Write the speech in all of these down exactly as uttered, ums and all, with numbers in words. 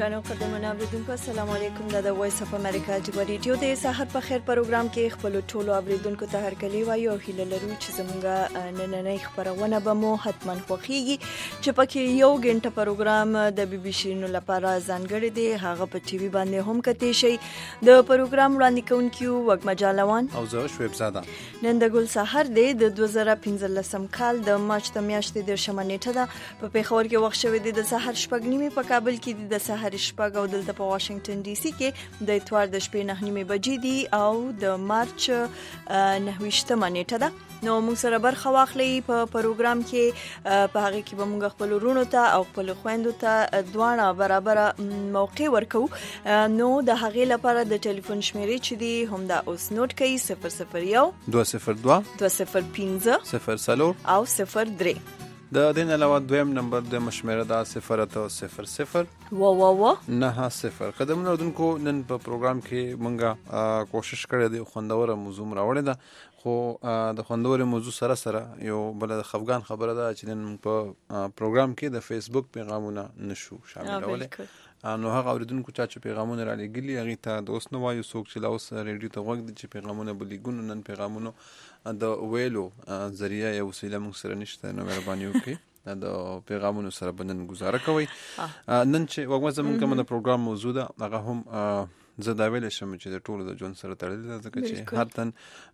ګرانو قدرمنو اوریدونکو السلام علیکم. د وایس اف امریکا جبر ریډیو د سحر په خیر پروګرام کې خپل ټولو اوریدونکو ته هرکلی وایو. هیله لرو چې زموږ نننۍ خبرونه به مو حتما خوښیږي چې پکې یو غنټه پروګرام د بي بي سي نو لپاره ځانګړی دی. هغه په ټي وي باندې هم کتي شي. د پروګرام وړاندې کوونکو وګ مجالوان او زه شویب زاده. نن د ګل سحر دی د دوه زره پنځلسم کال د مارچ د میاشتې د شپږمه نیټه ده. په پیښور کې وخت شوی دی د سحر شپږ نیمه، په کابل کې د سحر شپږ او دلته په واشنگټن ډي سي کې د اتوار د شپې نه نیمه بجې دي او د مارچ نهویشتمه نیټه ده. نو موږ سره برخه واخلي په پروګرام کې. په هغه کې به موږ خپل ورونو ته او خپل خويندو ته دوانه برابر موقع ورکو. نو د هغه لپاره د ټلیفون شمیرې چې دی هم دا اوس نوٹ کړئ: صفر صفر یو دوه صفر دوه دوه صفر پنځه صفر څلور او صفر درې. د دین علاوه دویم نمبر د مشمره دا صفر اته صفر صفر و و و نه صفر. قدمونو اردوونکو نن په پروګرام کې مونږه کوشش کړې دي خوندوره موضوع راوړې ده، خو د خوندوره موضوع سره سره یو بل د خفغان خبره ده چې نن په پروګرام کې د فیسبوک پیغامونه نشو شاملولای. نو هغه اوریدونکو چې پیغامونه را لګلي هغه ته د اوس نو وایو څوک چې لاوس ریډیو ته وګوري چې پیغامونه بلیګون نن پیغامونه د ویلو ذریعہ یو وسیله موږ سره نشته. نو مهرباني وکړئ د پیغامونو سره بنن گزاره کوي. نن چې وګورئ زموږ کومه پروګرام موضوع ده هغه هم زه دا ویل شم چې د ټولو د ژوند سره تړلې ده، ځکه چې هر تن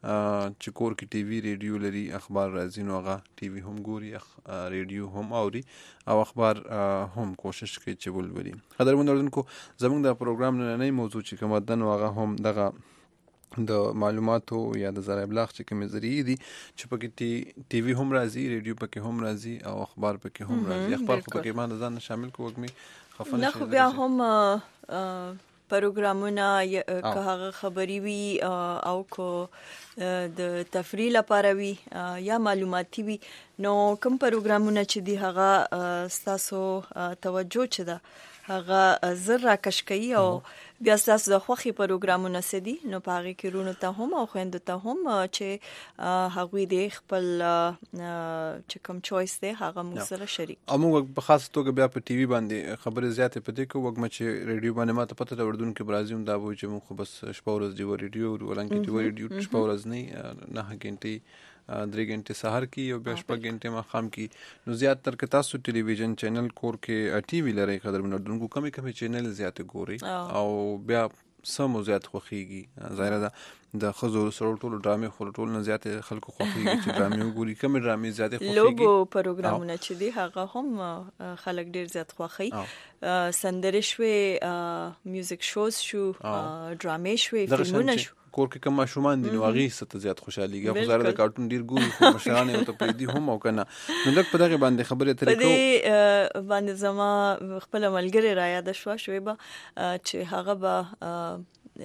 چې کور کې ټي وي ریډیو لري اخبار راځي نو هغه ټي وي هم ګوري، ریډیو هم اوري او اخبار هم کوشش کوي چې ولولي. قدرمن اوریدونکو زموږ د پروګرام نننۍ موضوع چې کومه ده نو هغه هم دغه د معلوماتو یا د ذرایع ابلاغ چې کومې ذریعې دي چې پکې ټي وي هم راځي، ریډیو پکې هم راځي او اخبار پکې هم راځي. اخبار خو پکې باندې ځان شامل کوګمې خفن نه خو بیا هم پروګرامونه که هغه خبري وي او که د تفریح لپاره وي یا معلوماتي وي، نو کوم پروګرامونه چې دی هغه ستاسو توجه چې ده هغه زر راکش کوي او بیا ستاسو د خوښي پروګرامونه سدي. نو په هغه کې رونو ته هم او خويندو ته هم چې هغوی د خپل چې کوم چويس دی هغه موږ سره شریک. موږ په خاص توګه بیا په ټي وي باندې خبرې زیاتې پدې کوو وګم چې ریډیو باندې ماته پته ده وردون کې برازیل دا وایي چې موږ بس شپه ورځ دی ریډیو ولنګ کې دی ریډیو شپه ورځ نه نه غنټې درې غنټې سحر کې او بیا شپږ غنټې ماښام کې. نو زیات تر که تاسو ټلویزیون چینل کور کې ټي وي لرئ قدرمن اوریدونکو کمی کمی چینل زیات ګوري او بیا سمو زیات خوخیږي. ظاهر ده د خزو سره ټولو ډرامې خو ټولو نه زیات خلکو خوخیږي چې ډرامې وګوري، کمی ډرامې زیات خوخیږي. لوګو پروګرامونه چې دی هغه هم خلک ډیر زیات خوخی. سندرې شوې، میوزیک شوز شو، ډرامې شوې، فلمونه شو. کور کې کوم شومان دي نو هغه ست زیات خوشاليږي. خو زاره د کارټون ډیر ګوري خو مشران یو ته پېدي هم او کنه نو لکه په دغه باندې خبره ترې کو په باندې زما خپل ملګری را یاد شو شوي به چې هغه به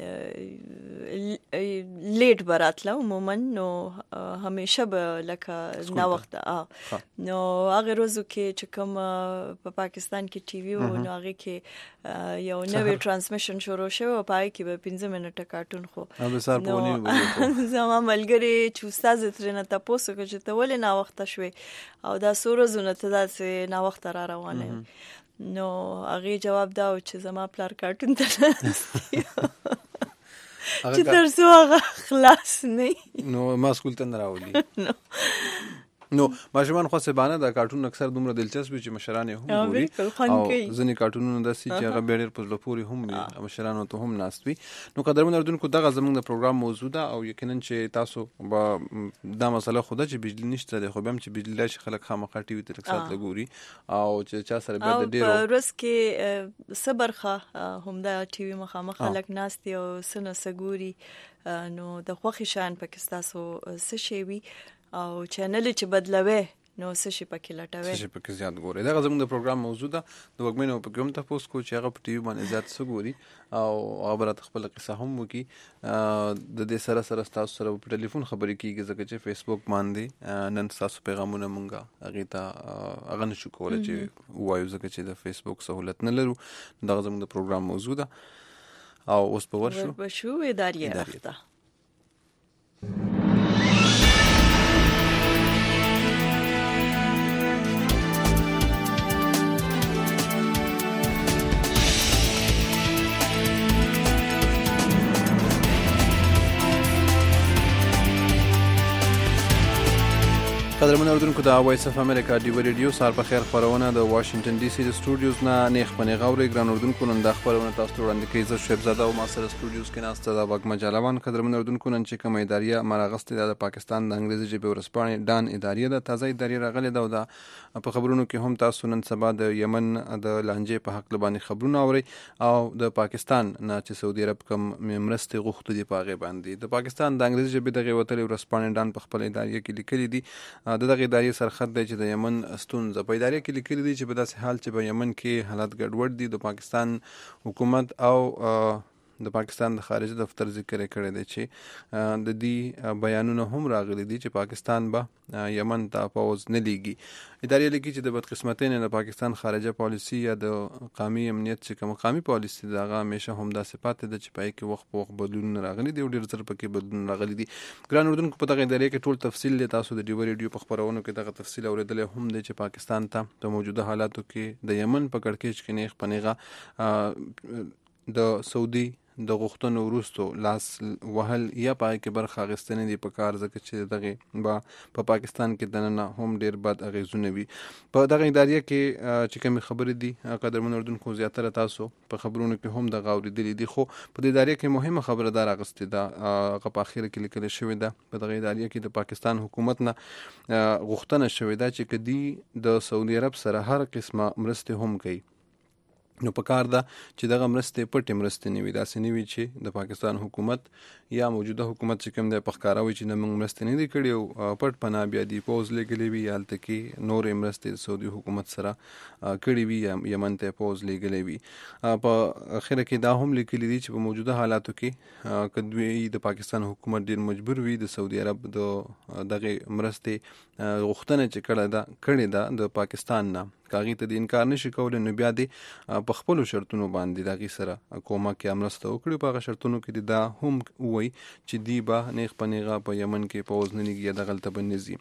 لیټ براتله عموما نو همیشه به لکه نا وخت نو هغه روزو کې چې کوم په پاکستان کې ټي وي او نو هغه کې یو نوې ترانسمیشن شروع شو او پای کې به پنځه منټه کارټون خو بسار پونی زما ملګری چې استاد ترنه تاسو کې چې ته ولې نا وخت شوي او دا سورزونه ته داسې نا وخت را روانه. نو هغه جواب دا چې زما پلار کارټون ته چې تر څو هغه خلاص نه نو ما سکول ته نه راولي. نو ماشومان خو سبانه دا کارټون اکثر دومره دلچسپ چې مشران هم ګوري او ځنې کارټونونه داسي چې هغه ډېر په لپوري هم وي مشرانو ته هم ناستوي. نو قدرمن اردوونکو دغه زموږ د پروګرام موضوع ده او یقینا چې تاسو به دا مسله خو ده چې بجلی نشته ده، خو به هم چې بجلی شي خلک خامخا ټي وي تر اکثر لګوري او چې چا سره به د ډېرو ورځ کې صبرخه هم دا ټي وي مخامخ خلک ناستي او سنه سګوري. نو د خوخي شان پاکستاسو څه شي وي او چینل چې بدلوي نو څه شي پکې لټوي، څه شي پکې زیات ګوري. دا زموږ د پروګرام موضوع ده. د وګمنو په کوم تاسو کو چې هغه په ټي وي باندې زیات څه ګوري او هغه خپل قصه هم وکي. د دې سره سره تاسو سره په ټلیفون خبرې کیږي ځکه چې فیسبوک باندې نن تاسو پیغامونه مونږه هغه ته هغه نشو کولای چې وایو ځکه چې د فیسبوک سہولت نه لرو. دا زموږ د پروګرام موضوع ده او اوس په ورشو ورشو ادارې راخته. قدرمن اردوونکو د وایس اف امریکا ډیو ریډیو سار په خیر خبرونه د واشنگټن ډي سي د سټوډیوز نه نیخ پنی غوري ګران اردوونکو نن د خبرونه تاسو ته وړاندې کوي زه شیب زاده او ما سره سټوډیوز کې ناسته د باغ مجالوان. قدرمن اردوونکو نن چې کوم ادارې مرغسته د پاکستان د انګریزي ژبې ورسپانې ډان ادارې د تازه ادارې راغلي دا د په خبرونو کې هم تاسو نن سبا د یمن د لانجې په حق لبانې خبرونه اوري او د پاکستان نه چې سعودي عرب کوم مرستې غوښتي دي په هغه باندې د پاکستان د انګریزي ژبې د غوتلې ورسپانې ډان په خپل ادارې کې لیکلي دي د دغه ادارې سرخط دی چې د یمن ستونزه په ادارې کې لیکلي دي چې په داسې حال چې په یمن کې حالات ګډوډ دي د پاکستان حکومت او د پاکستان د خارجه دفتر ذکر کړی دی چې د دې بیانونه هم راغلي دي چې پاکستان به یمن ته پوز نه لیږي. ادارې لیکي چې د بدقسمتۍ نه د پاکستان خارجه پالیسي یا د قومي امنیت چې کوم قومي پالیسي دا هغه همیشه هم داسې پاتې ده چې پای کې وخت په وخت بدلون راغلي دي او ډېر زر پکې بدلون راغلي دي. ګران اردوونکو په دغه ادارې کې ټول تفصیل له تاسو د ډیو ریډیو په خبرونو کې دغه تفصیل اوریدل هم دي چې پاکستان ته د موجوده حالاتو کې د یمن په کړکېچ کې نیغ پنیغه د سعودي د غوښتنو وروستو لاس وهل یا پای کې برخه اخیستنې دي په کار ځکه چې دغه به په پاکستان کې دننه هم ډیر بد اغیزونه وي. په دغه ادارې کې چې کوم خبرې دي قدرمن اردوونکو زیاتره تاسو په خبرونو کې هم د غوړېدلې دي خو په دې ادارې کې مهمه خبره دار اغستې ده هغه په اخر کې لیکل شوې ده په دغه ادارې کې د پاکستان حکومت نه غوښتنه شوې ده چې کدي د سعودي عرب سره هر قسمه مرسته هم کوي نو په کار ده چې دغه مرستې پټې مرستې نه وي داسې نه وي چې د پاکستان حکومت یا موجوده حکومت چې کوم دی په ښکاره وي چې نه موږ مرستې نه دي کړې او پټ پناه بیا دي پوز لېږلی وي هلته کې نورې مرستې د سعودي حکومت سره کړې وي یا یمن ته پوز لېږلی وي. په اخره کې دا هم لیکلي دي چې په موجوده حالاتو کې که دوی د پاکستان حکومت ډېر مجبور وي د سعودي عرب د دغې مرستې غوښتنه چې کړې ده کړې ده د پاکستان نه کاغی ته د انکار نشي کولی نو بیا دی په خپلو شرطونو باندې د هغې سره کومک یا مرسته وکړي. په هغه شرطونو کې دا هم ووایي چې دی به نیغ په نیغه په یمن کې پوځ نه لیږي یا دغلته به نه ځي.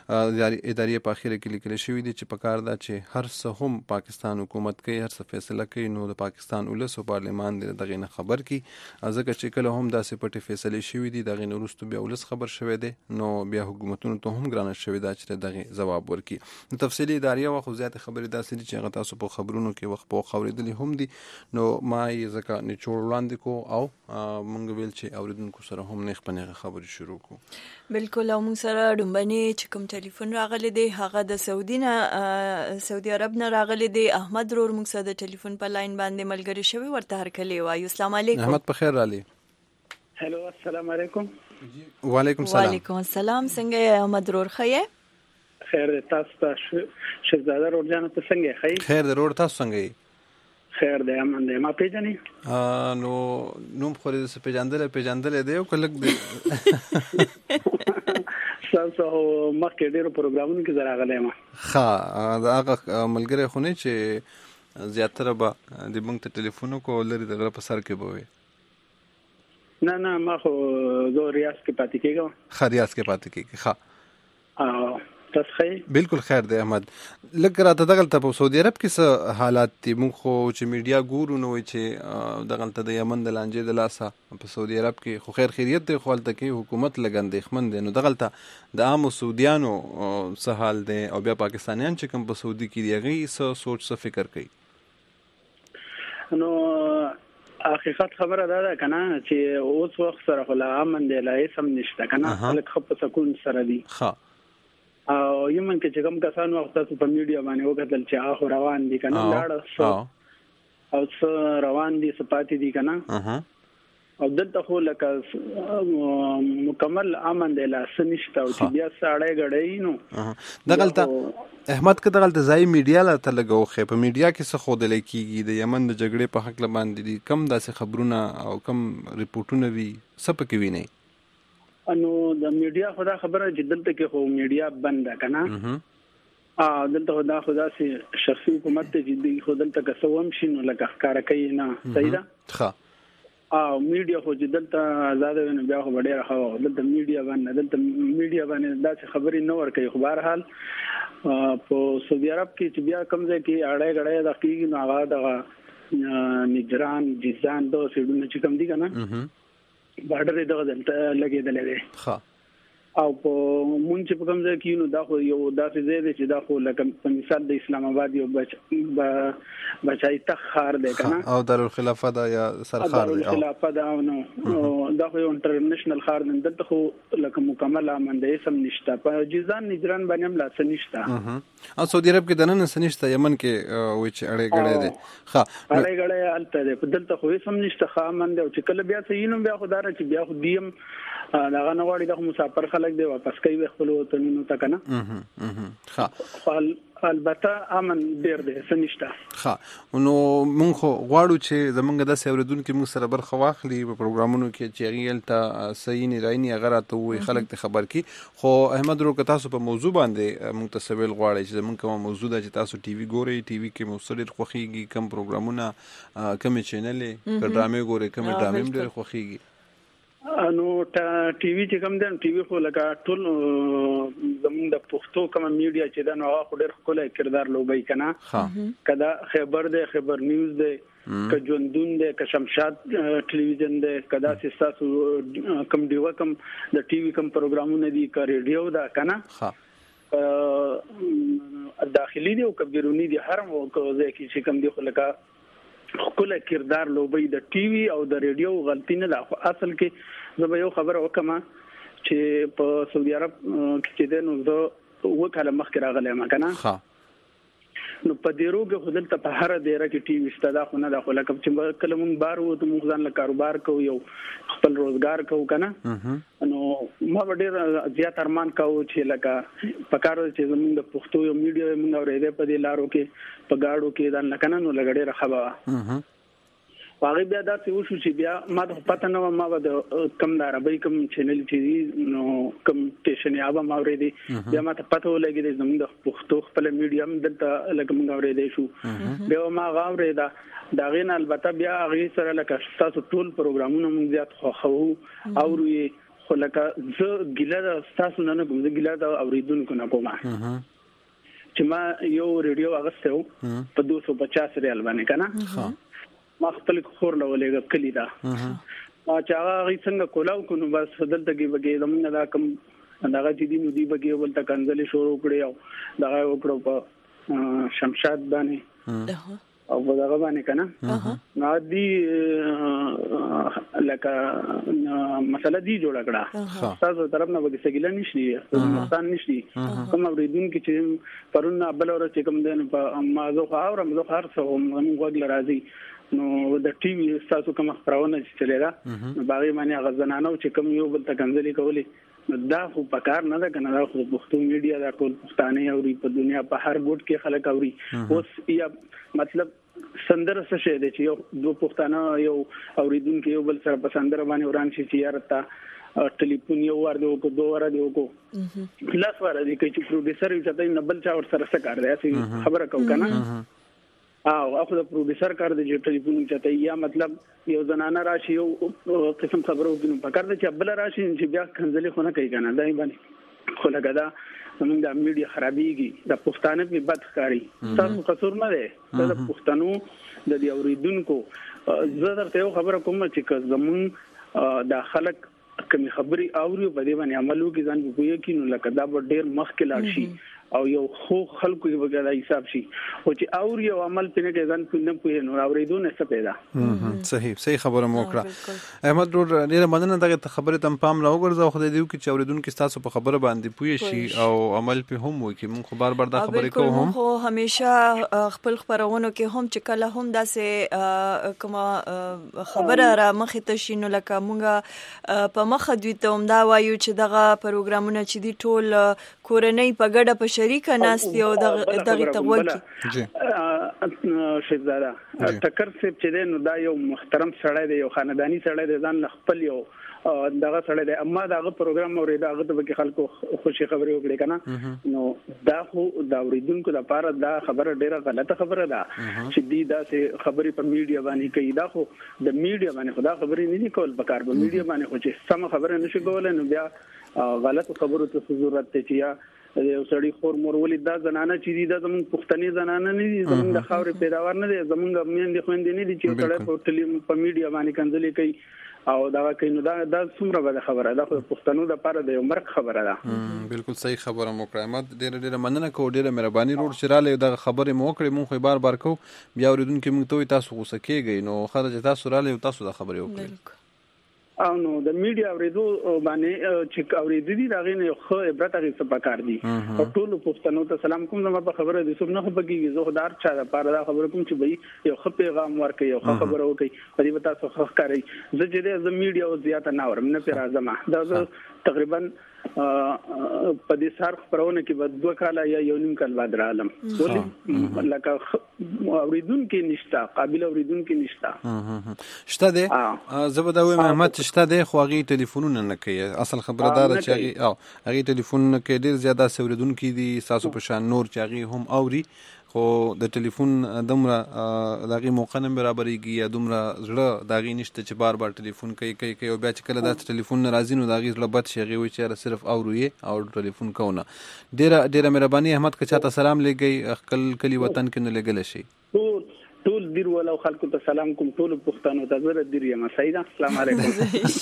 ادارې په اخره کې لیکلی شوي دي چې په کار ده چې هر څه هم پاکستان حکومت کوي هر څه فیصله کوي نو د پاکستان ولس او پارلمان دی دغې نه خبر کړي ځکه چې کله هم داسې پټې فیصلې شوي دي د هغې نه وروستو بیا ولس خبر شوی دی نو بیا حکومتونو ته هم ګرانه شوې ده چې د دغې ځواب ورکړي. نو تفصیلي ادارې وه خو زیاتې خبرې داسې دي چې هغه تاسو په خبرونو کې وخت په وخت اورېدلې هم دي نو ما یې ځکه نچوړ وړاندې کو او موږ ویل چې اورېدونکو سره هم نیغ په نیغه خبرې شروع کو. بالکل او موږ سره ډومبني چې کوم ټلیفون راغلی دی هغه د سعودي نه سعودي عرب نه راغلی دی. احمد رور موږ سره د ټلیفون په لاین باندې ملګری شوی ورته هرکلی وایو. السلام علیکم. احمد په خیر رالی. هلو السلام علیکم. وعلیکم السلام. وعلیکم السلام. څنګه احمد رور ښه خیر تاسو ته شهزاده روډ جان ته څنګه خیر خیر د روډ تاسو څنګه یې خیر دی امن دی ما پیژنې نو نوم خو دې څه پیژندل پیژندل دی او کلک دی تاسو مخکې ډېرو پروګرامونو کې راغلی یم ښه دا هغه ملګری خو نه چې زیاتره به د موږ ته ټلیفون وکړو لرې د غره په سر کې به وي نه نه ما خو زه ریاض کې پاتې کېږم ښه ریاض کې پاتې کېږي ښه تاسو خیر بالکل خیر دی احمد. لکه راته دغلته په سعودي عرب کې څه حالات دي موږ خو چې میډیا ګورو نو وایي چې دغلته د یمن د لانجې د لاسه په سعودي عرب کې خو خیر خیریت دی خو هلته کې حکومت لږ اندېښمن دی نو دغلته د عامو سعودیانو څه حال دی او بیا پاکستانیان چې کوم په سعودي کې دي هغوی څه سوچ څه فکر کوي؟ نو حقیقت خبره دا ده که نه چې اوس وخت سره خو لا امن دی لا هېڅ هم نشته که نه خلک ښه په سکون سره دي ښه او یمن کې چې کوم کسان وخت تاسو په میډیا باندې وکتل چې هغه روان دي کنه لاړ او څه روان دي سپاتې دي کنه او دلته خو لکه مکمل امن دی لا سنشته او چې بیا ساړی غړی نو دغلته احمد که دغلته ځای میډیا لا ته لګوخې په میډیا کې څه ښودلی کېږي د یمن د جګړې په حق باندې دي کم داسې خبرونه او کم ریپورټونه وي څه پکې وینئ؟ نو د میډیا خدا خبره چې دلته کې خو میډیا بند ده کنه ا دلته خدا خدا سي شخصي حکومت ته چې خو دلته که سوم شي نو لکه ښکارا کوي نه صحیح ده ښه او میډیا خو چې دلته آزاد وي بیا خو ډېر ښه دلته میډیا باندې دلته میډیا باندې داسې خبرې نه ورکوي خو بهرحال په سعودي عرب کې چې بیا کوم ځای کې اړای غړای د کېږي نو هغه دغه نجران جیزان دغه سیډونه چې کوم دي که نه بارډر یې دغه دلته لګېدلی دی ښه او په مونږ چې په کوم ځای کې نو دا خو یو داسې ځای دی چې دا خو لکه په مثال د اسلام آباد یو بچ بچای تخار دی کنه او دارالخلافه دا یا سرخار دی دارالخلافه دا نو دا خو یو انټرنیشنل خار دی دلته خو لکه مکمل امنده سم نشته په جیزان نجران باندې هم لا سنشته او سعودي عرب کې دنه سنشته یمن کې وای چې اړې غړې دی ښه اړې غړې الته دی په دلته خو سم نشته خامن دی چې کله بیا سینو بیا خو دار چې بیا خو دیم دا غنه غواړي د مسافر خلک دی واپس کوي خپل وطنونو ته کنه ها البته امن ډیر دی سنشته ها نو مونږ خو غواړو چې زمونږ د سیوردونکو موږ سره برخه واخلي په پروګرامونو کې چې غیل ته صحیح نه رایني اگر ته وي خلک ته خبر کی خو احمد رو که تاسو په موضوع باندې مونږ ته سوال غواړي چې زمونږ کوم موضوع ده چې تاسو ټي وي ګوري ټي وي کې مستقل خوخيږي کم پروګرامونه کم چینلې ډرامې ګوري کم ډرامې ډېر خوخيږي نو ټي وي چې کوم دی ټي وي خو لکه ټول زموږ د پښتو کوم میډیا چې دا نو هغه ډېر ښکلی کردار لوبوي کنه کدا خبر دی خبر نیوز دی که ژوندون دی که شمشاد ټلویزیون دی کدا سیستاسو کم دیو کم د ټي وي کم پروګرامونه دي که ریډیو دا کنه داخلي دی او که بیرونی دی هر ځای کې چې کوم دی خو لکه خپل کردار لوبي د ټي وي او د ریډیو غلطی نه ده اصل کې زه یو خبر وکم چې په سعودي عرب کې چې د نو زه وکاله مخکې راغلی ما کنه نو په دیرو کې خودل ته په هر دیره کې ټي وي استدا خو نه ده خو لکه چې کله مونږ بار وو ته مونږ ځان له کاروبار کوو یو خپل روزګار کوو کنه نو ما ډېر زیات ارمان کوو چې لکه په کارو چې زموږ د پښتو یو میډیا مونږ اورېدې په دې لارو کې په گاډو کې ځان لکنه نو لګړې راخبا واغې بیا دا څه وشو چې بیا ما ته پته نه و ما د کم د عربی کم چینل چې نو کم ټیشن یا به ما اورېدې بیا ما ته پته ولګېد زموږ د پښتو خپل میډیم دلته لکه موږ اورېدې شو بیا ما غاورېدا دا غین البته بیا هغه سره لکه تاسو ټول پروګرامونه موږ زیات خوښو او خو لکه زه ګیله تاسو نه کوم زه ګیله دا اوریدونکو نه کوم چې ما یو ریډیو اغسته په دوه سوه پچاس ریال باندې کنه ما خپل خور لولې کلی دا ما چې هغه څنګه کولاو کو نو بس دلته کې بګې زمونږ دا کم دغه چې دی نو دی بګې ولته کنځلې شروع کړې او دغه وکړو په شمشاد باندې او دغه باندې کنه نو دی لکه مسله دی جوړ کړه تاسو طرف نه وګړي سګیل نشي نقصان نشي کوم اوریدون کې چې پرون بل اور چې کوم دین په مازو خاور مزو خار سو موږ وګل راځي نو د ټي وي تاسو کوم خبرونه چې چلیدا نو باغی باندې غزنانو چې کوم یو بل تکنځلې کولې نو دا خو پکار نه ده کنه دا خو پښتو میډیا دا ټول پښتانه اوري په دنیا په هر ګوټ کې خلک اوري اوس یا مطلب سندر څه شي دی چې یو دوه پښتانه یو اوریدونکو یو بل سره په سندر باندې وران شي چې یارتا ټلیفون یو ور دی او کو دوه ور دی او کو لاس ور دی چې پروډوسر یې ته نه بل چا ور سره څه کار دی خبره کو کنه او اخو د پروډوسر کار دی چې ټلیفون چاته یا مطلب یو زنانه راشي یو قسم خبرو کې نو پکار دی چې بل راشي چې بیا کنځلې خو نه کوي کنه دای باندې خو لګا دا زموږ د میډیا خرابېږي د پښتانه په بد ښکاری تاسو قصور نه دی د پښتنو د دې اوریدونکو زه درته یو خبره کوم چې زموږ د خلک کمی خبري اوري په دې باندې عملو کې ځان په یو کې نو لکه دا ډېر مخکې لاړ شي او یو خو خلکو یې وګړه حساب شي او چې اوري او عمل پنه کې ځان پنه پوهه نو اوریدونه څه پیدا صحیح صحیح خبره مو کړه احمد ډور ډیره مننه دغه خبره تم پام لا وګرځاو خدای دې کې چې اوریدونکو تاسو په خبره باندې پوه شي او عمل په هم وي کې مون خبر بار دا خبره کوم هم خو همیشه خپل خبرونو کې هم چې کله هم داسې کومه خبره را مخې ته شي نو لکه مونږه په مخه دوی ته هم دا وایو چې دغه پروګرامونه چې دي ټول کورنۍ په ګډه په شریکه ناستي او دغه تغوکی جی شهزاده ټکر سپ چې نو دا یو محترم سړی دی یو خاندانی سړی دی ځان خپل یو دغه سړی دی اما دغه پروګرام اورید هغه ته کې خلکو خوشي خبرې وکړي کنه نو دا خو دا اوریدونکو لپاره دا خبره ډیره غلطه خبره ده چې دی دا سه خبرې په میډیا باندې کوي دا خو د میډیا باندې خدا خبرې نه دي کول پکار په میډیا باندې خو چې سم خبره نشي کولای نو بیا غلط خبرو ته ضرورت ته چې یو سړی خور مور ولې دا زنانه چې دي دا زموږ پښتني زنانه نه دي زموږ د خاورې پیداوار نه دي زموږ میندې خويندې نه دي چې سړی په ټلویزیون په میډیا باندې کنځلې کوي او دا کینو دا د څومره به خبره ده خو پښتنو د پاره د یو مرګ خبره ده. بالکل صحیح خبره مو کړه. ما ډېر ډېر مننه کوم ډېر مهرباني روړ چې رااله دا خبره مو کړې مونږ خو بار بار کو بیا اوریدونکو موږ ته تاسو غوسه کېږئ نو خرج تاسو رااله تاسو د خبرې وکړئ او نو د میډیا اوریدو باندې چې اوریدي دي دا غي نه خو عبرت هغه څه پکار دي او ټول پښتنو ته سلام کوم زما په خبره دي سب نه خپګي زه خدار چا د پاره دا خبره کوم چې به یو خپل پیغام ورکړي یو خبره وکړي په دې وتا څه خخ کوي زه چې د میډیا او زیاته نه ورم نه پر اعظم دا تقریبا په دې سار خبرونه کې به دوه کاله یا یو نیم کال بعد عالم ولې لکه اوریدون کې نشتا قابل اوریدون کې نشتا شته ده زبده وي محمد شته ده خو هغه ټلیفونونه نه کوي اصل خبردار چې هغه او هغه ټلیفون کې ډیر زیاته اوریدون کې دي تاسو په شان نور چې هغه هم اوري خو د ټلیفون دمره دغه موقع نه برابرېږي یا دومره زړه دغه نشته چې بار بار ټلیفون کوي کوي کوي او بیا چې کله د ټلیفون ناراضي نو دغه زړه بد شي غوي چې صرف اوروي او ټلیفون کوونه ډیره ډیره مهرباني احمد که چاته سلام لګي خپل کلی وطن کې نه لګل شي ټول دیر ولو خلکو ته سلام کوم ټول پښتنو ته زره دیر یم سیدا السلام علیکم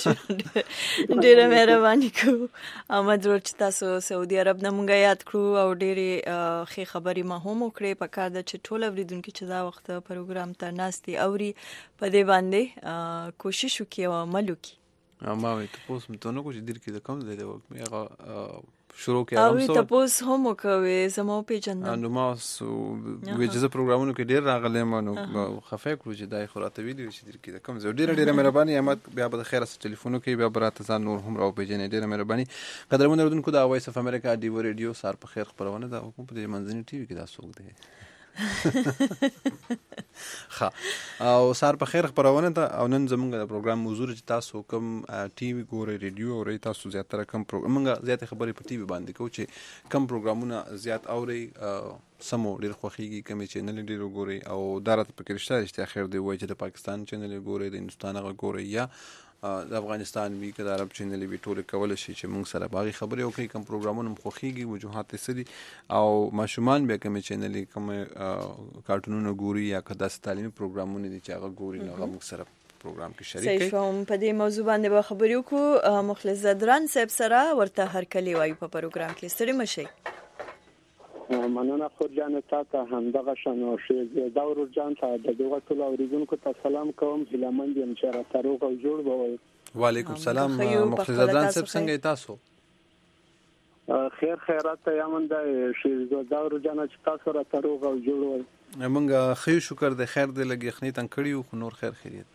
ډیره مهرباني کو احمد ورچ تاسو سعودي عرب نه مونږه یاد کړو او ډیره خې خبري ما هم وکړې په کار د چټول اوریدونکو چې دا وخت پروګرام ته ناستي اوري په دې باندې کوشش وکړو او عمل وکړو ما وي تاسو مته نو کوم دیر کې کوم دی هغه شروع کې او ته تاسو هم کوي زمو پیژندل نو ما سو وجزه پروګرامونو کې ډیر راغلی مانو خفه کړو چې دای خراته ویډیو چې در کې کوم زه ډیر ډیر مهرباني احمد بیا به خیر سره ټلیفون کې بیا براته ځان نور هم راو پیژنې ډیر مهرباني قدرمن اردوونکو د وایس اف امریکا دی ریډیو سار په خیر خبرونه دا کوم په منځنی ټي وي کې دا څوک دی ها او سار په خیر خبرونه ته او نن زمونږ د پروګرام موضوع چې تاسو کوم ټي وي ګوري ریډیو او تاسو زیاتره کوم پروګرامونه زیات خبرې په ټي وي باندې کوي چې کوم پروګرامونه زیات اوري سمو ډیر خوخيږي کوم چینل ډیر ګوري او دارته فکر شته چې اخر دی وای چې د پاکستان چینل ګوري د هندستان غو ګوري یا د افغانستان وی که د عرب چینل وی ټول کول شي چې موږ سره باغی خبرې وکړي کوم پروګرامونه مخخيږي وجوهات سدي او ماشومان به کوم چینل کوم کارټونونه ګوري یا کدا تعلیمي پروګرامونه دي چې هغه ګوري نو موږ سره پروګرام کې شریک شي. صحیح هم په دې موضوع باندې به خبرې وکړو. مخلص زدران صاحب سره ورته هر کلی وایي په پروګرام کې ستړي مشي. مننه خو جان ته هم دغه شنو شي دا ور جان ته د دغه ټول اوریدونکو ته سلام کوم هلمند یم چې را تروغ او جوړ بوي. وعلیکم السلام مخلص زدران صاحب څنګه تاسو؟ خیر خیرات یمن دا شي دا ور جان چې تاسو را تروغ او جوړ وي. موږ خیر شکر د خیر د لګي خني تن کړیو خو نور خیر خیریت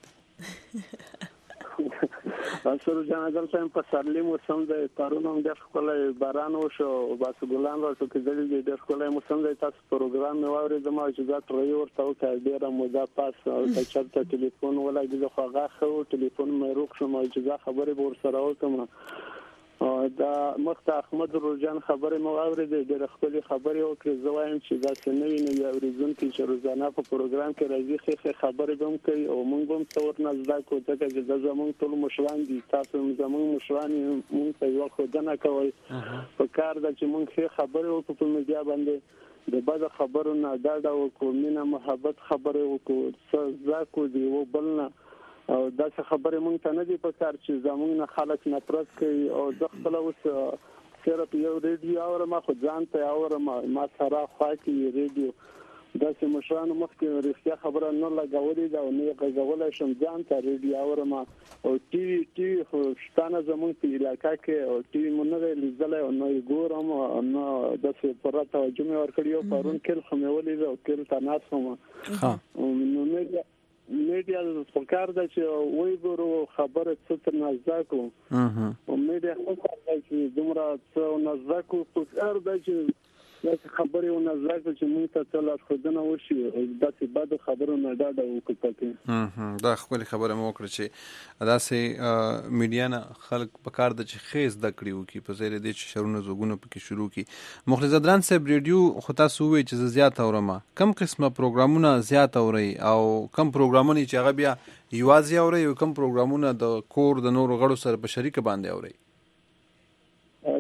تاسو جان دلته په سرلی موسم د پرونم د خپل باران وشو بس ګلان راځو کې دلته د خپل موسم د تاسو پروګرام نو اورې زما چې دا تر یو ورته او ډیره موده پاس د چرته ټلیفون ولا د خوغه خو ټلیفون مې روښ شو چې دا خبره ور سره وکم دا مخته احمد روزان خبره مو اورېده د خپل خبره او کې زوایم چې دا سنوي نه یو ریزون کې چې روزانه په پروګرام کې راځي خې خبره به کوي او موږ هم څور نه زده کو ته چې د زمون ټول مشران دي تاسو زمون مشران موږ ته یو خدانه کوي په کار د چې موږ خې خبره او په میډیا باندې د بعد خبرو نه دا د کومینه محبت خبره او کو څه کو دی او بلنه او دا څه خبره مونږ ته نه دی په کار چې زمونږ نه خلک نفرت کوي او د خپل اوس صرف یو ریډیو اور ما خو ځان ته اور ما ما سره خاطی ریډیو دا چې مشران مخکې رښتیا خبره نه لګولې دا نه غوښول شم ځان ته ریډیو اور ما او ټي وي ټي وي خو ستانه زمونږ په علاقې کې او ټي وي مونږ لیدل او نو ګورم نو د څه پر توجه مې ورکړیو پرون کله خو مې ولې او کله تناسم ها نو مې میډیا په کار د چې وای ګورو خبره څه نه ځکو او میډیا خو چې دومره څه نه ځکو په کار د چې دا خبره او نه ځکو چې موږ ته تل خدانه وشي دا چې بعد خبرو نه دا د وکړه دا خپل خبره مو وکړه چې دا سه میډیا نه خلک په کار د چې خیز د کړیو کی په زیره د شرونه زوګونو پکې شروع کی. مخلص زدران صاحب ریډیو خو تاسو وی چې زیات اورم کم قسمه پروګرامونه زیات اوري او کم پروګرامونه چې هغه بیا یوازې اوري او کم پروګرامونه د کور د نور غړو سره په شریک باندې اوري؟ رښتیا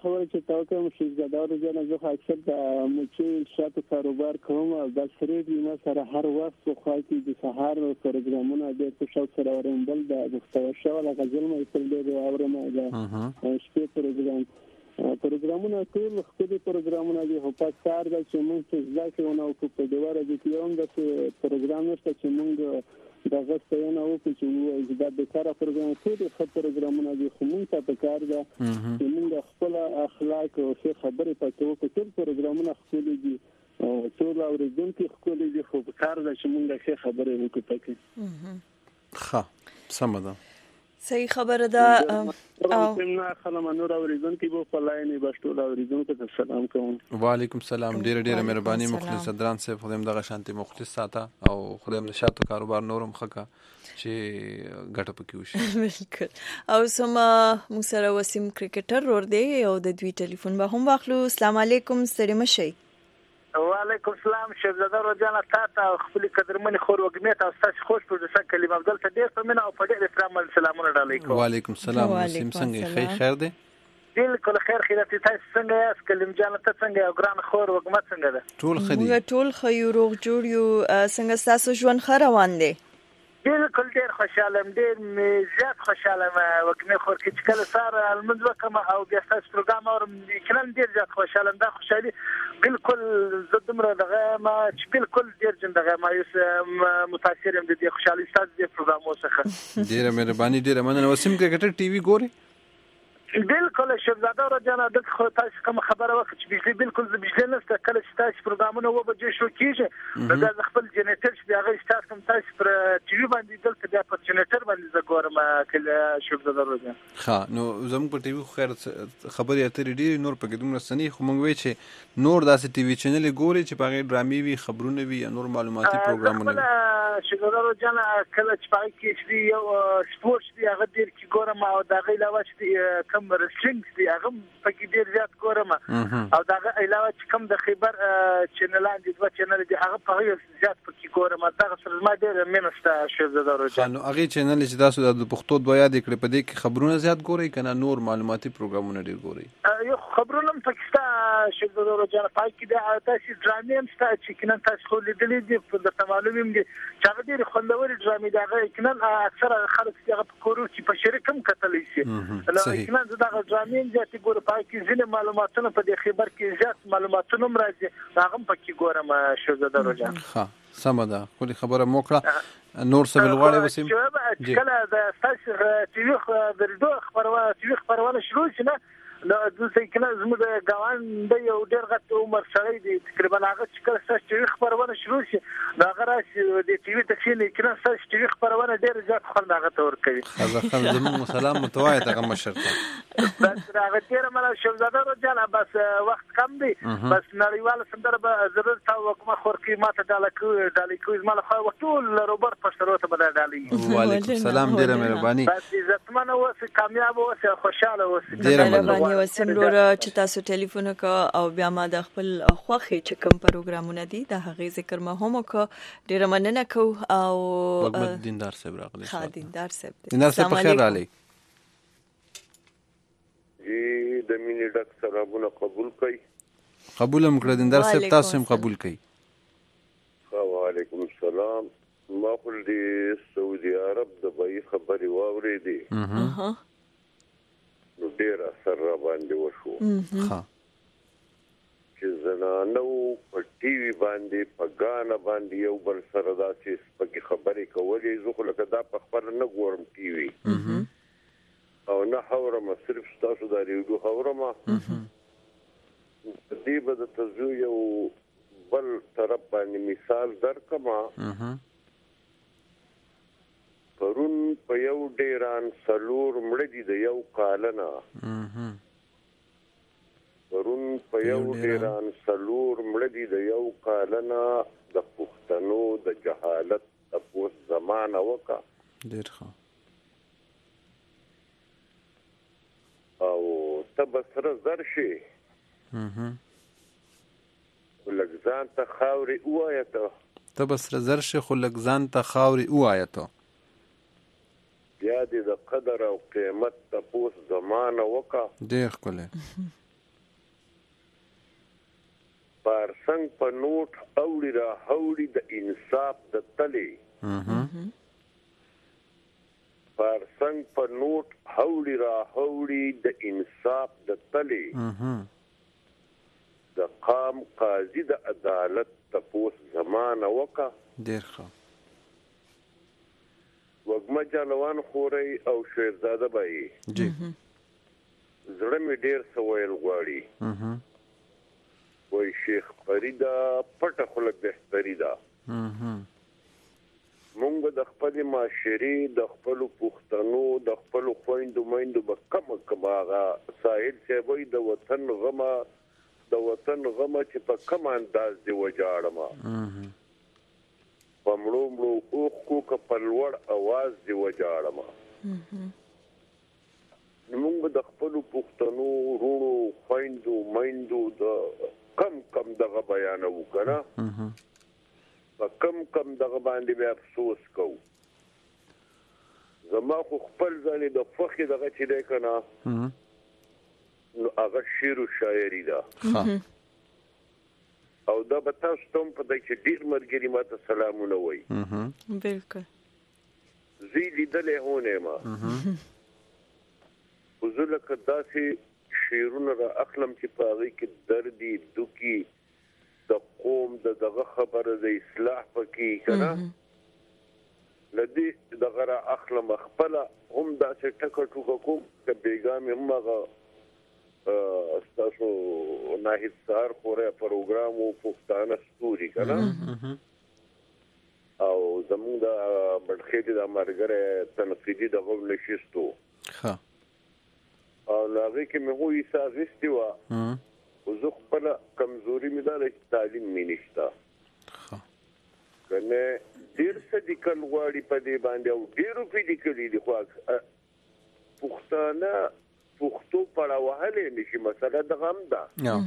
خبره چې تاسو کوم شهزاده ورځنه زه اکثر د مچي شاتو کاروبار کوم او د سریدي ما سره هر وخت خو خاطي د سهار پروګرامونه د څه شاو سره ورم بل د مستوى ولا غزل مې تل دې اورم دا شپې پروګرام پروګرامونه ټول خپل پروګرامونه دي په پاتار د چې موږ څه ځکه ونه او په دیواره د یوم د پروګرام نشته چې موږ دا غوښته نه وکړو چې دا د کار پروګرام ټول خپل پروګرامونه دي خو موږ ته په کار ده چې موږ خپل اخلاق او څه خبرې پاتې وکړو ټول پروګرامونه خپل دي او ټول اوریدونکو خپل دي خو په کار ده چې موږ څه خبرې وکړو پکې ښه سم ده صحیح خبره ده او څنګه خلک نور اوریدونکو په پلاینې بشټول اوریدونکو ته سلام کوم وعلیکم السلام ډیر ډیر مهرباني مخلص دران صاحب خدایم دغه شانتي مخلص ساته او خدایم د شاتو کاروبار نورم خکا چې ګټه پکې وشي بالکل او سم موږ سره وسیم کرکټر ور دی او د دوی ټلیفون به هم واخلو السلام علیکم ستړي مشي وعلیکم السلام شهزاده روزانه تاسو خپل قدرمن خور وګمیت او تاسو خوش پر دسه کلمه افضل ته ډیر پمنه او په ډیر احترام سلامونه علیکم وعلیکم السلام وسیم څنګه خیر خیر دی بالکل خیر خیرت تاسو څنګه یاست کلم جان ته څنګه او ګران خور وګمت څنګه ده ټول خدي ټول خیر روغ جوړ یو څنګه تاسو ژوند خروان دی بالکل ډیر خوشاله ډیر زیات خوشاله وګمه خور کې چې کله سار المنځ وکم او بیا تاسو پروګرام اورم کله ډیر زیات خوشاله ده خوشالي بالکل زدمره دغه ما چې بالکل ډیر جن دغه ما یوس متاثر یم د دې خوشالي ستاسو د پروګرام وسخه ډیر مهرباني ډیر مننه وسیم کرکټر ټي وي ګوري بالکل شهزاده روزانه د تاسو کوم خبره وکړه چې بجلی بالکل د بجلی نشته کله چې تاسو پروګرامونه و به شو کیږي دا خپل جنریټر چې هغه تاسو کوم تاسو پر ټي وي باندې دلته بیا پر جنریټر باندې زګورم کله شهزاده روزانه ها نو زموږ په ټي وي خو خیر خبرې اترې ډېر نور پکې دومره سنې خو موږ وی چې نور داسې ټي وي چینل ګوري چې پاره ډرامي وي خبرونه وي نور معلوماتي پروګرامونه شهزاده روزانه کله چې پای کې چې یو سپورت دی هغه ډېر کې ګورم او دا غي علاوه چې کوم رسلینګ دی هغه پکې ډیر زیات ګورم او دا علاوه چې کوم د خبر چینلان دي دوه چینل دي هغه په زیات پکې ګورم دا سره ما ډیر مینسته شهزاده روزانه نو هغه چینل چې تاسو د پښتو دوه یاد کړې په دې کې خبرونه زیات ګوري کنه نور معلوماتي پروګرامونه ډیر ګوري یو خبرونه پکستا شهزاده روزانه پای کې د تاسو ډرامې هم ستا چې کنه تاسو خو لیدلې دي د معلومیم دي چې هغه ډیر خوندوري ډرامې دي هغه کنه اکثر خلک چې هغه په کورو کې په شریکم کتلې شي نو کنه دا ډرامې چې ګور پای کې ځینې معلوماتونه په دې خبر کې زیات معلوماتونه مرাজি هغه پکې ګورم شهزاده روزانه ها سم ده کولی خبره موکړه نور څه بلغواړي وسیم کله د تاسو ټي وي د خبرونه ټي وي خبرونه شروع شي نه نو د څه کنه زموږ غوان د یو ډېر غټ عمر سره دی تقریبا هغه چې کله تاسو ټي وي خبرونه شروع شي دا غره د ټي وي تکشین کنه تاسو ټي وي خبرونه ډېر زیات خوند هغه تور کوي هغه خل زموږ سلام متوای ته مشرته بس هغه تیر مله شهزاده روزانه بس وخت کم دی بس نړیوال سندره به ضرورت تا وکما خور کې ماته دالکو دالکو زما له خو ټول روبر پښتروته بل دالي وعلیکم السلام ډیر مهرباني بس عزتمنه اوسه کامیاب اوسه خوشاله اوسه ډیر مهرباني وسیم ورو چې تاسو ټلیفون وکړه او بیا ما د خپل خوخي چې کوم پروګرامونه دي د هغه ذکر ما هم وکړه ډیر مننه کو او وګمت دیندار صاحب راغلی ها دیندار صاحب دیندار صاحب په خیر رالی جی د مینې ډک سلامونه قبول کړئ قبول هم کړ دیندار صاحب تاسو هم قبول کړئ وعلیکم السلام ما خپل د سعودي عرب د بای خبري واورې دي اها نو ډیر اثر را باندې وشو ها چې زنانو په ټي وي باندې په غانا باندې یو بل سره داسې پکې خبرې کولې زه خو لکه دا په خبر نه ګورم ټي وي او نه حورم صرف تاسو دا ریډیو حورم دې به د تزو یو بل طرف باندې مثال درکما پرون په یو ډیران سلور مړ دي د یو کالنا پرون په یو ډیران سلور مړ دي د یو کالنا د پښتنو د جهالت په زمانه وکا ډیر ښه او تبصره زرشي لګزان ته خاوري وایته تبصره زرشي خو لګزان ته خاوري وایته بیا دې د قدر او قیمت تاسو زمانه وکا ډیر کوله پارسنګ په نوٹ اوړي را هوړي د انصاف د تلې پارسنګ په نوٹ هوړي را هوړي د انصاف د تلې د قام قاضي د عدالت تپوس زمانه وکا ډیر ښه وګما جانوان خوري او شهزاده بای جی زړه می ډیر سویل غواړي وای شیخ فریدا پټه خلک بهتري دا مونږ د خپل معاشري د خپل پښتنو د خپل خويندو مېندو به کم کماغه ساحل سی وای د وطن غما د وطن غما چې په کم انداز دی وجاړما پمړو مړو او کو کپلوړ आवाज دی وجاړما موږ د خپل پښتنو ورونو خويندو مېندو د کم کم دغه بیان وکړه په کم کم دغه باندې به افسوس کوو زما خو خپل ځان د فخر دغه چې دی کنه نو هغه شعر او شاعري ده او دا به تاسو ته په دې کې ډیر مرګري ماته سلامونه وایي بالکل زی لیدلې هونه ما وزله کداسي شعرونه را اخلم چې پاغي کې دردي دوکي د قوم د دغه خبره د اصلاح پکې کنه لدی دغه را اخلم خپل هم دا چې ټکټ وکوم چې بیګام هم هغه استاسو ناهید سار خوره پروګرام او پښتانه ستوري کنه او زموږ د بډخېدي د مرګره تنفيذي د غو نشستو ها او هغه کې مې وې سازستي وا او زه خپل کمزوري مې ده چې تعلیم مې نشته ها کنه ډیر څه د کل غواړي په دې باندې او ډیرو په دې کې دي خو پښتانه پښتو پړاوهلې نشي مسله د غم ده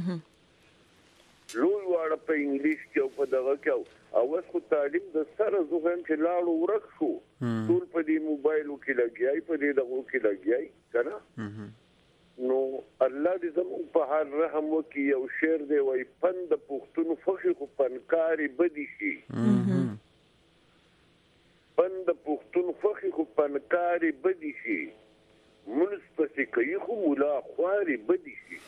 لوی واړه په انګلیش کې او په دغه کې او اوس خو تعلیم د سره زغم چې لاړو ورک شو ټول په دې موبایل کې لګیای په دې دغه کې لګیای کنه نو الله دې زموږ په حال رحم وکي او شعر دی وای پند پښتون فخر خو پنکاري بدی شي پند پښتون فخر خو پنکاري بدی شي مونږ پسې کوي خو مولا خواري بدی شي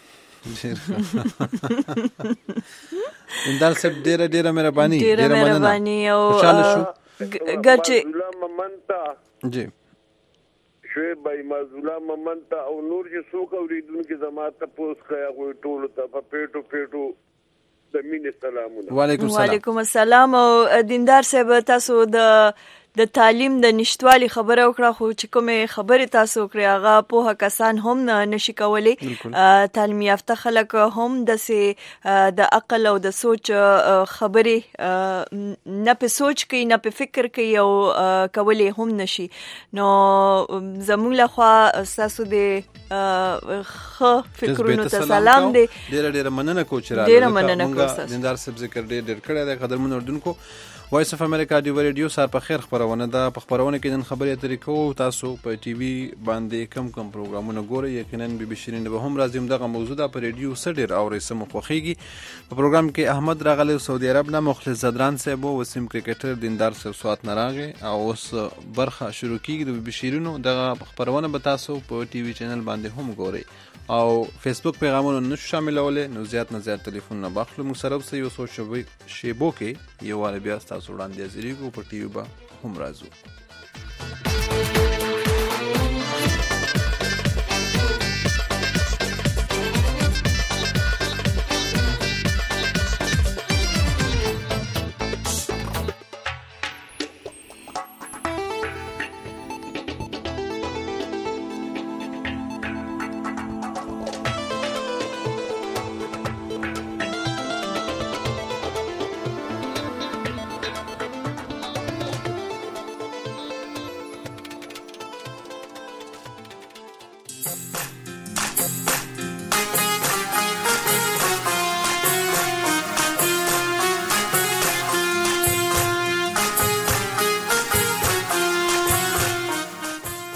اندال سب ډیره ډیره مهرباني ډیره مهرباني او ګټه ممنتا جی شوی بای مازولا ممنتا او نور چې څوک اوریدونکو زماته پوس کیا غوي ټول ته په پیټو پیټو د مینې سلامونه وعلیکم السلام وعلیکم السلام او دیندار صاحب تاسو د د تعلیم د نشټوالي خبره وکړه خو چې کومه خبره تاسو وکړه هغه په کسان هم نشي کولای تعلیم یافته خلک هم د سي د عقل او د سوچ خبره نه په سوچ کې نه په فکر کې او کولای هم نشي نو زموږ له خوا تاسو د خ فکرونو ته سلام دی ډیر ډیر مننه کوچ را ډیر مننه کوچ دیندار صاحب ذکر ډیر ډیر کړه د قدرمن اردوونکو وایس اف امریکا دی ریډیو سار په خیر خبرونه ده په خبرونه کې نن خبرې اترې کوو تاسو په ټي وي باندې کم کم پروګرامونه ګورئ یقینا بي بي شيرین به هم راځم دغه موضوع ده په ریډیو سډر او رسمو خوخيږي په پروګرام کې احمد راغلی سعودي عرب نه مخلص زدران صاحب او وسیم کرکټر دیندار صاحب سوات نراغه او اوس برخه شروع کیږي د بي بي شيرینو دغه خبرونه به تاسو په ټي وي چینل باندې هم ګورئ او فیسبوک پیغامونه نشو شاملوله نو زیات نه زیات ټلیفون نه باخلو موږ سره اوسې یو سوچ شیبو کې یو واره بیا تاسو وړاندې ځریږو په ټي وي به هم راځو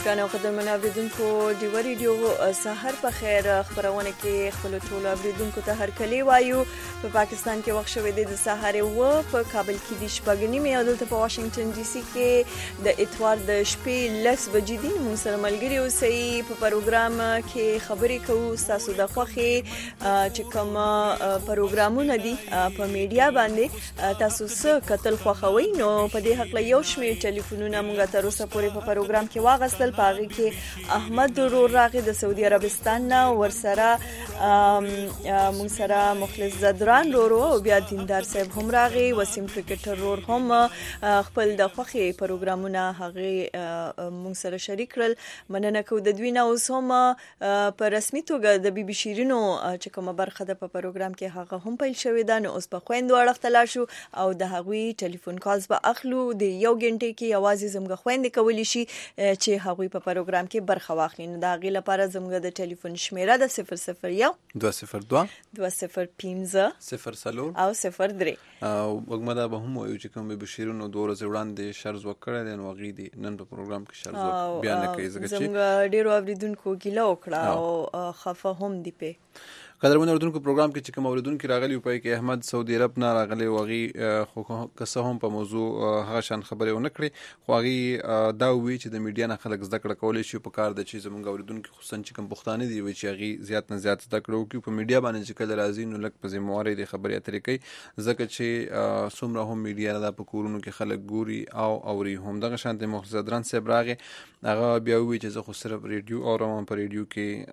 ګرانو قدرمنو اوریدونکو ډیو ریډیو سحر په خیر خبرونه کې خپل ټولو اوریدونکو ته هرکلی وایو. په پاکستان کې وخت شوې د سحر و په کابل کې د شپږ نیمې او دلته په واشنگټن ډي سي کې د اتوار د شپې لس بجې دي. موږ سره ملګري اوسئ په پروګرام کې خبرې کوو تاسو د خوښي چې کوم پروګرامونه دي په میډیا باندې تاسو څه کتل خوښوي نو په دې حق له یو شمېر ټلیفونونه موږ تر اوسه پورې په پروګرام کې واغستل. پاغي کې احمد رور راغی د سعودي عربستان نه ورسره موږ سره مخلص زدران رور او بیا دیندار صاحب هم راغی. وسیم کرکټر رور هم خپل د خوخي پروګرامونه هغه موږ سره شریک کړل. مننه کو د دوی نه اوس هم په رسمي توګه د بي بي شیرینو چې کومه برخه د په پروګرام کې هغه هم پیل شوې ده نو اوس په خويندو اړخ لا شو او د هغوی ټلیفون کالز به اخلو. د یو غنټې کې आवाज زموږ خويندې کولی شي چې هغوی په پروګرام کې برخه واخلي. نو دا غي لپاره زموږ د ټلیفون شمیره د صفر صفر یو دوه صفر دوه دوه صفر پنځه صفر سلور او صفر درې او وګمدا به هم وایو چې کوم به بشیرونو دوه ورځې وړاندې شرز وکړل نو غي دي نن په پروګرام کې شرز بیان کوي ځکه چې زموږ ډیرو اوریدونکو ګیله وکړه او خفه هم دي په قدرمن اوریدونکو پروګرام کې چې کوم اوریدونکو راغلي په کې احمد سعودي عرب نه راغلي وغي خو کسه هم په موضوع هغه شان خبرې ونه کړې خو هغه دا وی چې د میډیا نه خلک زده کړه کولای شي په کار د چې زمونږ اوریدونکو خصوصا چې کوم پښتانه دي وی چې هغه زیات نه زیات زده کړو کې په میډیا باندې چې کله راځي نو لکه په ذمہواري د خبرې اترې کوي ځکه چې څومره هم میډیا د په کورونو کې خلک ګوري او اوري هم دغه شان د مخزدران صاحب راغی هغه بیا وی چې زه خو صرف ریډیو اورم په ریډیو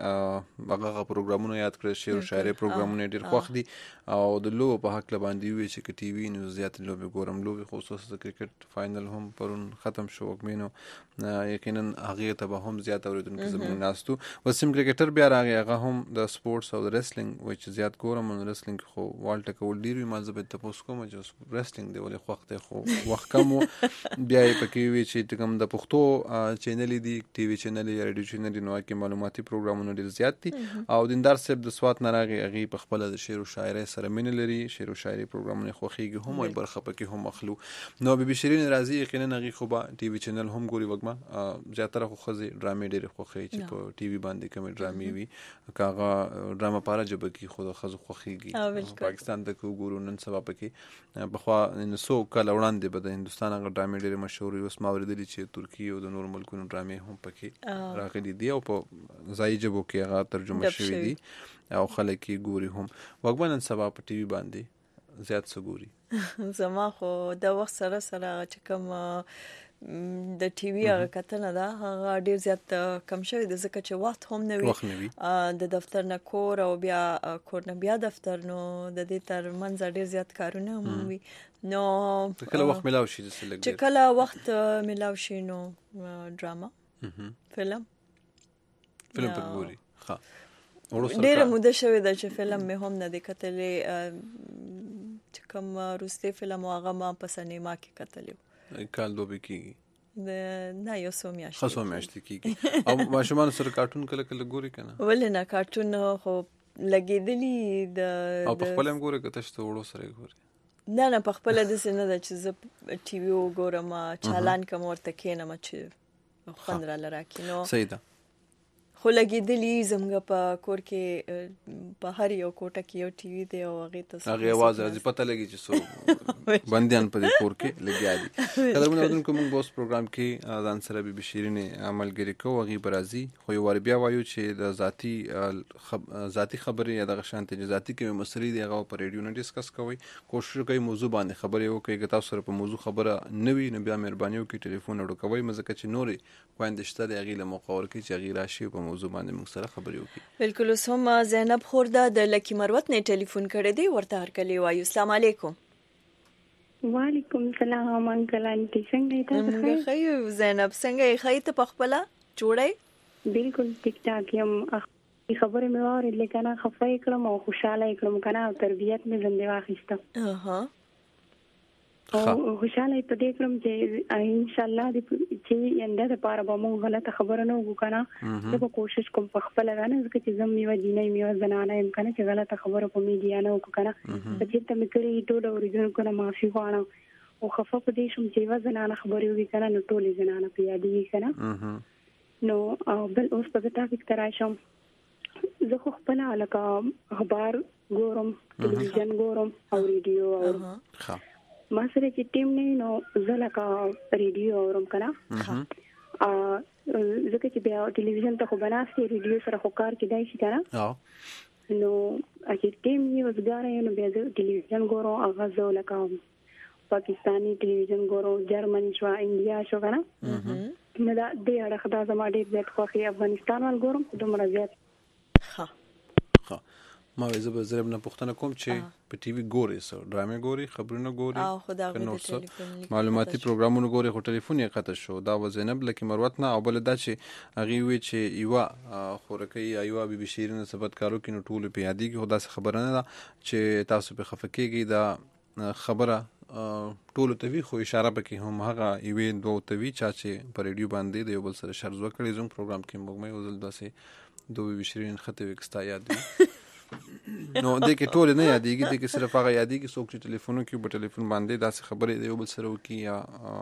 کې هغه پروګرامونه یاد کړل شعر او شاعري پروګرامونه ډیر خوښ دي او د لوبو په حق باندې وی چې ټي وي نو زیات لوبي ګورم لوبي خصوصا د کرکټ فائنل هم پرون ختم شو وګمینو یقینا هغه ته به هم زیات اوریدونکو زموږ ناستو. وسیم کرکټر بیا راغی هغه هم د سپورتس او د ریسلینګ وای چې زیات ګورم نو ریسلینګ خو والټ کول ډیر ما زبې ته پوس کوم چې ریسلینګ دی ولې خوښ دی خو وخت کم بیا یې پکې وی چې کوم د پښتو چینل دی ټي وي چینل یا ریډیو چینل نو کې معلوماتي پروګرامونه ډیر زیات دي او دیندار صاحب د سوات نه راغی هغه په خپل د شعر او شاعري سره مين لري شعر او شاعري پروګرامونه خوخيږي هم او برخه پکې هم اخلو. نو بي بي شيرين راځي یقینا هغه خو به ټي وي چینل هم ګوري وګما زیاتره خو خزي ډرامې ډېر خوخي چې په ټي وي باندې کوم ډرامې وي کاغه ډراما پاره جب کې خود خزو خوخيږي پاکستان ته کو ګورو نن سبا پکې بخوا نو سو کله وړاندې به د هندستان هغه ډرامې ډېر مشهور اوس ما ورېدلې چې ترکیه او د نور ملکونو ډرامې هم پکې راغلي دي او په ځای جبو کې هغه ترجمه شوی دي او خلک یې ګوري هم وګمن نن سبا په ټي وي باندې زیات څه ګوري. زما خو د وخت سره سره چې کوم د ټي وي هغه کتنه ده هغه ډیر زیات کم شوی د ځکه چې وخت هم نه وي د دفتر نه کور او بیا کور نه بیا دفتر نو د دې تر منځ ډیر زیات کارونه هم وي نو کله وخت ملاو شي چې کله وخت ملاو شي نو ډراما فلم فلم په ګوري ها ډیره موده شوې ده چې فلم مې هم نه دی کتلې چې کوم روسي فلم هغه ما په سینما کې کتلې کال دوه کېږي د نه یو څو میاشتې خاصو میاشتې کېږي او ماشومان سره کارټون کله کله ګوري کنه ولې نه کارټون خو لګېدلی د او په خپل هم ګوري کته چې وړو سره ګوري نه نه په خپل د سینه د چې زه ټي وي وګورم چالان کوم ورته کېنم چې خوند را لراکې نو صحیح ده خو لګېدلی زموږ په کور کې په هر یو کوټه کې یو ټي وي دی او هغه ته هغه आवाज راځي پته لګي چې سو بنديان په دې کور کې لګیا دي. قدرمن اوریدونکو موږ بوس پروګرام کې ځان سره بي بي شيرين عملګری کوو هغه برازي خو یو ور بیا وایو چې د ذاتی خب... ذاتی خبرې یا د غشانته ذاتی کې مسلې دی هغه په ریډیو نه ډیسکس کوي کوشش کوي موضوع باندې خبرې وکړي که تاسو سره په موضوع خبره نه وي نو بیا مهرباني وکړئ ټلیفون وړو کوي مزه چې نوري خويندشته د هغه له مقاور کې چې هغه راشي په موضوع باندې موږ سره خبرې وکړي. بالکل اوس هم زینب خورده د لکی مروت نه ټلیفون کړی دی ورته هرکلی وایو. السلام علیکم. وعلیکم السلام انکل انټي څنګه تاسو ښه ښه زینب څنګه ښه ته پخپله جوړی بالکل ټیک ټاک یم خبرې مې واورېدلې کنه خفه کړم او خوشاله کړم کنه او تربیت مې زنده واخیسته اها او خوشاله په دې کړم چې ان شاء الله دې چې انده د پاره به مو غلطه خبره نه وکړو کنه زه به کوشش کوم په خپل غنه چې زم میو دینه میو زنانه يم کنه چې غلطه خبره په میډیا نه وکړو کنه چې ته مې کړی ټول اوریجن کنه معافي غواړم او خفه په دې شم چې و زنانه خبرې وکړي کنه نو ټول زنانه په یادې کنه نو بل اوس په ټاپک تر راشم زه خو خپل لکه اخبار ګورم ټلویزیون ګورم او ریډیو اورم ها ما سره چې ټیم نه نو زه لکه ریډیو اورم کنه ها ځکه چې بیا ټلویزیون ته خو بناستې ریډیو سره خو کار کېدای شي کنه ها نو چې ټیم یې وزګاره نو بیا زه ټلویزیون ګورم هغه زه لکه پاکستانی ټلویزیون ګورم جرمن شو انډیا شو کنه نو دا د اړه خدای زما ډېر زیات خوښي افغانستان ول ګورم دومره زیات ها ها ما زه به زرب نه پوښتنه کوم چې په ټي وي ګوري سو ډرامې ګوري خبرونه ګوري او خدای غوډه ټلیفون معلوماتي پروګرامونه ګوري خو ټلیفون یې قطع شو دا و زینب لکه مروت نه او بل دا چې هغه وی چې یوا خورکې ایوا بي بي شیرین ثبت کارو کې نو ټول په یادي کې خدا څخه خبره نه ده چې تاسو په خفکیږي دا خبره ټول ته وی خو اشاره پکې هم هغه ایوي دوه ته وی چا چې په ریډیو باندې د یو بل سره شرز وکړي زوم پروګرام کې موږ مې وزل داسې دوه بي شیرین خطه وکستا یاد دي نو دې کې ټول نه یادېږي دې کې صرف هغه یادېږي څوک چې ټلیفونو کې په ټلیفون باندې داسې خبرې دی یو بل سره وکړي یا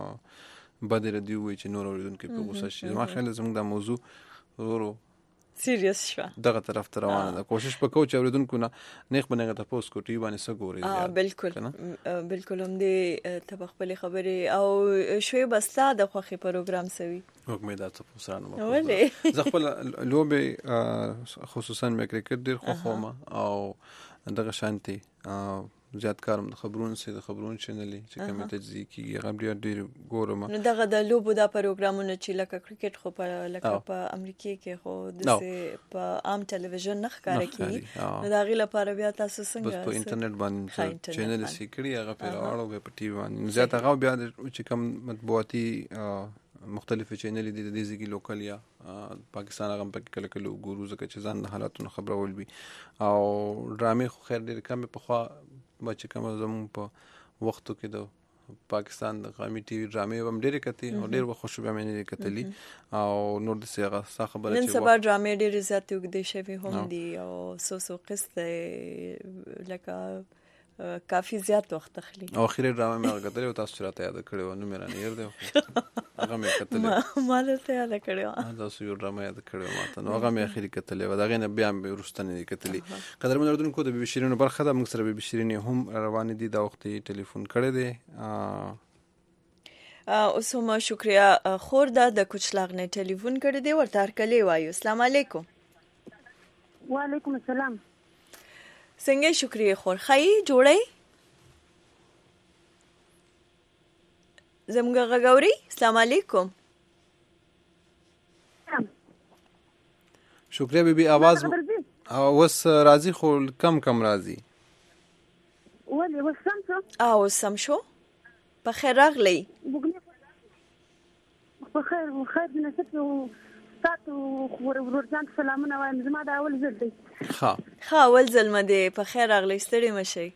بد ردیو وي چې نور اوریدونکو په غوسه شي ما خیال زموږ دا موضوع ورو سیریس شو دغه طرف ته روانه ده کوشش وکړو چې اوریدونکو نه نیخ بنګه تاسو کو ټي باندې څه ګوري اه بالکل بالکل هم دې ته خپل خبرې او شوي بستا د خوخي پروګرام سوي وګمې دا څه پوسانه مو زه خپل لوبه خصوصا مې کرکټ ډیر خوښوم او دغه شانتي زیات کارم د خبرونو سره د خبرونو چینلې چې کومه تجزیه کیږي هغه ډیر ډیر ګورم نو دغه د لوبو د پروګرامونو چې لکه کرکټ خو په لکه په امریکا کې خو د په عام ټلویزیون نه ښکار کیږي نو دا غي لپاره بیا تاسو څنګه بس په انټرنیټ باندې چینل سیکړي هغه په راوړو په ټي وي باندې زیات هغه بیا چې کوم مطبوعاتي مختلفه چینل دي د دې ځګي لوکل یا پاکستان هغه په کله کله ګورو ځکه چې ځان د حالاتونو خبرول وي او ډرامې خو خیر ډېر کم په خوا بچ کوم زمون په وختو کې د پاکستان د قومي ټي وي ډرامې هم ډېر کتي او ډېر خوشو به مې کتلې او نور د سیغه خبره چې نن سبا ډرامې ډېر زیات وګدي شوی هم دي او سو سو قصه لکه کافی زیات وخت تخلی او اخیری ډرامه مې غوښتل او تاسو راته یاد کړو نو مې رانه یاد دی هغه مې کتل ما له ته یاد کړو تاسو یو ډرامه یاد کړو ماته نو هغه مې اخیری کتل و دا غینه بیا مې ورستنې کتلې قدر مې اردن کو د بي بي شیرینو برخه د موږ سره بي بي شیرین هم روان دي دا وخت ټلیفون کړی دی اوس هم شکریا خور دا د کوچلاغ نه ټلیفون کړی دی ورته کلی وایو السلام علیکم وعلیکم السلام څنګه شکریا خور خای جوړی زمګه غاوري السلام علیکم شکریا بیبي आवाज اوس راضی خو کم کم راضی ولې وسم شو او سم شو په خیر راغلی په خیر خیر نشته تاسو ورځان سلامونه وایم زما دا اول ځل دی ها ها اول ځل مده په خیر راغلی ستړي مشي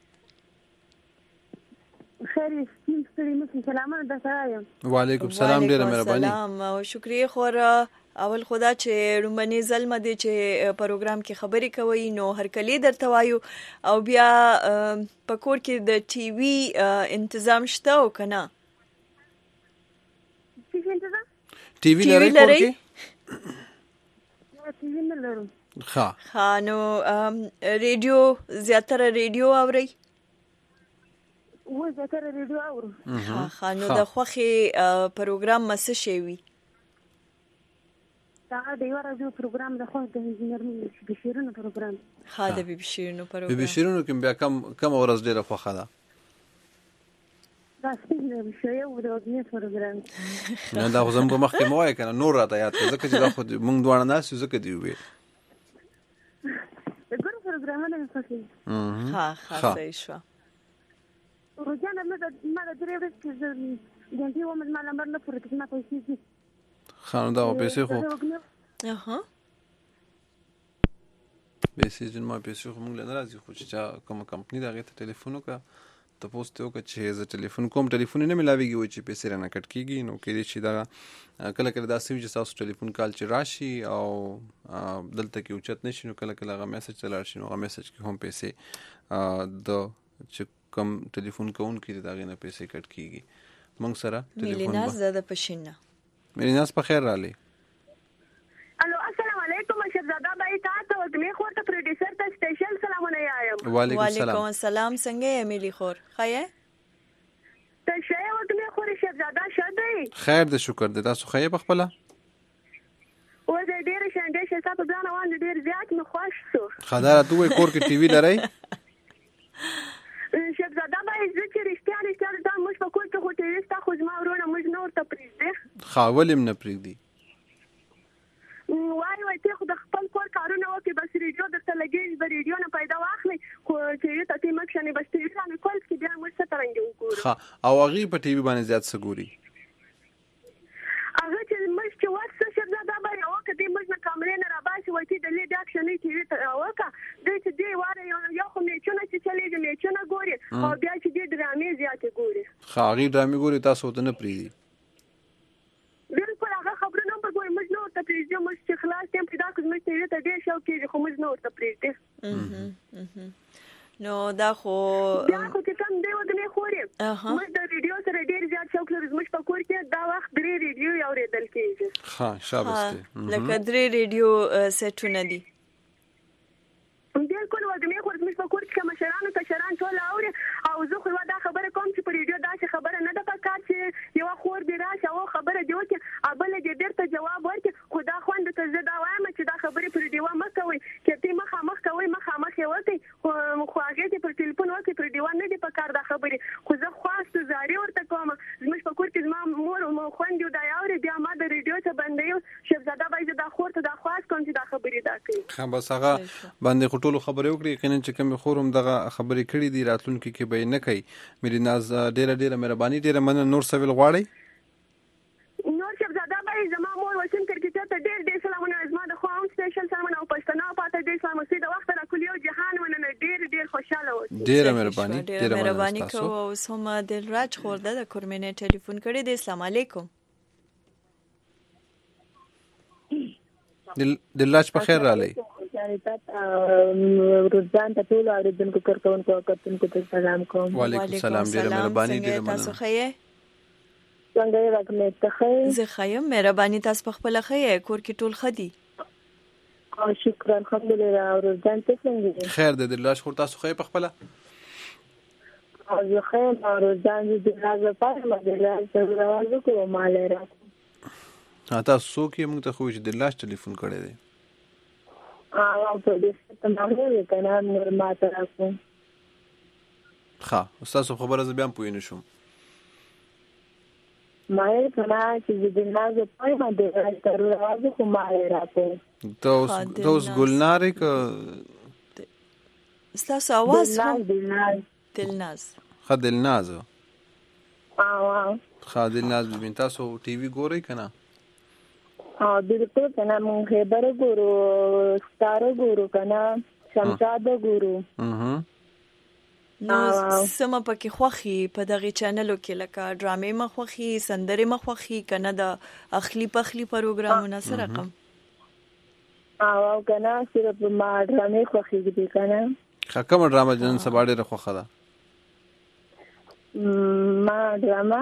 خیر ستړي مشي سلامونه درته وعلیکم السلام ډیره مهرباني سلام او شکریا خور اول خدا چې رومبني ځل مده چې پروګرام کې خبرې کوي نو هر کلی درته وایو او بیا پکور کې د ټي وي تنظیم شته او کنه ټي وي لري کور کې ټي وي نه لرم ها ها نو ریډیو زیاتره ریډیو اوري و زیاتره ریډیو اورم ها ها نو د خوخي پروګرام مسه شي وي دا د یو راډیو پروګرام د خو د انجینر بي بي شیرینو پروګرام ها د بي بي شیرینو پروګرام بي بي شیرینو کې بیا کم کم ورځ ډیره خوخه ده دا څنګه به شي یو د اودینس پروګرام نه دا خو زم په مخ کې موای کنه نور راته یاد ځکه چې دا خو مونږ دوه نه سې ځکه دی وې دغه پروګرامونه څه ها ها صحیح شو روزانه مې ما د درې ورځې د دې و مې ما نمبر نه پوره کړم په هیڅ خانو دا پیسې خو اها پیسې جن ما پیسې خو مونږ نه راځي خو چې کوم کمپنی دا غته ټلیفون وکړه ته پوسټ وکړه چې زه ټلیفون کوم ټلیفون نه ملاويږي و چې پیسې رانه کټ کیږي نو کې چې دا کله کله دا سوي چې تاسو ټلیفون کال چې راشي او دلته کې اوچت نشي نو کله کله هغه میسج چلار شي نو هغه میسج کې هم پیسې د چې کوم ټلیفون کوون کې دا غنه پیسې کټ کیږي مونږ سره ټلیفون ملیناز زده پښینه ملیناز په خیر را لې شهزاده بای تاسو وګمې خور ته پروډوسر ته سپیشل سلامونه وایم. وعلیکم السلام. وعلیکم السلام. څنګه یې ملي خور؟ خیر ته شې وګمې خور شهزاده شاده خیر د شکر د تاسو خیر په خپل و دې ډېر شاندې چې تاسو ځان وان ډېر زیات مې خوښ شو. خدای ته وای کور کې ټي وی لرئ؟ شهزاده بای زه چې رښتیا رښتیا دا موږ په کور کې خو ټي وی ستا خو زما ورونه موږ نور ته پرېږدي. ښه ولې م نه پرېږدي؟ وای وای ته خو د خپل کور کارونه وکړې بس ریډیو درته لګېږي د ریډیو نه پیدا واخلې خو ټي وی ته تی مکشنې بس ټي وی رانه کول کې بیا موږ څه ترنګ وګورو. ښه او هغې په ټي وی باندې زیات څه ګوري؟ هغه چې موږ چې وڅ شهزاده بای وکړه دې موږ نه کامرې نه راباسي وای چې د لیډ اکشنې ټي وی ته وکړه دې چې دې واره یو خو میچونه چې چلېږي میچونه ګوري او بیا چې دې ډرامې زیاتې ګوري. ښه هغې ډرامې ګوري تاسو ورته نه پرېږدي؟ بالکل هغه خبرونه هم به ګوري موږ نه ورته پرېږدي موږ چې خلاص ټایم پیدا کړو موږ ټي وی ته ډېر شوق کېږي خو موږ نه ورته پرېږدي. نو دا خو بیا خو چې کوم دی وګنې خورې موږ د ریډیو سره ډېر زیات شوق لرو زموږ په کور کې دا وخت درې ریډیو اورېدل کېږي. ښه شاباس دی. لکه درې ریډیو سیټونه دي. بالکل وګنې خور زموږ په کور کې مشرانو کشران ټول اوري او زه خو دا خبره کوم چې په ریډیو داسې خبره نه ده پکار چې یو خور دې راشي او خبره دې وکړي او بل دې بیرته جواب ورکړي خو دا خوند ته زه دا وایم چې دا خبرې په ریډیو مه کوئ چې ته مخامخ کوئ مخامخ یې وکړئ خو هغې چې پر ټلیفون وکړئ په ریډیو نه دي پکار دا خبرې خو زه خواست زاري ورته کوم زموږ په کور کې زما مور خویندې دا اوري بیا ما د ریډیو څه بندوي شهزاده بای زه دا خور ته دا خواست کوم چې دا خبرې دا کوي. ښه بس هغه باندې خو ټولو خبرې وکړي یقینا چې کومې خور هم دغه خبرې کړي دي راتلونکي کې به یې نه کوي. مېري ناز ډېره ډېره مهرباني ډېره مننه. نور څه ویل غواړئ؟ نور شهزاده بای زما مور وسیم کرکټر ته ډېر ډېر سلامونه زما د خو هم سپیشل سلامونه او پښتنو پاته ډېر سلامونه سي د وخت را کلیو جهان مننه ډېر ډېر خوشاله اوسئ. ډېره مهرباني ډېره مهرباني کوو. اوس هم دلراج خورده د کورمینې ټلیفون کړی دی. السلام علیکم. دل دلراج په خیر رالی. روزان ته ټول اوریدونکو کارکونکو کارکونکو ته سلام کوم. وعلیکم السلام. ډېره مهرباني ډېره مننه. تاسو ښه څنګه یې راکمه ته ښه؟ زه ښه یم مهرباني. تاسو په خپله ښه یې؟ کور کې ټول ښه دي؟ شکر الحمدلله. روزان ته څنګه یې؟ خیر دی دلراج خور تاسو ښه په خپله؟ زه ښه یم روزان دې دلراج لپاره ما دلراج سره راوړو کوم مال راکو. تاسو څوک یې؟ موږ ته خو چې دلراج ټلیفون کړی دی. او په دې څه مغرب کنه نور ماته راکو. ښه تاسو خبره زه بیا هم پوه نه شوم. ما یې کنه چې دلراج په ما دلراج سره راوړو کوم مال راکو. ته اوس ته اوس ګلنارې که ستاسو اواز دلناز دلناز ښه دلناز ښه دلناز ببین تاسو ټي وي ګورئ که نه؟ بالکل کنه مونږ خبره ګورو ستاره ګورو کنه شمشاد ګورو. نو سم پکې خوخي په دغه چینلو کې لکه ډرامې مخوخي سندرې مخوخي کنه د اخلي پخلي پروګرامونه سره رقم او کنه صرف ما ډرامې خوخي دي کنه. کومه ډرامه جن سبا ډېره خوښه ده؟ ما ډرامه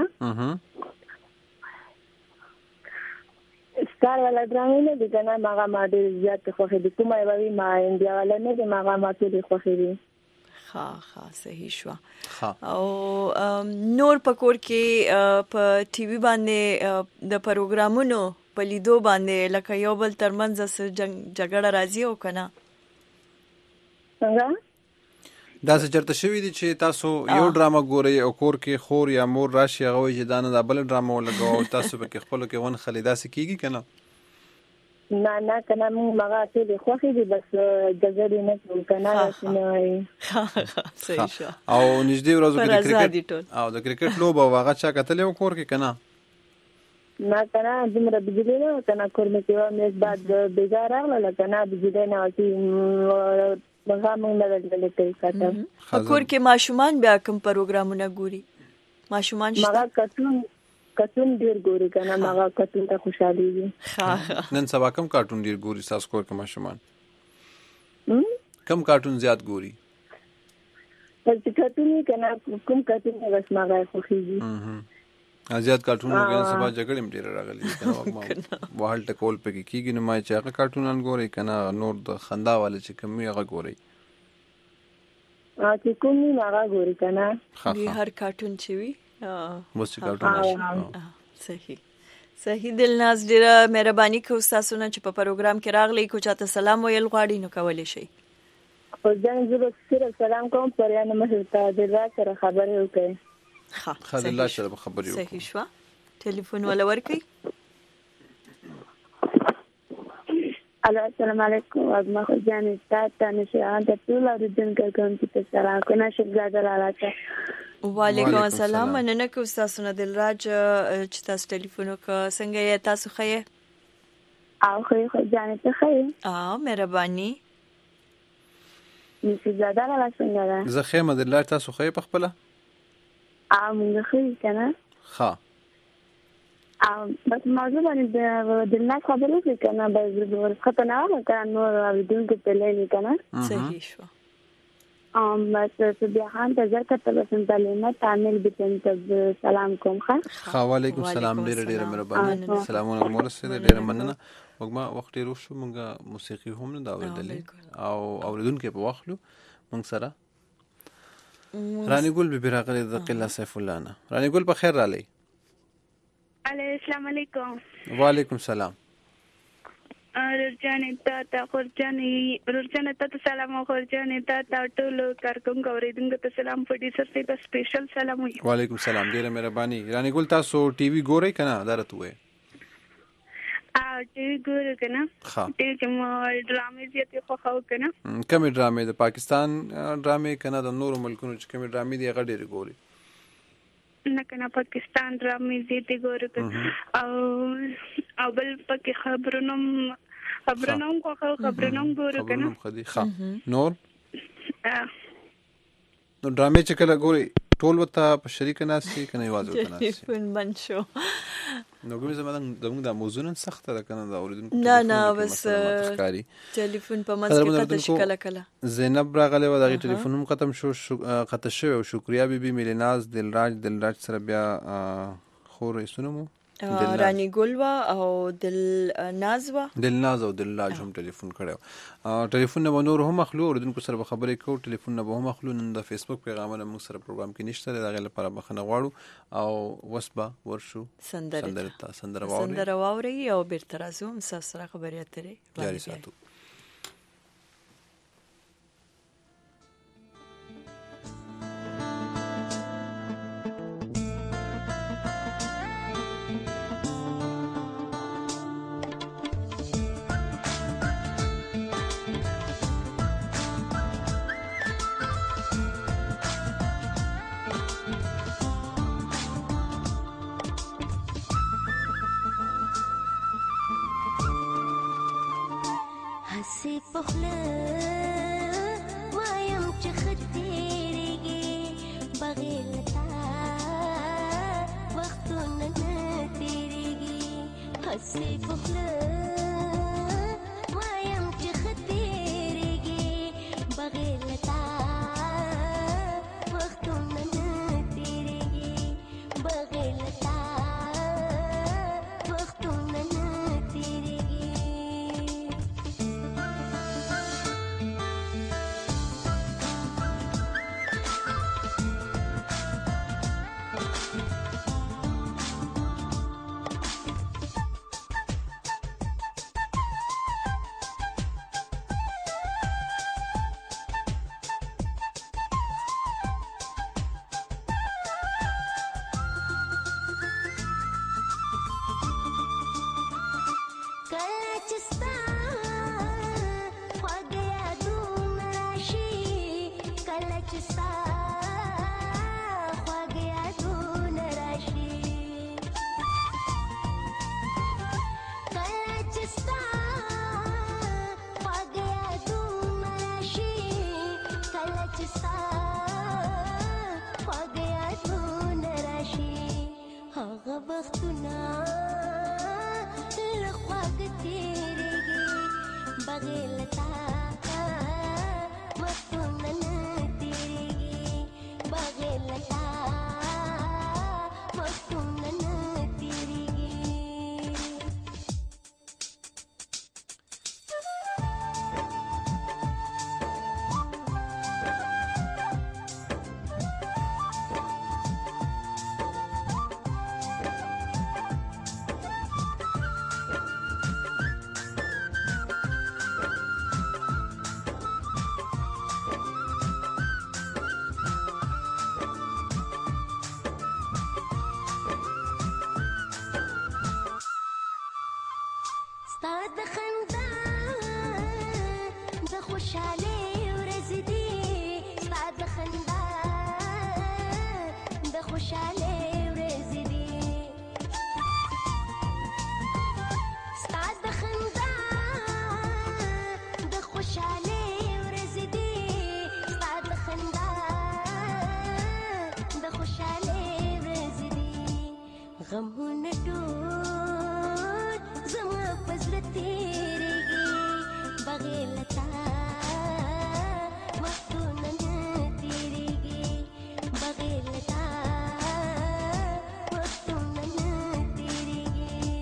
ستار والا ډرامې نه دي کنه ماغه ما ډېر زیات خوښې دي. کومه وایي ما انډیا والا نه دي ماغه ما ټول خوښې دي. ها ها صحیح شو. او نور پکور کې په ټي وي باندې د پروګرامونو په لیدو باندې لکه یو بل ترمنځ جګړه راځي او کنه څنګه دا څه چرته شوی دي چې تاسو یو ډرامه ګورئ او کور کې خور یا مور راشي هغه وایي چې دا نه دا بل ډرامه ولګوه او تاسو پکې خپلو کې ون خلې داسې کېږي که نه؟ نه نه که نه مونږ هغه ټولې خوښې دي بس جګړې نه کوو که نه داسې نه وایي. صحیح شو. او نږدې ورځو کې د کرکټ او د کرکټ لوبه او هغه چا کتلی و کور کې که نه؟ نه که نه دومره بجلي نه وه که نه کور مې کې وه میز بعد بېګا راغله که نه بجلي نه وه چې مغه مونږ نه دلته کوي کاته. په کور کې ماشومان بیا کوم پروګرامونه ګوري؟ ماشومان شته؟ مغه کتون کتون ډیر ګوري کنه مغه کتون ته خوشاليږي. نن سبا کوم کارټون ډیر ګوري تاسو کور کې ماشومان؟ کوم کارټون زیات ګوري؟ چې کتون کنه کوم کتون بس مغه خوشيږي. ازيات کارټونونه کې سبا جګړې مډیر راغلي کنه ما وحال ټکول پکې کیږي نو ما چې هغه کارټونان ګوري کنه نور د خندا والے چې کومي هغه ګوري ا چې کومي هغه ګوري کنه هر کارټون چې وي مو چې کارټون صحیح صحیح دلناز ډیره مهرباني کوم تاسو نه چې په پروګرام کې راغلی کو چاته سلام ویل غواړي نو کولای شي او ځان زه صرف سلام کوم پر یا نه مې ته د راځه خبرې وکړي ها خدای الله سره خبرې وکړي صحیح شو ټلیفون ولا ورکي الو السلام علیکم اجمه خو جان تاسو نشه انت ټول اوریدل کوم چې سلام کو نشه زړه راځه وعلیکم السلام مننه کوم تاسو نه دلراج چې تاسو ټلیفون وکړ څنګه یې تاسو خې او خې خو جان ته خې اه مهرباني نشه زړه راځه زه خې مدلراج تاسو خې په خپل ا موږ خې کنه ها ا بس موضوع باندې د دلنا خبرې کوي کنه به زه خطر نه وکړم نو اوریدل کې پلان کنه صحیح شو ام بس بیا هم ته ځکه ته بسم تعلیمات تعامل بتن ته سلام کوم ښه وعلیکم السلام ډیر ډیر مهرباني سلامونه مورسه ډیر مننه وګما وخت ډیر شو مونږه موسیقي هم نه دا اوریدلې او اوریدونکو په واخلو مونږ سره رانی ګل به راغله د قله سیف الله نه رانی ګل په خیر را لې السلام علیکم وعلیکم السلام ورجانې تا تا ورجانې ورجانې تا سلام ورجانې تا تا ټول کارکوم کوریدونکو ته سلام پروډوسر ته سپیشل سلام وي وعلیکم السلام ډیره مهرباني رانی ګل تاسو ټي وي ګورئ کنه درته وې ا ټي وي ګورئ کنه ټي وي کوم ډرامې زیاتې خو خو کنه کوم ډرامې د پاکستان ډرامې کنه د نورو ملکونو چې کوم ډرامې دی هغه ډېر ګوري نه کنه پاکستان ډرامې زیاتې ګوري او او بل پکې خبرونو خبرونو کو خبرونو ګوري کنه ښه نور نو ډرامې چې کله ګوري ټول وته په شریک ناسي کنه یوازې وته ناسي ټلیفون بند شو نو کوم زموږ د موضوع نن سخت ده کنه دا اوریدونکو نه نه بس ټلیفون په مس کې قطع شکل کله زینب راغله و دغه ټلیفون هم ختم شو قطع شو او شکریا بیبي میلیناز دلراج دلراج سره بیا خور یسونمو رانی ګلوا او دل نازوا دل ناز او دلراج هم ټلیفون کړو ټلیفون نه نور هم مخلو اوریدونکو سره خبرې کو ټلیفون نه هم مخلو نن د فیسبوک پیغامونه موږ سره پروګرام کې نشته دغه لپاره بخنه غواړو او وسبا ورشو سندره سندره واوري سندره واوري او بیرته راځو هم سره خبرې اترې جاري ساتو Bagaimana ستاد خندا د خوشاله ورځ دی ستاد خندا د خوشاله ورځ دی ستاد خندا د خوشاله ورځ دی ستاد خندا د خوشاله ورځ دی غمونه ټول زما پزړه تیریږي بغیر تا وختونه نه تیریږي بغیر تا وختونه نه تیریږي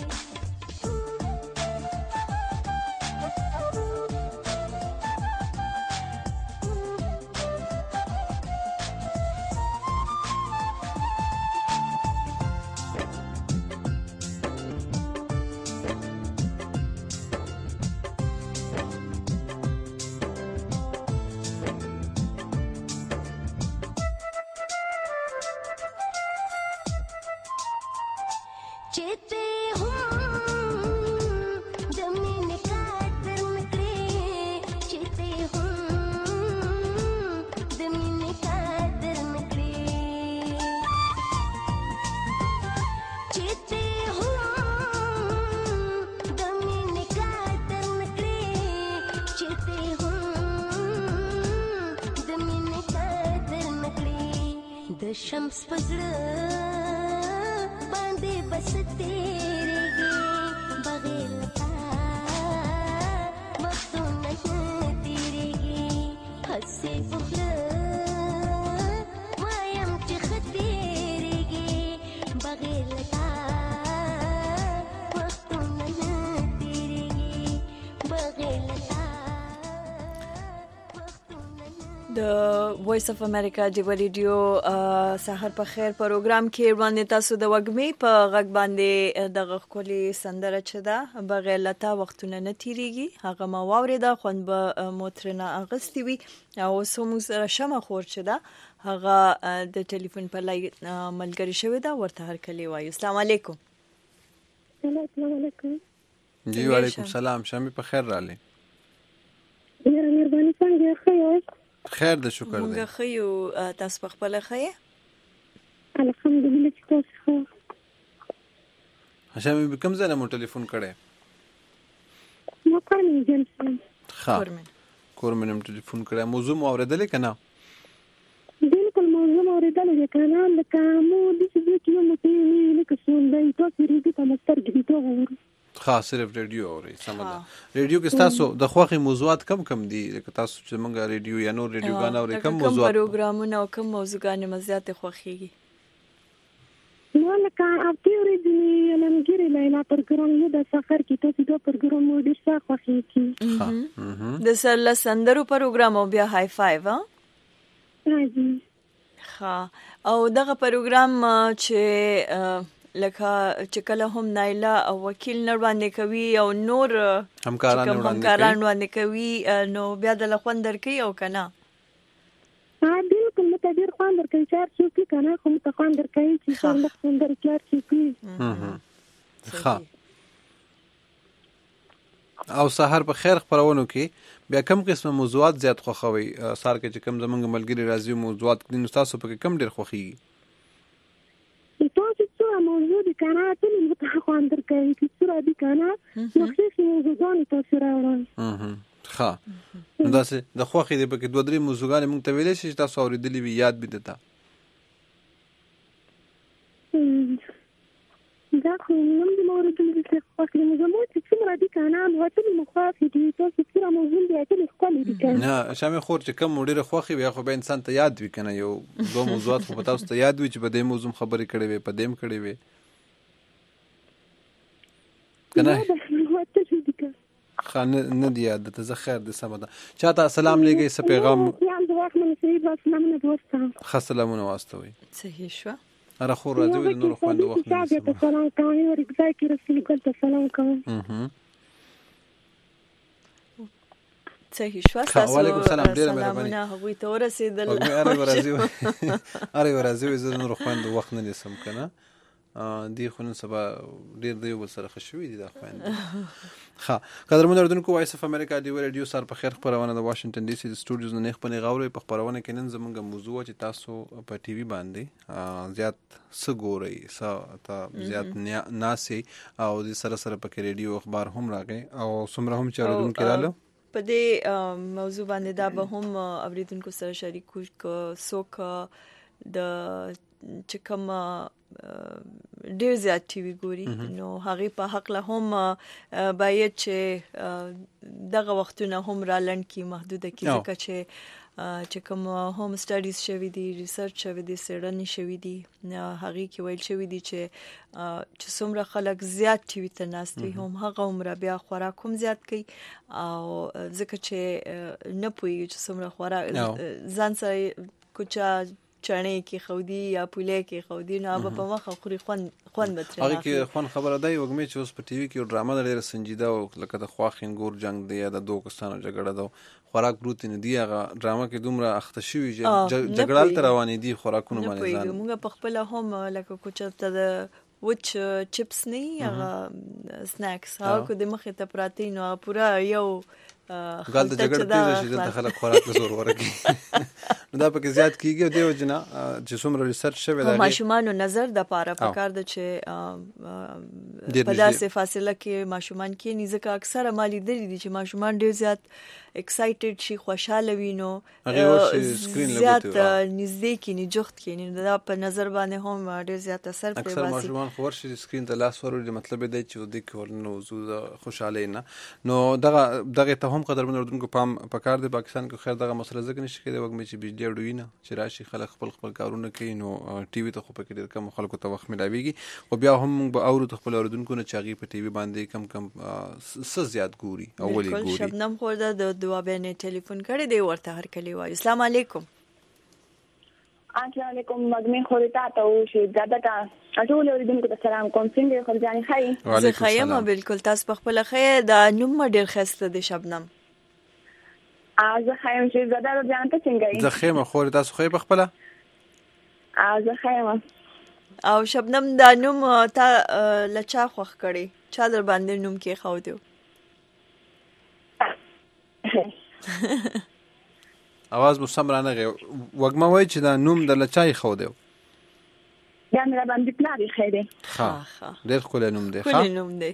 چیتے ہوں زمین قدر نکلے چیتے ہوں زمین قدر نکلے چیتے ہوں زمین قدر نکلے چیتے ہوں زمین قدر نکلے د شمس پزړه باندې بس تیریږي بغیر تا وختونه نه تیریږي هسې په خوله وایم چې ښه تیریږي بغیر تا وختونه نه تیریږي بغیر تا د وایس اف امریکا دی ریډیو سحر په خیر پروګرام کې وړاندې تاسو د وګمې په غږ باندې د غخولي سندره چدا بغیر لتا وختونه نه تیریږي هغه ما واورېدا خوند به موترنه اغستی وي او سمو سره شمه خور چدا هغه د ټلیفون په لای ملګری شوی دا ورته هر کلی وایو السلام علیکم السلام علیکم جی وعلیکم السلام شامي په خیر رااله ډیره مهرباني څنګه خیر خیر د شکر دی موږ خيو تاسو په خپل خیر الحمدلله چې تاسو ښه هشام به کوم ځای نه مو ټلیفون کړی نو کوم جنسم ښه کورمنم ټلیفون کړی موضوع مو اورېدلې کنه بالکل موضوع مو اورېدلې کنه لکه مو د څه کې یو مته لکه څنګه تاسو ریډي په مستر کې ته خاص صرف ریډیو اوري سمه ریډیو کې تاسو د خوخي موضوعات کم کم دي لکه تاسو چې موږ ریډیو یا نور ریډیو غانا اوري کم موضوعات پروګرامونه او کم موضوعګانې مزيات خوخيږي نو لکه اپتیوري دي لمګری لیلا پروګرام یو د سفر کې تاسو دا پروګرام مو ډیر ښه خوخيږي د سرله سندرو پروګرام او بیا هاي فایو ها راځي ها او دغه پروګرام چې لکه چې کله هم نایلا او وکیل نه باندې کوي او نور همکاران باندې کوي نو بیا د لخوان درکې او کنه ها بالکل مته ډیر خوان درکې چار څوک کنه خو مته خوان درکې چې څنګه څنګه چار څوک ها او سحر په خیر خبرونو کې بیا کم قسمه موضوعات زیات خوخوي سار کې چې کم زمونږ ملګری راځي موضوعات کې نو تاسو په کم ډیر خوخيږي تاسو څه موضوع دي کنه ته نو ته خوان درکې چې څه دي کنه نو څه موضوعونه تاسو راوړل ها نو دا څه د خوخي دی په کې دوه درې موضوعګانې مونږ ته ویلې شي تاسو اورېدلې وي یاد به دتا دا خو نوم دې مورد دې څه خوخي موضوع چې څومره دي کنه نو ته نو خوخي دي تاسو څه موضوع دي ته خپل دي کنه نه شامه خور چې کم ډیره خوخي وي خو به انسان ته یاد وي کنه یو دوه موضوعات خو تاسو ته یاد وي چې په دې موضوع خبرې کړې وي په دې کړې وي کنه خان نه دی یاد ته زخیر د سم ده چاته سلام لګي س پیغام یم د وخت من سید سلامونه دوستا خسلامونه واستوي صحیح شو اره خو راځي د نور خوند وخت نه سلام کوي ورګځای کې رسول ګل ته سلام کوم صحیح شو تاسو وعلیکم السلام ډیر مهرباني هغه ته ورسېدل اره ورځي اره ورځي زه نور خوند وخت نه نسم کنه دی خو نن سبا ډېر د یو بل سره ښه شوي دي دا خویندې. ښه قدرمنو اردونکو، وایس اف امریکا ډیو ریډیو سر په خیر خپرونه د واشنگټن ډي سي د سټوډیوز نه خپلې غاوري په خپرونه کې نن زموږ موضوع چې تاسو په ټي وي باندې زیات څه ګورئ، څه ته زیات ناسي او د سره سره پکې ریډیو اخبار هم راغی او څومره هم چې اردونکو رااله په دې موضوع باندې دا به هم اوریدونکو سره شریک کو څوک د چې کوم ډیر زیات ټي وي ګوري نو هغه په حق له هم باید چې دغه وختونه هم را لند کی محدوده کی ځکه چې چې کوم هوم سټډیز شوی دي، ریسرچ شوی دي، سیډنی شوی دي، هغه کې ویل شوی دي چې چې څومره خلک زیات ټي وي ته ناستوي هم هغه عمر بیا خوراک هم زیات کوي او ځکه چې نه پوي چې څومره خوراک ځان سره کوچا چانه کې خودي یا پوله کې خودي نه به په مخه خوري خوان خوان بتره هغه کې خوان خبره دی وګمې چې اوس په ټي وي کې ډرامه ډېره سنجیده او لکه د خواخین ګور جنگ دی یا د دوه کسانو جګړه ده، خوراک بروت نه دی، هغه ډرامه کې دومره اخته شوی چې جګړه تر روانې دي خوراکونه باندې ځان موږ په خپل هم لکه کوچا ته د وچ چپس نه هغه سناکس هغه د مخه ته پراته نو پورا یو ګال د جګړه تیز شي د خلک خوراک زور ورکي نو دا پکې زیات کیږي او دیو جنا چې څومره ریسرچ شوی دا ماشومان نظر د پاره پکار د چې په داسې فاصله کې ماشومان کې نيزه اکثره مالی درې دي چې ماشومان ډیر زیات ایکسایټډ شي، خوشاله وي نو زیات نږدې کې نه جوخت کې نه دا په نظر باندې هم ډیر زیات اثر کوي. اکثر ماشومان خو ورشي سکرین ته لاس ورولي، مطلب دی چې د کول نو زو خوشاله نه نو دغه دغه ته هم قدر من اردن کو پام پکار دی. پاکستان کې خیر دغه مسله ځکه نشي کېدای وګمې چې بجلی اړوي نه چې راشي خلک خپل خپل کارونه کوي نو ټي وي ته خو پکې ډېر کم خلکو ته وخت ملاويږي او بیا هم به اورو خپل اردونکو نه چاغي په ټي وي باندې کم کم س زیات ګوري او ولي ګوري. شبنم خورده د دوا بینه ټلیفون کړی دی ورته هر کلی وای السلام علیکم. السلام علیکم مګمه خورتا ته او شي دادا ته ټول اوریدونکو ته سلام کوم، څنګه خو ځاني خای؟ زه خایم بالکل، تاسو په خپل خای دا نوم ډیر خسته دی شبنم. ا زه خایم چې زاده ورځان ته څنګه یې؟ زه خیمه خور تاسو خای په خپل؟ ا زه خایم. او شبنم دا نوم ته لچا خوخ کړي چا در باندې نوم کې خاو دیو؟ اواز مو سم را نه غي وګما وای چې دا نوم د لچای خو دیو؟ دا مې باندې پلاری خیره. ها ډېر خو له نوم دی. ها نوم دی.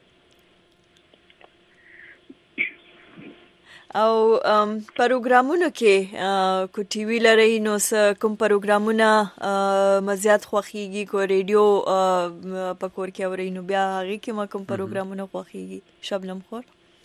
او پروګرامونو کې کو ټي وی لري نو کوم پروګرامونه مزيات خوخيږي کو ریډیو پکور کې اوري نو بیا هغه کې ما کوم پروګرامونه خوخيږي شبنم خور؟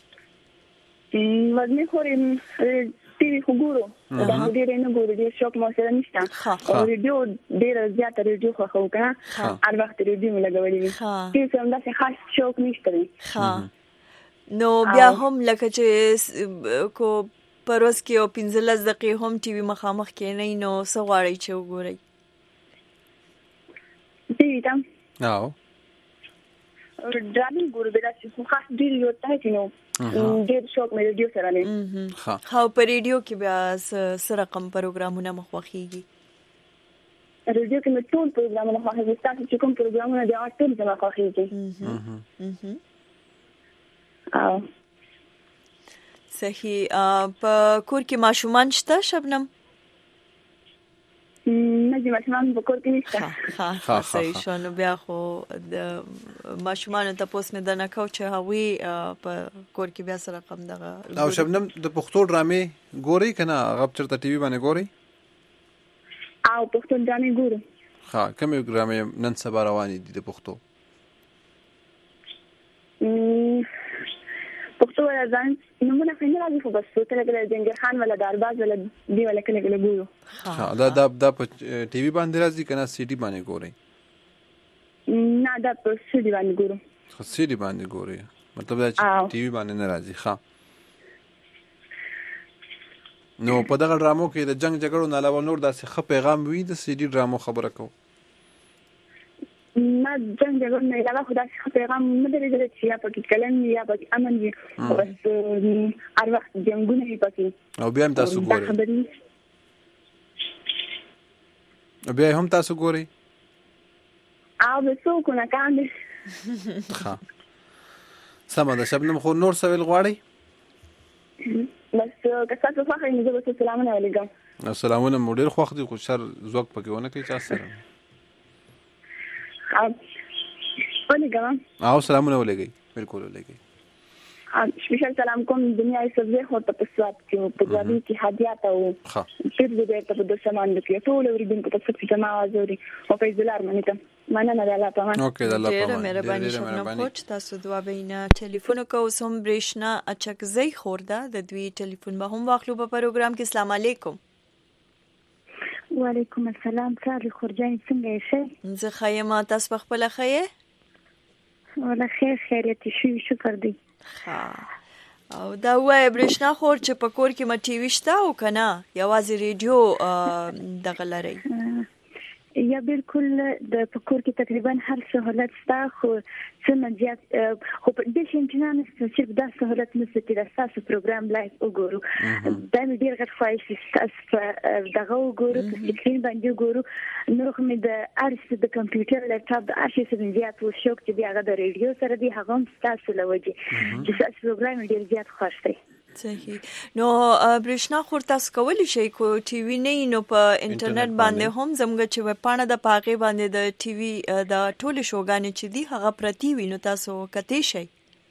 مګنی خورم ټي وي وګورو دا ډېر نه ګورو ډېر شوق مو سره نشته او ریډیو ډېر زیات ریډیو خو خو کنه هر وخت ریډیو ملګولې ټي سم دا څه خاص شوق نشته. ها نو بیا هم لکه چې کو پروس کې او پنځلس دقیقې هم ټي وي مخامخ کې نه نو څه غواړي چې وګورئ؟ ټي وي تم او ډرامې ګورو بیا چې خاص ډېر یو ته چې نو ډېر شوق مې ریډیو سره لري. ها ها په ریډیو کې بیا سره کوم پروګرامونه مخوخيږي؟ ریډیو کې مې ټول پروګرامونه مخوخيږي، تاسو چې کوم پروګرامونه دی هغه ټول مخوخيږي. او صحیح. په کور کې ماشومان شته شبنم؟ نه دي ماشومان په کور کې نشته. ها ها صحیح شونه بیا خو د ماشومان ته پوس مې د نه کو چې هوی په کور کې بیا سره کم دغه. او شبنم د پښتو ډرامې ګوري کنه غب چرته ټي وي باندې ګوري؟ او پښتو ډرامې ګورو. ها کومه ډرامې نن سبا روانې دي د پښتو؟ پښتو ځان نمونه څنګه راځي خو بس څه کله جنگیر خان ولا دارباز ولا دی ولا کله کله ګورو. ها دا دا د ټي وي باندې راځي کنه سي ډي باندې ګوري؟ نه دا په سي ډي باندې ګورو. خو سي ډي باندې ګوري مطلب دا چې ټي وي باندې نه راځي. ها نو په دغه ډرامو کې د جنگ جګړو نه علاوه نور داسې ښه پیغام وي د سي ډي ډرامو خبره کوو؟ نه جنگ جګړو نه علاوه خو داسې ښه پیغام نه درېږي چې یا پکې کلن یا پکې امن وي بس هر وخت جنګونه وي پکې او بیا هم تاسو ګورئ؟ بیا هم تاسو ګورئ؟ او څو کو نه کاندي ها سم ده شبنم خو نور سویل غواړي بس که تاسو فخر نه زه به سلامونه علیکم السلامونه مډیر خوښ دي خو شر زوق پکې ونه کوي چا سره علیکم او سلامونه ولګي بالکل ولګي سپیشل سلام کوم دنیا یې سبزه خو ته پسوات کې په ځوابي کې هدیات او ها په دې ته په دوه سامان کې ټول ورېدونکو ته څه څه ما وزوري او په دلار باندې ته مننه د الله په امان اوکې د الله په امان ډېر مهرباني شبنم کوچ تاسو دوا بینه ټلیفون کو سم برېښنا اچکزی خورده د دوی ټلیفون به هم واخلو په پروګرام کې. السلام علیکم. وعلیکم السلام. ساري خورجان څنګه یې؟ زه خیمه تاسو په خپل خیه ولا خیر خیریت شي شکر دی. ها او دا وای برېښنا خور چې په کور کې ما ټي وي شته او کنه یوازې ریډیو دغه لري یا بالکل د پکور کې تقریبا هر سہولت ستا خو څنګه زیات خو په دې شنټنان چې دا سہولت نشته چې تاسو پروګرام لایف وګورو دا مې ډیر غوښ فایش تاسو دغه وګورو چې سکرین باندې وګورو نو کومه د ارس د کمپیوټر لپټاپ د ارشیف څخه زیات وشوک چې هغه د ریډیو سره دی هغه تاسو لوجي چې تاسو پروګرام ډیر زیات خوښ دی. صحیح. نو برېښنا خور تاسو کولی شئ کو ټي وي نه نو په انټرنیټ باندې هم زموږ چې وب پاڼه د پاغي باندې د ټي وي د ټولو شوګانې چې دی هغه پرتی وي نو تاسو کته شئ.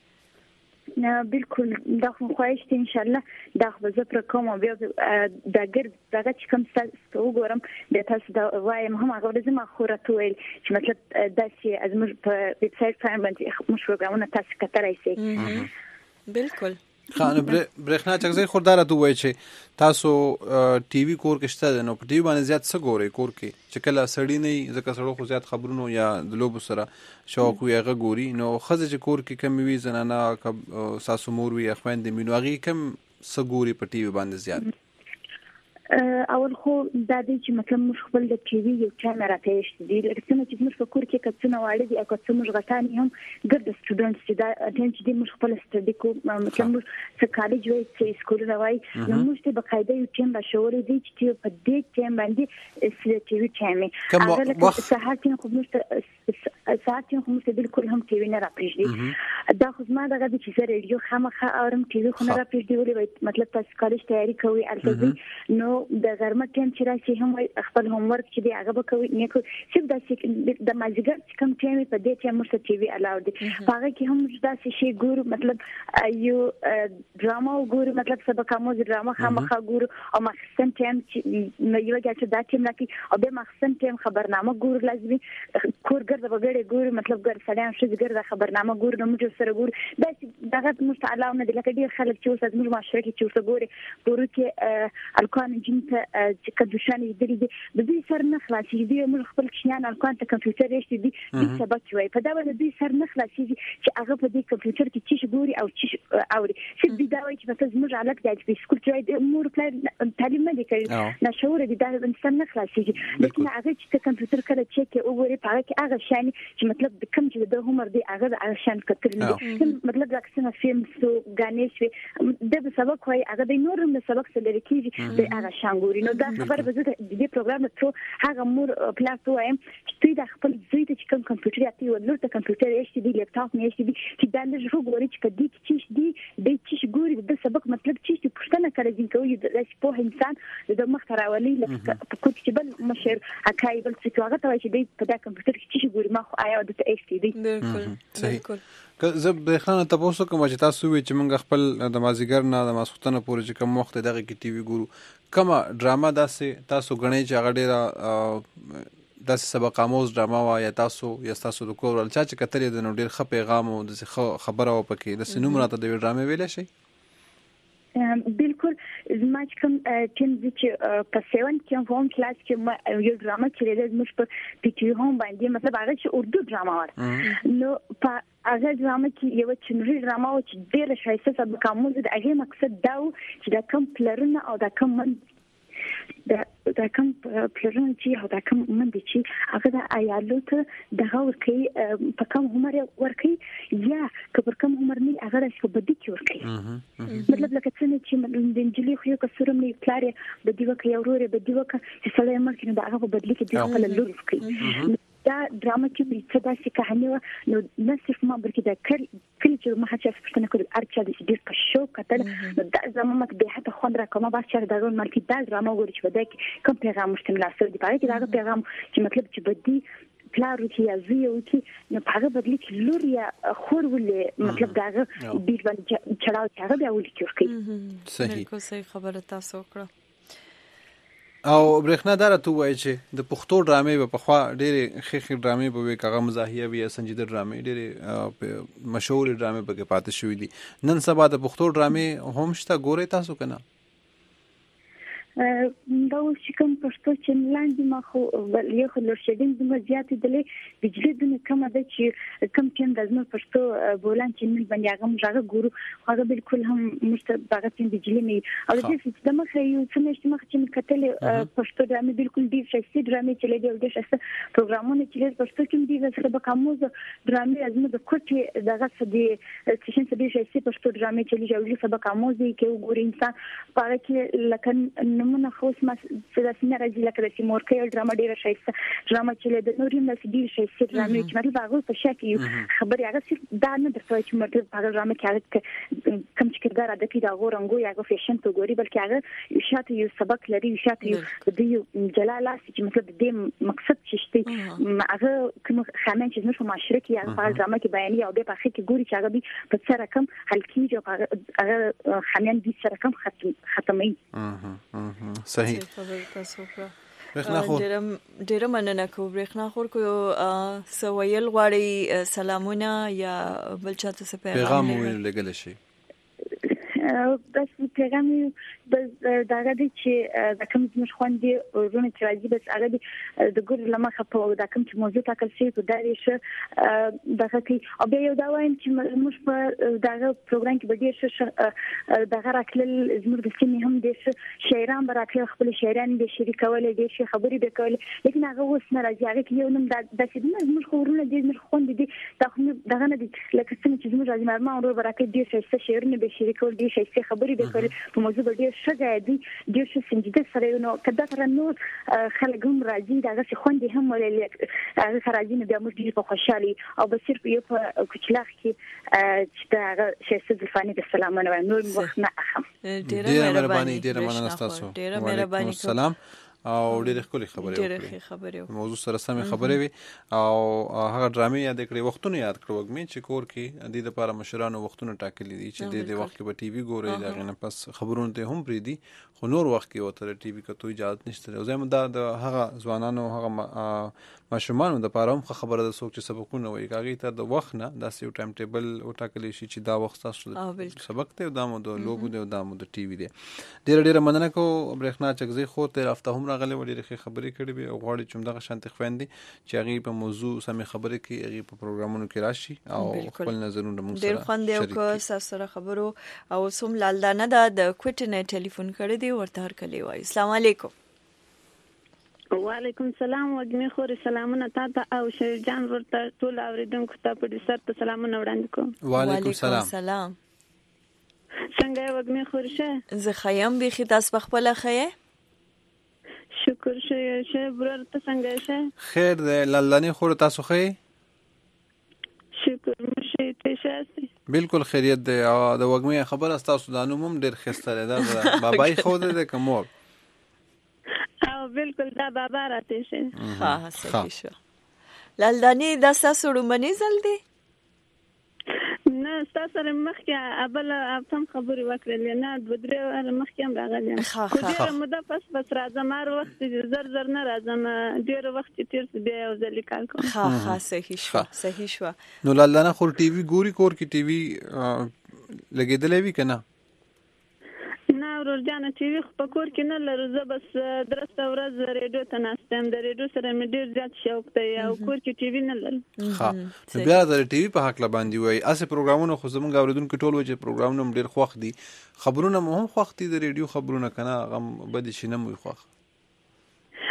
نه بالکل دا خو خوښ دي ان شاء الله دا خو زه پر کوم بیا د ګر دغه چې کوم تاسو وګورم د تاسو د وایم هم هغه لازم اخورت ویل چې مطلب دا چې از موږ په ویب سایټ باندې موږ پروګرامونه تاسو کترای شئ. بالکل. خان برېښنا چکزی خوردار ته وای چې تاسو ټي وي کور کې شته نو په ټي وي باندې زیات څه ګوري کور کې چې کله سړی نه ځکه سړو خو زیات خبرونو یا د لوبو سره شوق وي هغه ګوري نو خزه چې کور کې کم وي زنانه ساسو مور وي خويند مینو هغه کم څه ګوري په ټي وي باندې زیات اول خو د دې چې مطلب موږ خپل د ټي وي یو کیمرا پېښ دي لکه څنګه چې موږ په کور کې کڅونه واړه دي او کڅ موږ غټانې هم ګرد سټوډنټس چې دا ټیم چې موږ خپل سټډي کو مطلب موږ څه کالج وای څه سکول راوي نو موږ ته بقاعده یو ټیم را شوړې دي چې په دې ټیم باندې سې ټي وي ټیم هغه لکه سهار کې خو موږ ساعت کې موږ بالکل هم ټي وي نه راپېښ دي دا خو ما دغه چې زه ریډیو خامخا اورم ټي وي خو نه راپېښ دی ولې مطلب تاسو کالج تیاری کوي البته نو د غرمه ټیم چې راشي هم خپل هوم ورک چې دی هغه به کوي نه کو چې د د مازیګر کوم ټیم په دې ټیم مو ټي وي الاو دي هغه کې هم دا شي ګورو مطلب یو ډراما ګورو مطلب سبق مو ډراما خامخا ګورو او مخصن ټیم چې یو چې دا ټیم راکې او به مخصن ټیم خبرنامه ګورو لازمي کور ګرځي وګړي ګورو مطلب ګر سلام شې ګرځي خبرنامه ګورو نو موږ سره ګورو دا دغه مستعلاو نه د لکه ډیر خلک چې اوس موږ معاشره کې چې اوس ګوري ګورو چې الکان جن چې کډوشان دي د دې سر نه خلاصي دي موږ خپل کښنان الکان ته کمپیوټر یې دي د سبق وي په دا ول دې سر نه خلاصي چې هغه په دې کمپیوټر کې چې ګوري او چې اوري چې دې دا وایي چې مثلا موږ علاق د سکول چې مور پلان تعلیم نه کوي نه شعور دي دا انسان نه خلاصي لیکن هغه چې کمپیوټر کړه چې کې وګوري په هغه کې هغه شان چې مطلب د کم چې د عمر دی هغه هغه شان کتل مطلب راکسنه فلم سو غانې شوی د سبق وایي هغه د نورم د سبق سره لري کې د هغه شان ګوري نو دا خبره به د دې پروګرام ته هغه مور پلاس وایم چې دوی د خپل ځای ته کوم کمپیوټر یا تی ولر ته کمپیوټر یې شي دی لپټاپ نه شي دی چې دا نه جو ګوري چې کدي چې دی د چې ګوري د سبق مطلب چې پښتنه کړی دي کوي د په انسان د مختراولي لکه په چې بل مشر اکای بل چې هغه ته چې دی په دا کمپیوټر کې چې ګوري ما خو آیا د ته ایس دی بالکل بالکل زه به خانه تاسو کوم چې تاسو وی چې موږ خپل د مازیګر نه د ماسختنه پورې چې کوم وخت دغه کې ټي وي ګورو کما ډراما داسې تاسو غنئ چې هغه ډیره داسې سبق آموز ډراما وا یا تاسو یا تاسو د کور ول چې کتلې د نو ډیر ښه پیغام او د خبره او پکې د سينو مراته د ډرامې ویل شي بالکل زما چې کوم ټیم چې په سیون کې هم کلاس کې یو ډراما چې د موږ په پی ټي هم باندې مطلب هغه چې اردو ډراما و نو په هغه ډراما کې یو چنري ډراما و چې ډېر شایسته سبق آموز د هغه مقصد دا و چې دا کوم پلرونه او دا کوم دا دا کوم پلرونه چې او دا کوم من دي چې هغه د ایالو ته دغه ورکي په کوم عمر ورکي یا که په کوم عمر نه هغه راځي په بدی کې ورکي مطلب لکه څنګه چې د انجلي خو یو کسرم نه پلاره بدی وکي اوروري بدی وکي چې سلام مرکه دا هغه په بدلی کې دی خپل لور ورکي دا ډرامه کې څه داسې کہانی و نو نه صرف ما بلکې دا کله چې ما هڅه پښتنه کول ارچا د دې په شو کتل نو دا زموږ مت به حتی خوند را کومه با چې دا ډول مالتي دا ډرامه ورچ بده کې کوم پیغام مشتمل اثر دی پاره کې دا پیغام چې مطلب چې بدی پلار چې یا زوی او چې نه پاره بدلی چې لور یا خور ولې مطلب دا بیل باندې چړاو چې هغه بیا ولې کوي صحیح کو صحیح خبره تاسو کړه او برېښنا دار ته وایي چې د پښتو ډرامې په خوا ډېرې خېخې ډرامې به وي کاغه مزاحیه وي سنجیده ډرامې ډېرې مشهور ډرامې پکې پاتې شوې دي نن سبا د پښتو ډرامې هم شته ګورئ تاسو کنه دا اوس چې کوم پښتو چې لاندې ما خو یو خو لور شیدین د مزيات دلې بجلی د کومه د چې کوم چې د زمو پښتو بولان چې من باندې هغه مجاغه ګورو هغه بالکل هم مستبغه چې بجلی نه او د دې د مخه یو څه نشته مخ چې کتل پښتو ډرامې بالکل ډیر شخصي ډرامې چې لګي او د شخصي پروګرامونه چې پښتو کې دي د سبا کوموز ډرامې ازمه د کوټي دغه څه دي چې څه دي شخصي پښتو ډرامې چې لګي او سبا کوموز کې وګورئ انسان پاره کې لکه نمونه خو ما څه د سینه راځي لکه د سیمور کې ډرامه ډیره شایسته ډرامه چې د نوریم د سیدی شایسته ډرامه چې مطلب هغه په شکل خبري هغه څه دا نه درته چې مطلب هغه ډرامه کې کوم چې کړه د کې دا غورنګو یا فیشن ته ګوري بلکې هغه شاته یو سبق لري شاته یو د جلال چې مطلب د مقصد چې شته هغه کوم خامن چې موږ په معاشره کې هغه په ډرامه کې بیانې او به په خې کې ګوري چې هغه به په څه رقم حل کیږي هغه خامن دي څه رقم ختم ختمي صحیح ډېر ډېر مننه کوم برېښنا خور کو سویل غواړي سلامونه یا بل چاته څه پیغام ولګل شي بس پیغام بس داغه دي چې د کوم مش خوندې ورونه چې راځي بس هغه دي د ګور لمخه په دا کوم چې موضوع تاکل شي په داري شه دغه کې او بیا یو دا وایم چې موږ په دغه پروګرام کې بدیر شه دغه راکل زموږ د سیمې هم د شاعران براکل خپل شاعران د شریکول دي شي خبرې به کول لیکن هغه اوس نه راځي هغه کې یو نم د چې موږ خورونه دي موږ خوند دي دغه نه دي لکه څنګه چې موږ راځي مرما ورو براکل دي چې شاعرونه به شریکول دي شي خبرې به کول په موضوع ډیر شګه دي ډیر څه سنجیده سره نو کدا تر نو خلک هم راځي دغه څه خوندې هم ولې هغه سره راځي نو بیا موږ ډیر په خوشحالي او به صرف یو په کوچلاخ کې چې دا شیخ زلفانی د سلامونه نو وخت نه اخم ډیر مهرباني ډیر مننه تاسو ډیر مهرباني سلام او ډېر ښکلي خبرې ډېر خبرې موضوع سره سمې خبرې وي او هغه ډرامې یاد کړې وختونه یاد کړو وګمې چې کور کې د دې لپاره مشرانو وختونه ټاکلي دي چې د دې وخت کې به ټي وي ګوري دا غنه پس خبرونه ته هم پری دي خو نور وخت کې وته ټي وي کته اجازه نشته او زموږ دا د هغه ځوانانو هغه ماشومانو د لپاره هم خبره ده څوک چې سبقونه وایي هغه ته د وخت نه داسې یو ټایم ټیبل او ټاکلی شي چې دا وخت تاسو سبق ته د مو د لوبو د د مو د ټي وي دی ډېر ډېر مننه کو برېښنا چغزي خو ته هفته هم راغله وړي ډېر خبرې کړې به او غواړي چې دغه شانت خويندې چې هغه په موضوع سمې خبرې کوي هغه په پروګرامونو کې راشي او خپل نظرونه موږ سره ډېر خوند یو کو سره خبرو او سوم لالدانه د کوټ نه ټلیفون کړی دی ورته هر کلی وای السلام علیکم وعلیکم السلام وګمې خوري سلامونه تاسو او شیر جان ورته ټول اوریدونکو ته په دې سره سلامونه وړاندې کوم وعلیکم السلام سلام څنګه وګمې خوري شه زه خیم به خې تاسو خپل خې شکر شه شه برر ته څنګه شه خیر دې لالانی خور تاسو خې شکر مشه ته شه بالکل خیریت ده او د وګمې خبر است تاسو د انومم ډیر خسته ده بابای خو دې کومور او بالکل دا بابا راته شه ها صحیح شو لالدانی دا تاسو رومنی زل دی نه تاسو مخکې ابل افهم خبري وکړل نه د درې مخکې هم راغلی خو ډیره مده پس بس راځم هر وخت زر زر نه راځم ډیره وخت تیر بیا یو ځل کال کوم ها ها صحیح شو صحیح شو نو لالدانه خو ټي وي ګوري کور کې ټي وي لګیدلې وی کنه نه ورجانه ټي وي په کور کې نه لرو زه بس درسته ورځ ریډیو ته ناستم د ریډیو سره مې ډیر زیات شوق دی او کور کې ټي وي نه لرم ها نو بیا د ټي وي په حق لا باندې وای اسه پروګرامونه خو زمونږ اوریدونکو ټول وجه پروګرامونه ډیر خوښ دي خبرونه هم خوښ دي د ریډیو خبرونه کنه غم بد شي نه مو خوښ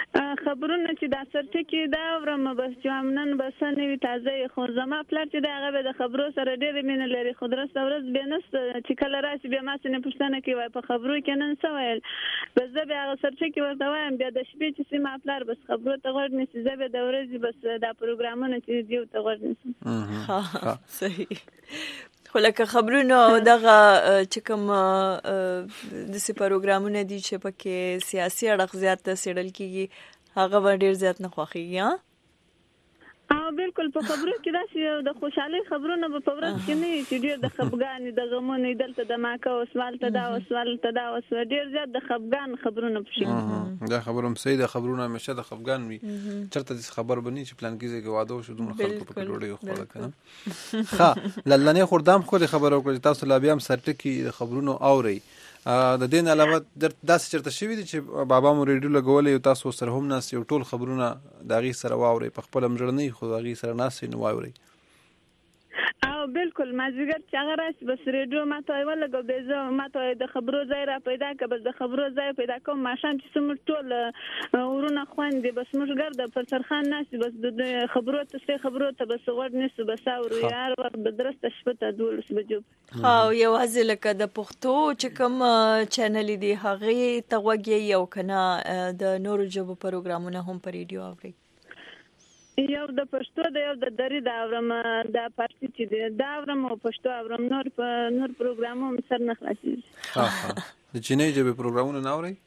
خبرونه چې دا سرټکی دا ورم بس چې نن بس نه وي تازه خو زما پلار چې دا هغه د خبرو سره ډېر مینه لري خو درسته ورځ به نست چې کله راشي بیا ما سره پښتنه کوي په خبرو کې نن څه ویل بس زه بیا هغه سرټکی ورته وایم بیا د شپې چې سیمه پلار بس خبرو ته غوړ نشي زه به د ورځې بس دا پروګرامونه چې دیو ته غوړ نشم ها صحیح خو لکه خبرونه دغه چې کوم د سی پروګرامونه دي چې پکې سیاسي اړخ زیات تسړل کیږي هغه ډیر زیات نه خوښیږي ها اه بالکل په خبرو کې داسې د خوشحالي خبرونه په ورځ کې نه چې ډیر د خفګان د غمونو دلته د ماکه او سوال ته دا او سوال ته دا او ډیر زیات د خفګان خبرونه پښې دا خبروم سید خبرونه همیشه د خفګان وي چرته د خبر بني چې پلان کیږي کې واده شو دومره خلکو په ډوډۍ خوړه کنه ها للنه خوردام خو خبرو کوي تاسو لا بیا هم سرټکی د خبرونو اوري د دین علاوه داسې چرته شوی دي چې بابا مو ریډیو لګولې یو تاسو سره هم ناس یو ټول خبرونه د غي سره واوري په خپل مجرنې خو د غي سره ناس نه واوري او بالکل ما زیګر چې هغه راس بس ریډیو ما ته ولګو به زه ما ته د خبرو ځای را پیدا ک بس د خبرو ځای پیدا کوم ماشان چې سم ټول ورونه خوندې بس موږ ګرځه پر سرخان ناس بس د خبرو ته خبرو ته بس ورډ نس بس اورو یار وخت بدرسته شپته دولس بجو ها یو ازل ک د پښتو چې کوم چینل دی هغه توګه یو کنه د نورو ژبو پروګرامونه هم پر ریډیو اوري یو د پښتو د یو د درې دا اورم د پارسي چې دی دا اورم او پښتو اورم نور په نور پروګرامونو سر نه خلاصي ها ها د چینای ژبه پروګرامونه نه اوري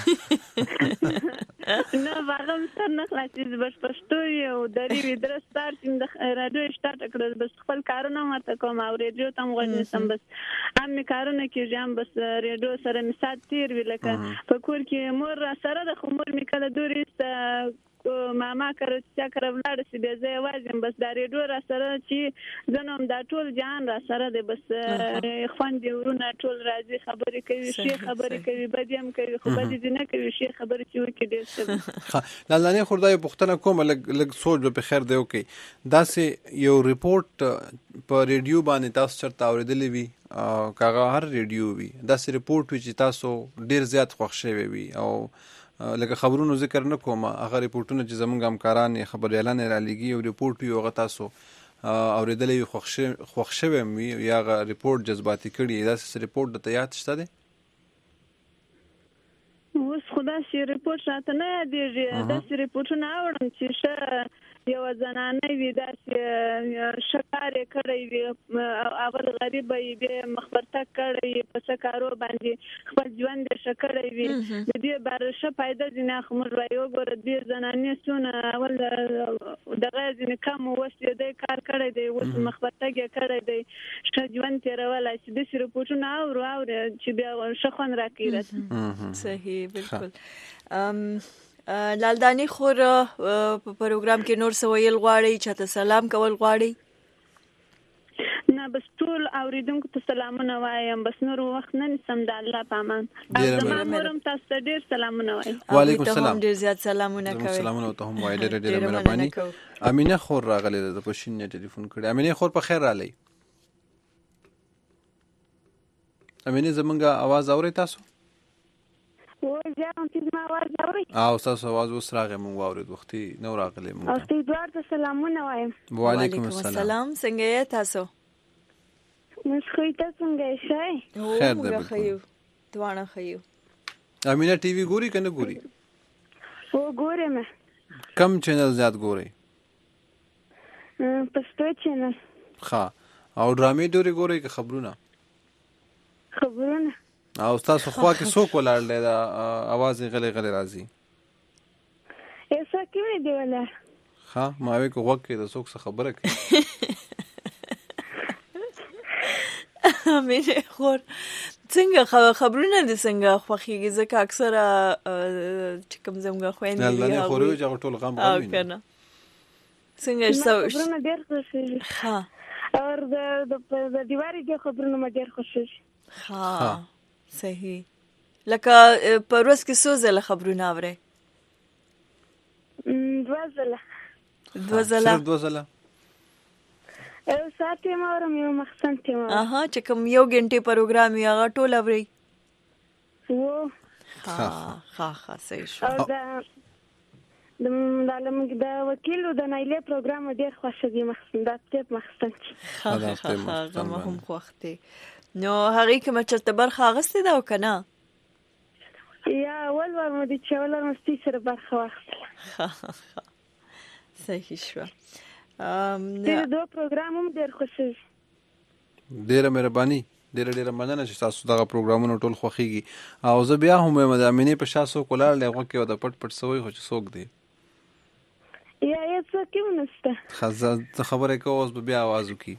نه واغم سر نه خلاصي بس پښتو یو درې وی درستار چې د رادیو شټارټ کړل بس خپل کارونه ماته کوم او ریډیو تم غوښنه سم بس ام کارونه کې جام بس ریډیو سره مثال تیر وی لکه په کور کې مور سره د خمر میکله دوري ماما کړه چې کړه ولاړ سي به زه وازم بس دا ریډیو را سره چې زنوم دا ټول جان را سره د بس خوندې ورونه ټول راځي خبرې کوي شي خبرې کوي بدیم کوي خو بدې نه کوي شي خبرې چې وکړي ډېر څه لاله خدای پښتنه کوم لګ لګ سوچ به خیر دی اوکي دا سه یو ریپورت په ریډیو باندې تاسو چرته اوریدلې وي کاغه هر ریډیو وي دا سه ریپورت چې تاسو ډېر زیات خوښ شوی وي او لکه خبرونو ذکر نه کوم هغه ریپورتونه چې زمونږ همکاران خبر اعلان را لګي او ریپورت یو غا تاسو اوریدلې خوښ خوښ شوی وي یا غا ریپورت جذباتي کړي دا سه ریپورت د تیات شته دي اوس خدا شي ریپورت راته نه یادېږي دا سه ریپورتونه اورم چې شه یو زنانه وی داسې شکارې کړی وي اول غریب وي مخبرته کړی په سکارو باندې خپل ژوند شکړی وي د دې بارشه پیدا ځنه خمر وایو ګور دې زنانه سونه اول دغه ځنه کم وسې د کار کړی دی اوس مخبرته کړی دی چې ژوند تیرول چې د ریپورتونه او او چې بیا شخون راکېره صحیح بالکل ام لالدانی خور په پروګرام کې نور سویل غواړي چې ته سلام کول غواړي نه بس ټول اوریدونکو ته سلامونه وایم بس نور وخت نه نسم د الله پامان زمام ورم تاسو ډیر سلامونه وایم وعلیکم السلام ډیر زیات سلامونه کوي سلامونه ته هم وایي ډیر ډیر مهرباني امینه خور راغله د پښینه ټلیفون کړی امینه خور په خیر رالی امینه زمونږه आवाज اوري تاسو و ځم چې ما आवाज اوري او تاسو आवाज وس راغی مونږ اورید وختي نو راغلی مونږ او ستاسو دوار ته سلامونه وایم وعلیکم السلام څنګه یې تاسو مش خو ته څنګه شئ خیر ده خیو دوانه خیو امینه ټي وي ګوري کنه ګوري او ګورم کم چینل زیات ګوري پښتو چینل ها او ډرامې ډوري ګوري که خبرونه خبرونه او تاسو خوا کې څوک ولاړ دی دا आवाज غلې غلې راځي ایسا کې دی ولا ها ما وی کو وکه د څوک څه خبره کوي مې خور څنګه خبرونه دي څنګه خوخيږي ځکه اکثره چې کوم زموږ خويندې دي نه خوري چې ټول غم غم ویني څنګه څه خبرونه ډېر خوشي ها اور د د دیواري کې خبرونه ډېر خوشي ها صحیح لکه په ورځ کې څو ځله خبرونه اورئ دوه ځله دوه ځله دوه ځله یو ساعت یې اورم یو مخسن ته اورم اها چې کوم یو غنټه پروګرام یې هغه ټول اورئ و ها ها ها صحیح شو او دا د لالمګ د وکیل د نایلې پروګرام ډیر خوښ دي مخصن د ټپ مخصن هغه ما هم خوښته نو هغه کوم چرته برخه اغستې دا وکنه یا اول ور مو دي چې اول مستی سره برخه واخله صحیح شو ام د دوه پروګرام هم ډیر خوښ دي ډیره مهرباني ډیره ډیره مننه چې تاسو دغه پروګرامونو ټول خوښیږي او زه بیا هم د امینې په شاسو کولار لغه کې د پټ پټ سوي خو چې څوک دی یا یې څه کې ونسته خزه خبره کوي اوس بیا आवाज وکي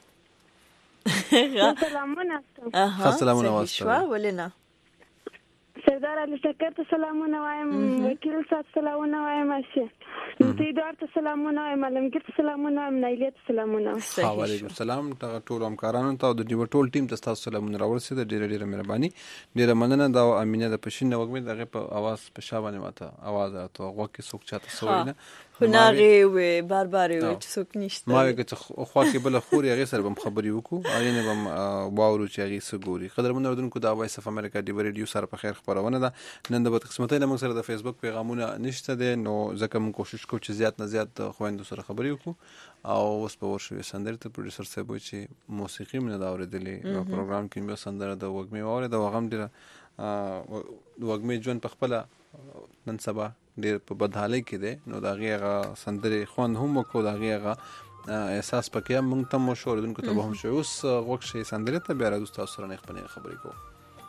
سلامونه اها سلامونه واسطه ولنا سردار علي شکر ته سلامونه وایم وکیل صاحب سلامونه وایم اشه ته اداره ته سلامونه وایم علمګر ته سلامونه وایم نایلې ته سلامونه وایم وعلیکم السلام ټول همکارانو ته او د دیو ټول ټیم ته تاسو سلامونه راورسید ډیره ډیره مهرباني ډیره مننه دا امینه د پښین وګمې دغه په आवाज په شابه ماته आवाज راته غوکه څوک چاته سوینه خناغي و بار بار و څوک نشته ما وکړه خو کې بل خوري هغه سره بم خبري وکړو اړینه بم واورو چې هغه سګوري قدرمن اردوونکو د وایس اف امریکا دی ریډیو سره په خیر خبرونه ده نن د بدقسمتۍ له موږ سره د فیسبوک پیغامونه نشته دي نو ځکه موږ کوشش کوو چې زیات نه زیات خويندو سره خبري وکړو او اوس په ورشو سندر ته پروډوسر صاحب چې موسیقي من دا اوریدلې نو پروګرام کې مې سندره د وګمې اوره د وغم ډیره د وګمې ژوند په خپل نن سبا ډیر په بدحالۍ کې دی نو دا غیغه سندره خوان هم کو دا غیغه احساس پکې موږ ته مو شو دونکو ته هم شو اوس وګ شي سندره ته بیا راځو تاسو سره نه خبرې خبرې کوو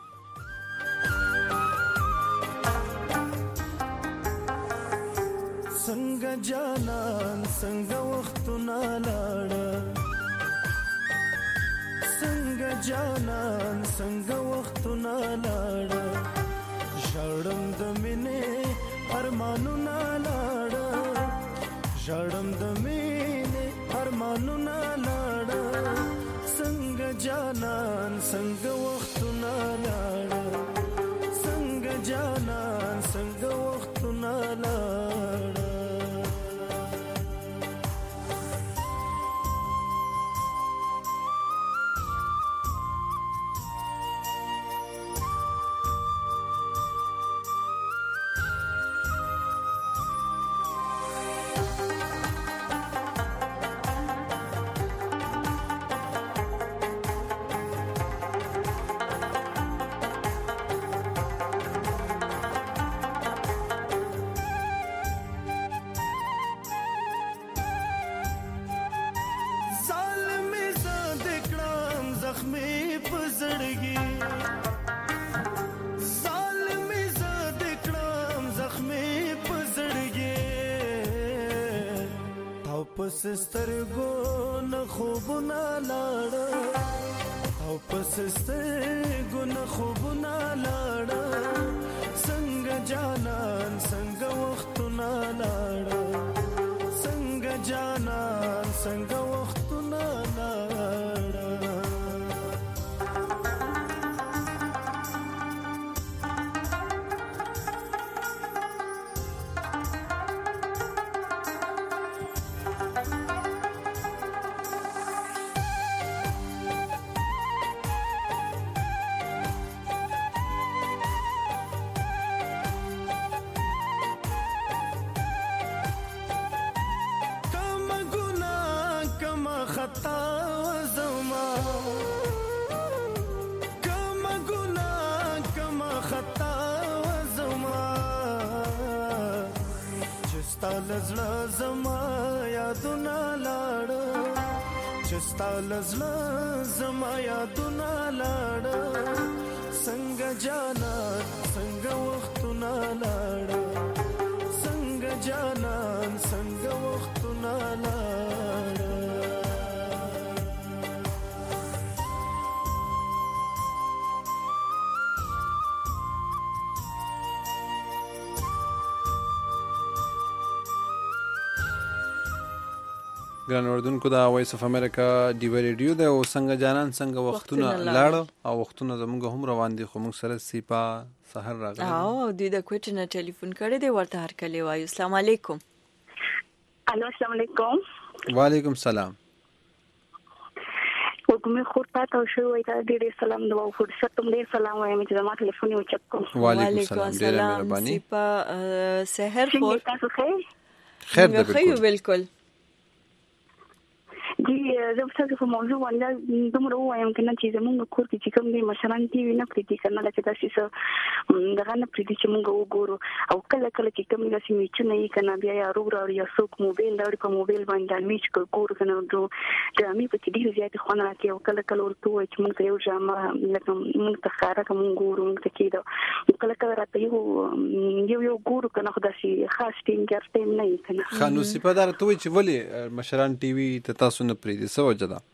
څنګه جانان څنګه وختونه لاړه څنګه جانان څنګه وختونه لاړه ژړم د مینې ارمانونه لاړه ژړم د مینې ارمانونه لاړه څنګه جانان څنګه وختونه لاړه څنګه جانان څنګه وختونه لاړه پس سترګو نه خوبونه لاړه او پس سترګو نه خوبونه لاړه څنګه جانان څنګه وختونه لاړه څنګه جانان څنګه وختونه لاړه لزړه زما یادونه لاړه چستا لزړه زما یادونه لاړه څنګه جانا څنګه وختونه لاړه څنګه جانا څنګه وختونه لاړه ګران اوردونکو دا وایس اف امریکا دی ریډیو دا څنګه جانان څنګه وختونه لاړ او وختونه زموږ هم روان دي خو موږ سره سیپا سحر راغلی او دوی د کوټ نه ټلیفون کړی دی ورته هر کله وایو السلام علیکم الو السلام علیکم وعلیکم السلام وګمه خورتا ته شو وای دا ډېر سلام نو فرصت ته ډېر سلام وایم چې ما ټلیفون یو چک کوم وعلیکم السلام ډېر مهرباني سیپا سحر خور تاسو خیر خیر ده بالکل بالکل جی زه تاسو په موضوع باندې دومره وایم کنه چې زموږ کور کې چې کوم دي مشران ټي وي نه پریږدي کنه لکه تاسو څه دغه نه پریږدي چې موږ وګورو او کله کله چې کوم داسې میچونه یې کنه بیا یا روغ راوړي یا څوک موبایل راوړي په موبایل باندې میچ ګورو کنه نو ډرامې په کې ډېر زیات خوند راکوي او کله کله ورته وایي چې موږ یو ډرامه لکه موږ ته ښکاره که موږ ګورو موږ ته کېده کله کله راته یو یو یو ګورو کنه خو داسې خاص ټینګر ټیم نه وي کنه. ښه نو سپه دا راته وایي چې ولې مشران ټي وي ته تاسو نه پرېږدي څه وجه ده؟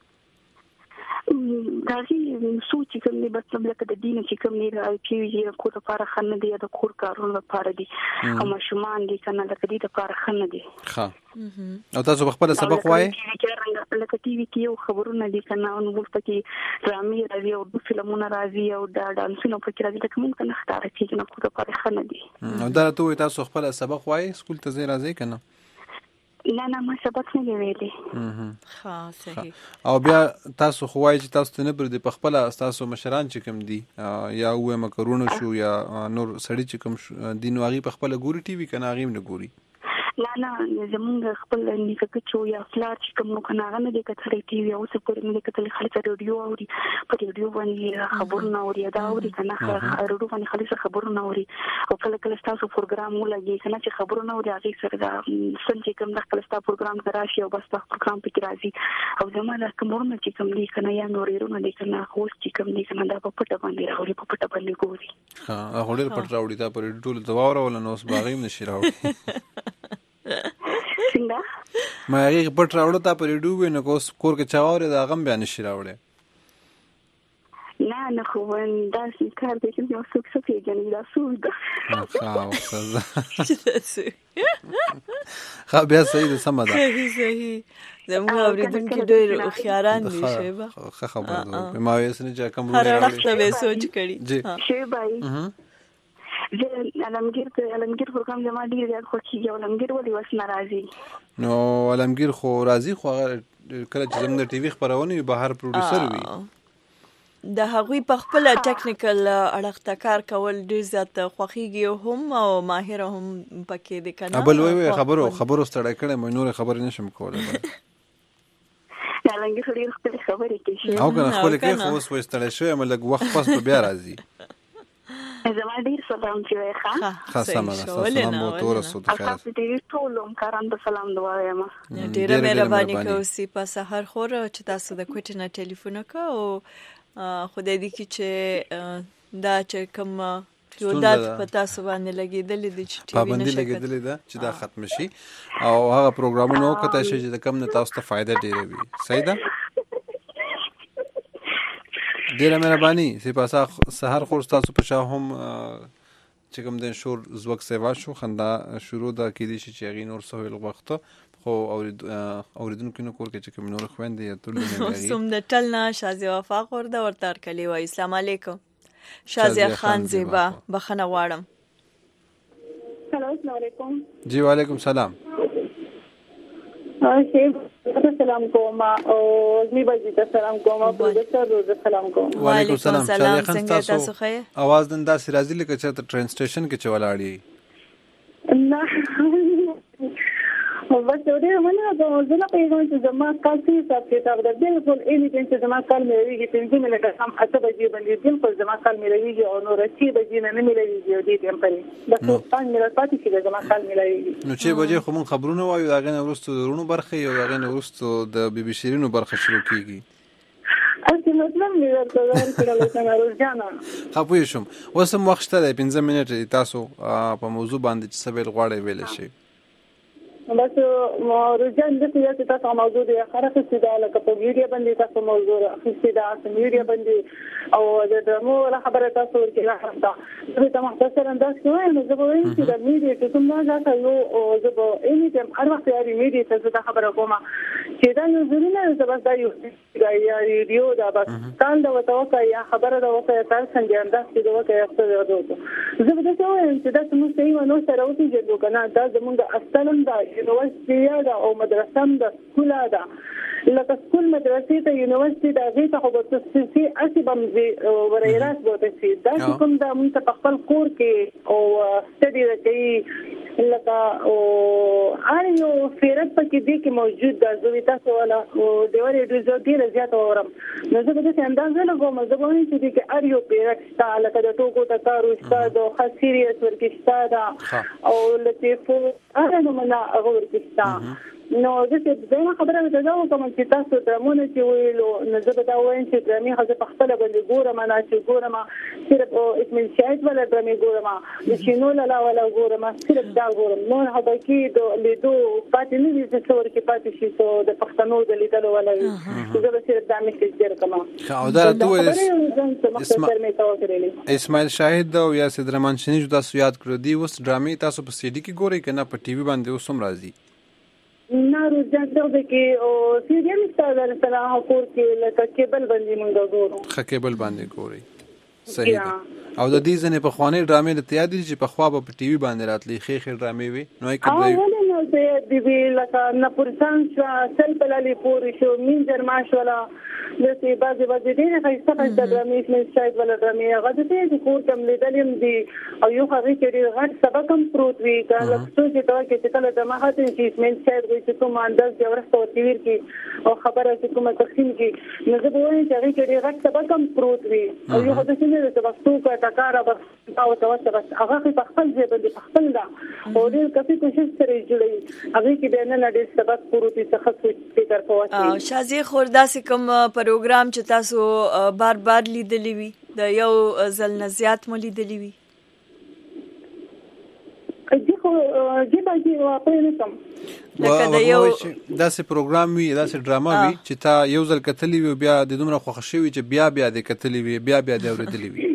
دا چې سوچ چې کوم دی مطلب لکه د دین چې کوم دی چې کور لپاره ښه نه دی د کور کارونو لپاره دي او ماشومان دي کنه لکه دې لپاره ښه نه دي. ښه او تاسو په خپل سبق وایي لکه ټي وي کې یو خبرونه دي کنه نو ورته کې ډرامې راځي او د فلمونو راځي او دا ډانسونه پکې راځي لکه موږ ته نه ښکاره کېږي نو کور لپاره ښه نه دي. او دا راته وایي تاسو خپل سبق وایي سکول ته ځئ راځئ کنه؟ نه نه ما سبق نه ویلي. ها صحیح. او بیا تاسو خو وایي چې تاسو ته نه پرېږدي په خپله تاسو مشران چې کوم دي یا ووایم کورونه شو یا نور سړي چې کوم دي نو هغوی په خپله ګوري ټي وي که نه هغوی هم نه ګوري؟ نه نه زمونږ خپل نیکه کچو یا پلار چې کوم نو کنه هغه نه دی کتلی ټي وي اوس پورې نه دی کتلی خالص راډیو اوري په راډیو باندې خبرونه اوري دا اوري کنه راډیو باندې خالص خبرونه اوري او کله کله تاسو پروګرام ولګي کنه چې خبرونه اوري هغه سره دا څنګه کوم د خپل تاسو پروګرام راشي او بس تاسو پروګرام پکې راځي او زموږ کومونه چې کوم دي کنه یا نورېرونه دي کنه خو چې کوم دي کنه دا په پټه باندې راوړي په پټه باندې ګوري. ها هغه ډېر پټ راوړي دا پر ټول دواوره ولا نو اوس باغې هم نشي راوړي. څنګه ما هغه پټ راوړه تا پر ډوبې نو کوس کور کې چاوره دا غم بیان شي راوړي. نه نه خو دا کار دې چې یو څوک څه پیژني دا سود خا بیا صحیح ده سم ده صحیح صحیح زموږ اوریدونکي ډېر هوښیاران دي شیبه ښه خبره ده ما یې سن چې کوم هر وخت به سوچ کړي جی شیبه زه علمگیر ته علمگیر پروګرام زما ډیر زیات خوښیږي علمگیر ولې وس ناراضي نو علمگیر خو راضي خو کله چې زموږ د ټي وي خبرونه وي بهر پروډوسر وي د هغوی په خپل ټیکنیکل اړخ ته کار کول ډیر زیات خوښیږي هم او ماهر هم پکې دي کنه. بل وی خبرو خبرو ستړی کړم مې نور خبرې نشم کولای. علمگیر ډیر خپل خبرې کوي او کنه خپل کې خو اوس وستړی شوی ملګ وخت پس بیا راځي. زما ډیر سلام چې ښه ښه سمه ده سلام مو تور سو ته خیر تاسو دې ټول کاران د سلام دوایم ډیره مهرباني کوي په سحر خور چې تاسو د کوټ نه ټلیفون وکاو خدای دې کی چې دا چې کوم یو دات په تاسو باندې لګیدل دي چې ټي وي باندې لګیدل ده چې دا ختم شي او هغه پروګرامونه وکړه چې د کم نه تاسو ته فائدہ ډیره وي. صحیح ده ډیره مهرباني سپاسا سحر خور تاسو په شاه هم چې کوم د شور زوک سیوا شو خندا شروع دا کې دي چې غي نور سویل وخت خو اورید اوریدونکو نو کور کې چې کوم نور خويندې یا ټول نه سم د ټلنا شازي وفا خور دا ورته کلی وای السلام علیکم شازي خان زیبا بخنه واړم. السلام علیکم. جی وعلیکم السلام. السلام کوم او می بجې ته سلام کوم او پروډوسر روز سلام کوم. وعلیکم السلام. څنګه تاسو ښه؟ اواز نن داسې راځي لکه چې ته ټرین سټیشن کې چولاړی. نه بس ډېر مننه دا زه په یوه چې زما کال کې حساب کتاب ده بالکل اني چې زما کال مې ویږي پنځه مې لکه هم اته بجې باندې بالکل زما کال مې ویږي او نور چې بجې نه مې لويږي او دې ټیم پرې بس پنځه مې پاتې چې زما کال مې لويږي. نو چې بجې خو مون خبرونه وایو دا غنه ورستو درونو برخه یو دا غنه ورستو د بي بي شيرینو برخه شروع کیږي. اصل مطلب مې ورته ځان کړل چې نارو جانا خپوی شم وسم وخت ته پنځه منټه تاسو په موضوع باندې چې سبل غواړی ویل شي. بس رجان د سیاست تاسو موضوع دی خرافه سیده لکه په ویډیو باندې تاسو موضوع اخیستې ده په ویډیو باندې او د دمو خبره تاسو ورکړه راځه زه ته مختصر انداز کوم نو زه به وایم چې د میډیا چې کوم نه ځکه یو او زه به اني ټیم هر وخت یاري میډیا ته زه خبره کوم چې دا یو ځینې نه زه بس دا یو یا ویډیو دا بس کال دا وتاوکه یا خبره دا وکړه تاسو څنګه انداز کې دا وکړه څه دا زه به دا وایم چې دا څه څه نو سره وتی چې کنه دا زمونږ اصلن دا یونیورسيټي دا او مدرسه د سکول دا لکه سکول مدرسې ته یونیورسيټي دا غي ته خو د سي اسی بمزي ورایراس بوته سي دا کوم دا مونږ په خپل کور کې او ستډي راکې لکه او هر یو فیرت پکې دی کې موجود ده زه تاسو ولا او د وری د زو ډیر زیات اورم نو زه به څه اندازه لګوم زه به چې دی کې هر یو فیرت شته لکه د ټوکو د کارو شته د خاصیریت ورکې شته ده او لطیفو هغه نو نه هغه ورکې شته نو زه چې دغه خبره ده دا کوم چې تاسو درمونه چې ویلو نو زه به دا وایم چې درمي خزه په خپل باندې ګورم نه چې ګورم صرف اسم شاهد ولا درمي ګورم د شینو لا ولا ګورم صرف دا ګورم نو هغه کې د لیدو پاتې نه دي چې څور کې پاتې شي ته د پښتنو د لیدلو ولا زه به صرف دا مې ډیر کما او دا ته اسماعیل شاهد او یا صدرمان شنی جو تاسو یاد کړو دی اوس ډرامې تاسو په سي ډي کې ګورئ کنه په ټي وي باندې اوسم راځي نه روزه دغه کې او سیریل ستاسو سره کور کې لکه کېبل باندې مونږ ګورو خ کېبل باندې ګوري صحیح او د دې ځنې په خوانې ډرامې له تیار دي چې په خوا په ټي وي باندې راتلي خې خې ډرامې وي نو یې کوي او ولې نو دې دې لکه نه پرسان شو سل بلالي پوري شو مینځر ماشولا د سي بازي بازي دې نه خاصه خاصه ډرامې چې شاید ولا ډرامې هغه دې چې کور کم لیدلم دي او یو هغه کې غټ سبق هم پروت وي کله چې دا کې چې کله د ماهات چې من شاید وي چې کوم انداز دی ورسته ورتیر کې او خبره چې کومه تقسیم کې نو زه به وایم چې هغه کې غټ سبق هم پروت وي او یو هغه چې د سبق کا ټکارا بس او توسط بس هغه په خپل ځای باندې خپل دا او دې کفي کوشش سره جوړي هغه کې به نه لډې سبق پروت وي څه څه فکر کوي او شازي خوردا سي کوم پروګرام چې تاسو بار بار لیدلی وي د یو ځل نه زیات مو لیدلی وي دغه دې باندې واپس نه کوم لکه دا یو داسې پروګرام وي داسې ډراما وي چې تا یو ځل کتلی وي بیا د دومره خوښ شوی چې بیا بیا د کتلی وي بیا بیا د اوریدلی وي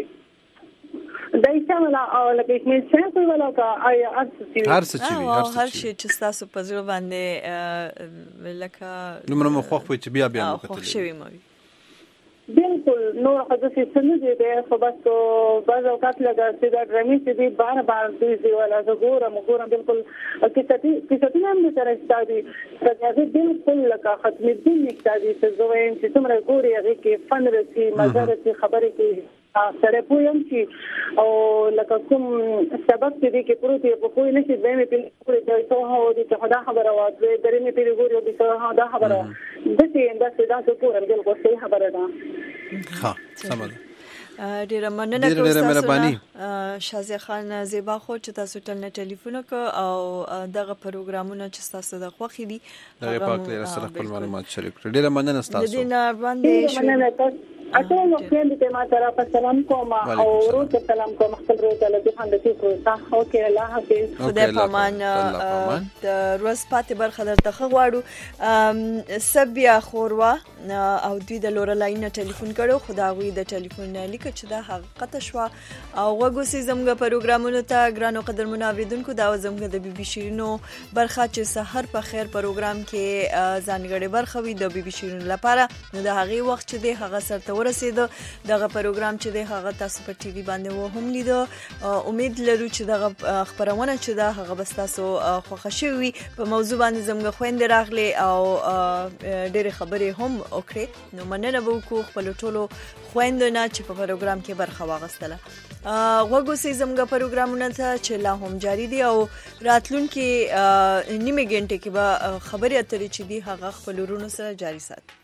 دایته ولا او لکه اسمه څه ولا کا آیا ارڅ هر څه چی هر څه هر شي چې تاسو په ځل باندې لکه نمبر مو خوښ وي چې بیا بیا مو کتلی خوښ شوی مو بالکل نور حدث څه دي به خو بس بعض اوقات لګا چې دا ډرامې چې دي بار بار دوی ولا زګورم ګورم بالکل کیسه کیسه هم سره ستادي راځي بالکل لکه ختم دي نکتادي چې زوین چې څومره ګوري هغه کې فن رسي مزه رسي خبرې کې سره پویم چې او لکه کوم سبب چې دې کې پروتي په کوی نشي به مې په کوی ته ته هو دې ته خدا خبره واځي درې مې پیری ګوري دې ته دا خبره د دې انداسه دا څه پورم دل کو صحیح خبره ده ها سمه ډیره مننه کوم تاسو شازیه خان زیبا خو چې تاسو ټل ټلیفون او دغه پروګرامونه چې تاسو د خوخي دي هغه پاک لري سره خپل معلومات شریک کړئ ډیره مننه تاسو د دې باندې مننه اته نو کې دې ما طرف سلام کوم او روز سلام کوم خپل روز له دې باندې چې کوم او کې الله حافظ خدای پامان د روز پاتې برخه درته غواړو سبیا خوروا او دوی د لورلاین ټلیفون کړو خداوی د ټلیفون لیک چې دا حقیقت شو او وګوسې زموږ پروګرامونو ته ګرانو قدرمنو اوریدونکو دا زموږ د بي بي شیرینو برخه چې سحر په خیر پروګرام کې ځانګړي برخه وي د بي بي شیرینو لپاره نو د هغه وخت چې د هغه سره ورسېده دغه پروګرام چې د هغه تاسو په ټي وي باندې و هم لیدو امید لرو چې دغه خبرونه چې دا هغه بس تاسو خوښ شوي په موضوع باندې زموږ خويند راغلي او ډېر خبرې هم وکړي نو مننه وکړو خپل ټولو خويندونه چې په پروګرام کې برخه واغستله وګورئ زموږ پروګرامونه ته چې لا هم جاری دي او راتلونکي نیمه غنټه کې به خبرې اترې چې دي هغه خپل ورونو سره جاری ساتي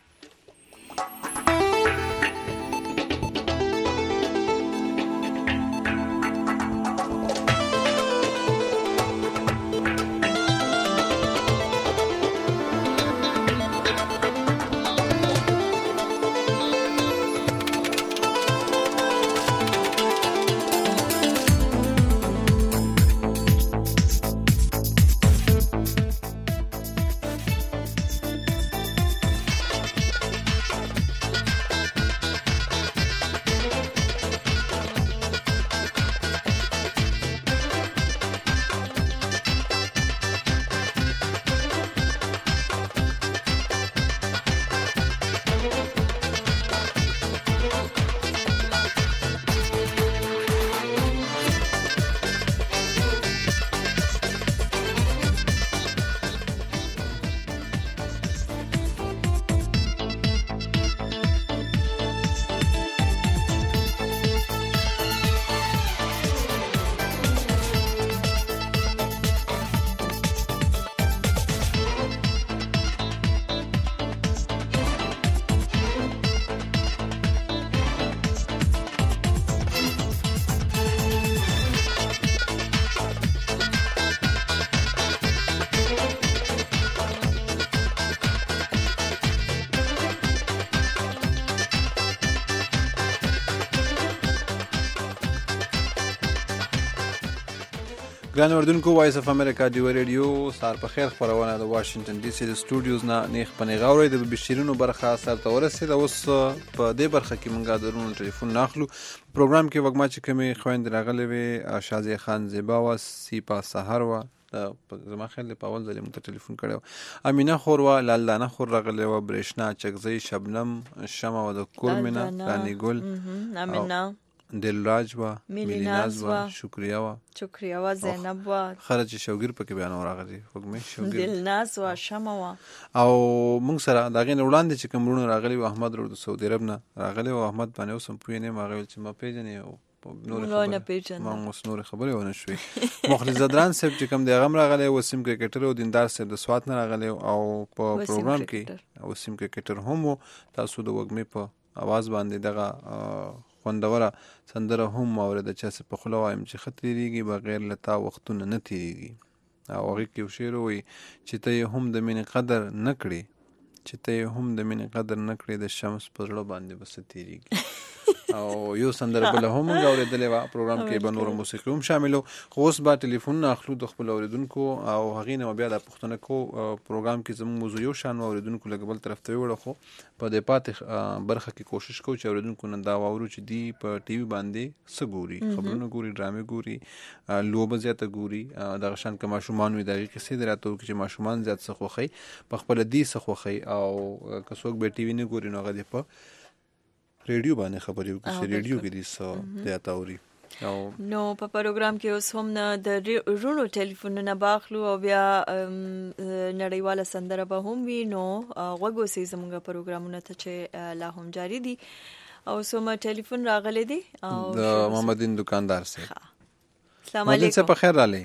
ګران اوردونکو وایس اف امریکا دی ریډیو سار په خیر خبرونه د واشنگټن ډي سي د سټوډیوز نه نیخ پنې غوړې د بشیرونو برخه سره تورسه د اوس په دې برخه کې مونږه درونو ټلیفون ناخلو پروګرام کې وګما چې کومې خويند راغلي وي شازي خان زیبا و سیپا سحر و زما خیال په اول ځل مونږ ټلیفون کړو امینه خور و لالدانه خور راغلي و برېښنا چغزي شبنم شمع و د کورمینا رانی ګل امینه دلراج و میلیناز و شکریا و شکریا و زینب و خرج شوګیر پکې بیان راغلی وګمې شوګیر دلناز و شمع و او موږ سره داغه وړاندې چې کومرونو راغلی و احمد ورو د سعودي عرب نه راغلی و احمد باندې اوسم پوینه ما غوښتل چې ما پیژنې او نور خبره ما اوس نور خبره ونه شوې مخلص زدران صاحب چې کوم دی غم راغلی وسیم کرکټر او دیندار صاحب د سوات نه راغلی او په پروګرام کې وسیم کرکټر هم تاسو د وګمې په आवाज باندې دغه خوندوره سندره هم اورید چې په خله وایم چې خطرېږي بغیر لتا وختونه نه تیریږي او هغه کې شعر وي چې ته هم د مینې قدر نه کړې چې ته هم د مینې قدر نه کړې د شمس په زړه باندې بس تیریږي او یو سندره بل هم اوریدلې وا پروګرام کې به نور موسیقي هم شاملو خو اوس با ټلیفون نه اخلو د خپل اوریدونکو او هغه نه بیا د پښتنه کو پروګرام کې زموږ موضوع یو شان اوریدونکو لګبل طرف ته وړو خو په دې پاتې برخه کې کوشش کوو چې اوریدونکو نن دا واورو چې دی په ټي وي باندې سګوري خبرونه ګوري ډرامې ګوري لوبه زیاته ګوري د غشان کما شومان وي دغه کیسې دراته چې ماشومان زیات سخوخي په خپل دی سخوخي او کڅوک به ټي وي نه ګوري نو غدي په ریډیو باندې خبرې وکړي چې ریډیو کې دي څه د اتاوري او نو په پروګرام کې اوس هم نه د رونو ټلیفونونه باخلو او بیا نړیواله سندره به هم وي نو غوږو سي زموږ پروګرامونه ته چې لا هم جاری دي او سوما ټلیفون راغلي دي او د محمدین دکاندار سي السلام علیکم څه په خیر رالی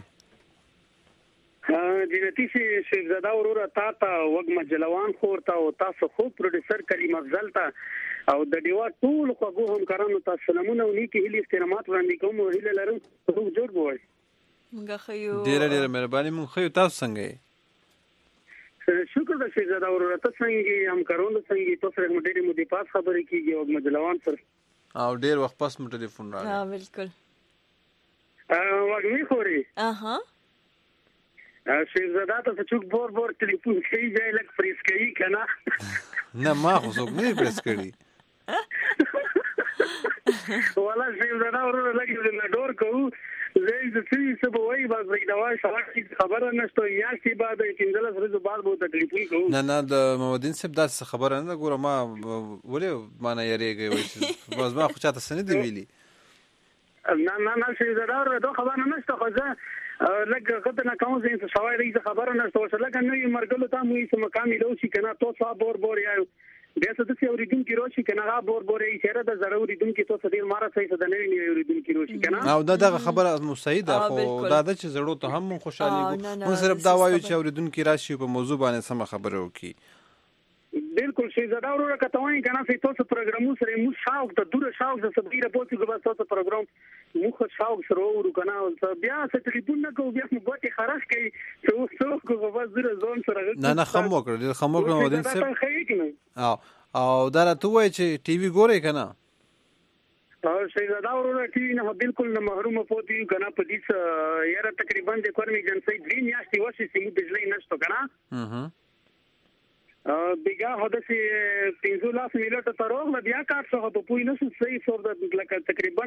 جنتی سي شیخ زاده وروره تا ته وګ مجلوان خور ته او تاسو خو پروډوسر کریم افضل ته او د دیوا ټول خو هم کارانو تاسو سلامونه او نیکی هلي احترامات وړاندې کوم او هله لرم خو جوړ وای موږ خيو ډېر ډېر مهرباني موږ خيو تاسو څنګه شکر د شیخ زاده وروره تاسو څنګه هم کارونه څنګه تاسو سره ډېر مو دی پاس خبرې کیږي او مجلوان سره او ډېر وخت پاس مو ټلیفون راغی ها بالکل ا وګمي خوري اها شیخ زاده ته چوک بور بور ټلیفون کوي ځای لک فریز کوي کنه نه ما خو څوک نه پریس کړی ولا شیخ زاده ورو لګي د ډور کوو زه د څه څه به وای بس دا وای خبره نشته یا چې بعد کیندل سره بعد به ټلیفون کوو نه نه د محمدین صاحب دا خبره نه ګوره ما ولې ما نه یریږي وای بس ما خو چاته سن دی ویلي نه نه نه شیخ زاده ورو دا خبره نشته خو زه لکه غته نه کوم څه شوای دی خبره نشته ورسره لکه نو مرګلو ته مو یې مقام له شي کنه تو صاحب بور بور یا بیا څه د څه اوریدون کې روشي کنه غا بور بور یې چیرې د زړه اوریدون کې تو څه ډیر ماره صحیح څه د نوی نوی اوریدون کې روشي کنه او دا دغه خبره مستعده خو دا د چې زړه ته هم خوشالي مو صرف دا وایو چې اوریدون کې راشي په موضوع باندې سم خبره وکي بالکل شي زړه وروره کتاوای کنه چې تاسو پروګرامو سره مو شاوق د دوره شاوق د سبیره پوتې کو تاسو پروګرام مو خو شاوق سره ورو کنه بیا څه ټلیفون نه کوو بیا مو ګوتې خراش کوي څو څو کو په زړه ځون سره نه نه خمو کړل خمو کړو ودین څه او او دا ته وای چې ټي وي ګورې کنه او شي زاده وروره ټي وي نه بالکل نه محروم پوتې کنه په دې یاره تقریبا د کورمي جنسي دې میاشتې وشي چې موږ بجلی نشته کنه اها بیگا حدث پنځه لاس میلیټ تروغ بیا کار څه په پوی نشو صحیح سور د لکه تقریبا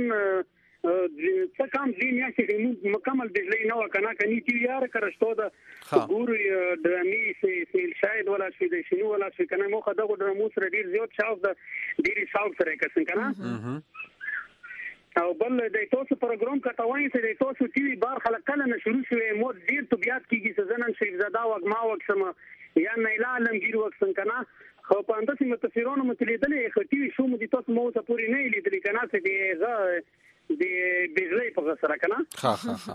څه کم دې میاشتې مکمل بجلی نه وکنه کني چې یار کرشتو د ګورو درامي سي شاید ولا شي د شنو ولا شي کنه مو خدای د مو سره ډیر زیات شاوف د ډیر شاوف سره کسن کنه او بل د تاسو پروګرام کټوای چې د تاسو ټي وي بار خلک کله نه شروع شوی مو ډیر تو بیا کیږي سزنن شیخ زاده وګما وکسم یا نه اعلان گیر وکسن کنه خو په انداسي متفسرونو متلیدلې خو ټي وي شو مو د تاسو مو ته پوری نه لیدلې کنه چې د د بجلی په سره کنه ها ها ها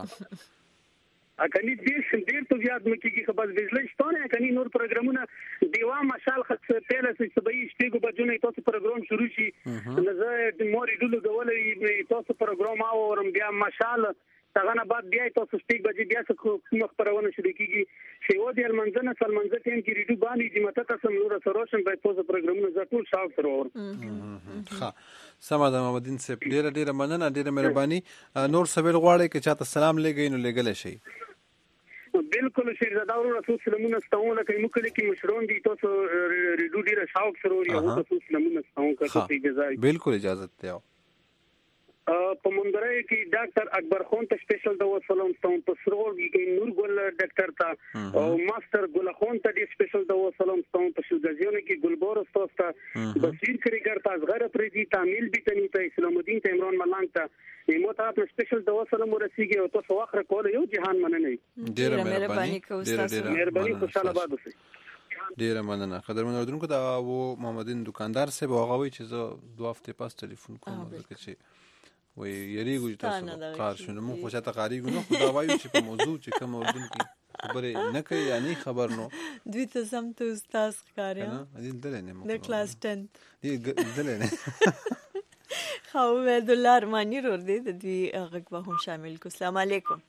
اکني دې ډیر تو زیات مکیږي خو بس بجلی شتونه کني نور پروګرامونه دیوا مشال خص پهله چې سبي شتګو بجونه تاسو پروګرام شروع شي نو زه د موري ډلو غولې تاسو پروګرام اورم بیا مشال څنګه بعد بیا تاسو شتګ بجې بیا څه کوم خبرونه شروع کیږي چې و دې المنځنه سلمنځه ټیم کې ریډیو باندې چې مته تاسو نور سروشن به پوز پروګرامونه ز ټول شاو سره ور ها سم ده محمدین صاحب ډیره ډیره مننه ډیره مهرباني نور سویل غواړي چې چاته سلام لګی نو لګل شي بالکل شیرزاده او رسول سلامونه ستونه کوي مو کله کې مشرون دي تاسو ریډیو ډیره شاو سره ور یو تاسو سلامونه ستونه کوي اجازه بالکل اجازه ته په منځره کې ډاکټر اکبر خان ته سپیشل د وسلام ستون په سرور کې نور ګل ډاکټر ته او ماستر ګل خان ته د سپیشل د وسلام ستون په شوګازیونه کې ګلبور استوستا بصیر کریګر ته غره پردي تعمیل بیتنی ته اسلام الدین ته عمران ملنګ ته مو ته په سپیشل د وسلام ورسیږي او تاسو واخره کول یو جهان مننه ډیره مهرباني ډیره مهرباني خوشاله باد اوسئ ډیره مننه قدرمن اوردونکو دا و محمدین دکاندار سه بوغوي چې زه دوه هفته پاس ټلیفون کوم ځکه چې وي یریږي تاسو کار شنو مو خو چاته قاریږو نو خدا وایو چې په موضوع چې کوم اردن کې خبره نه کوي یعنی خبر نو دوی ته سم ته استاد ښکاریا نه دې دلې نه د کلاس ټن دې دلې نه خو عبد الله ارمانی ور دې د دوی هغه به هم شامل کو السلام علیکم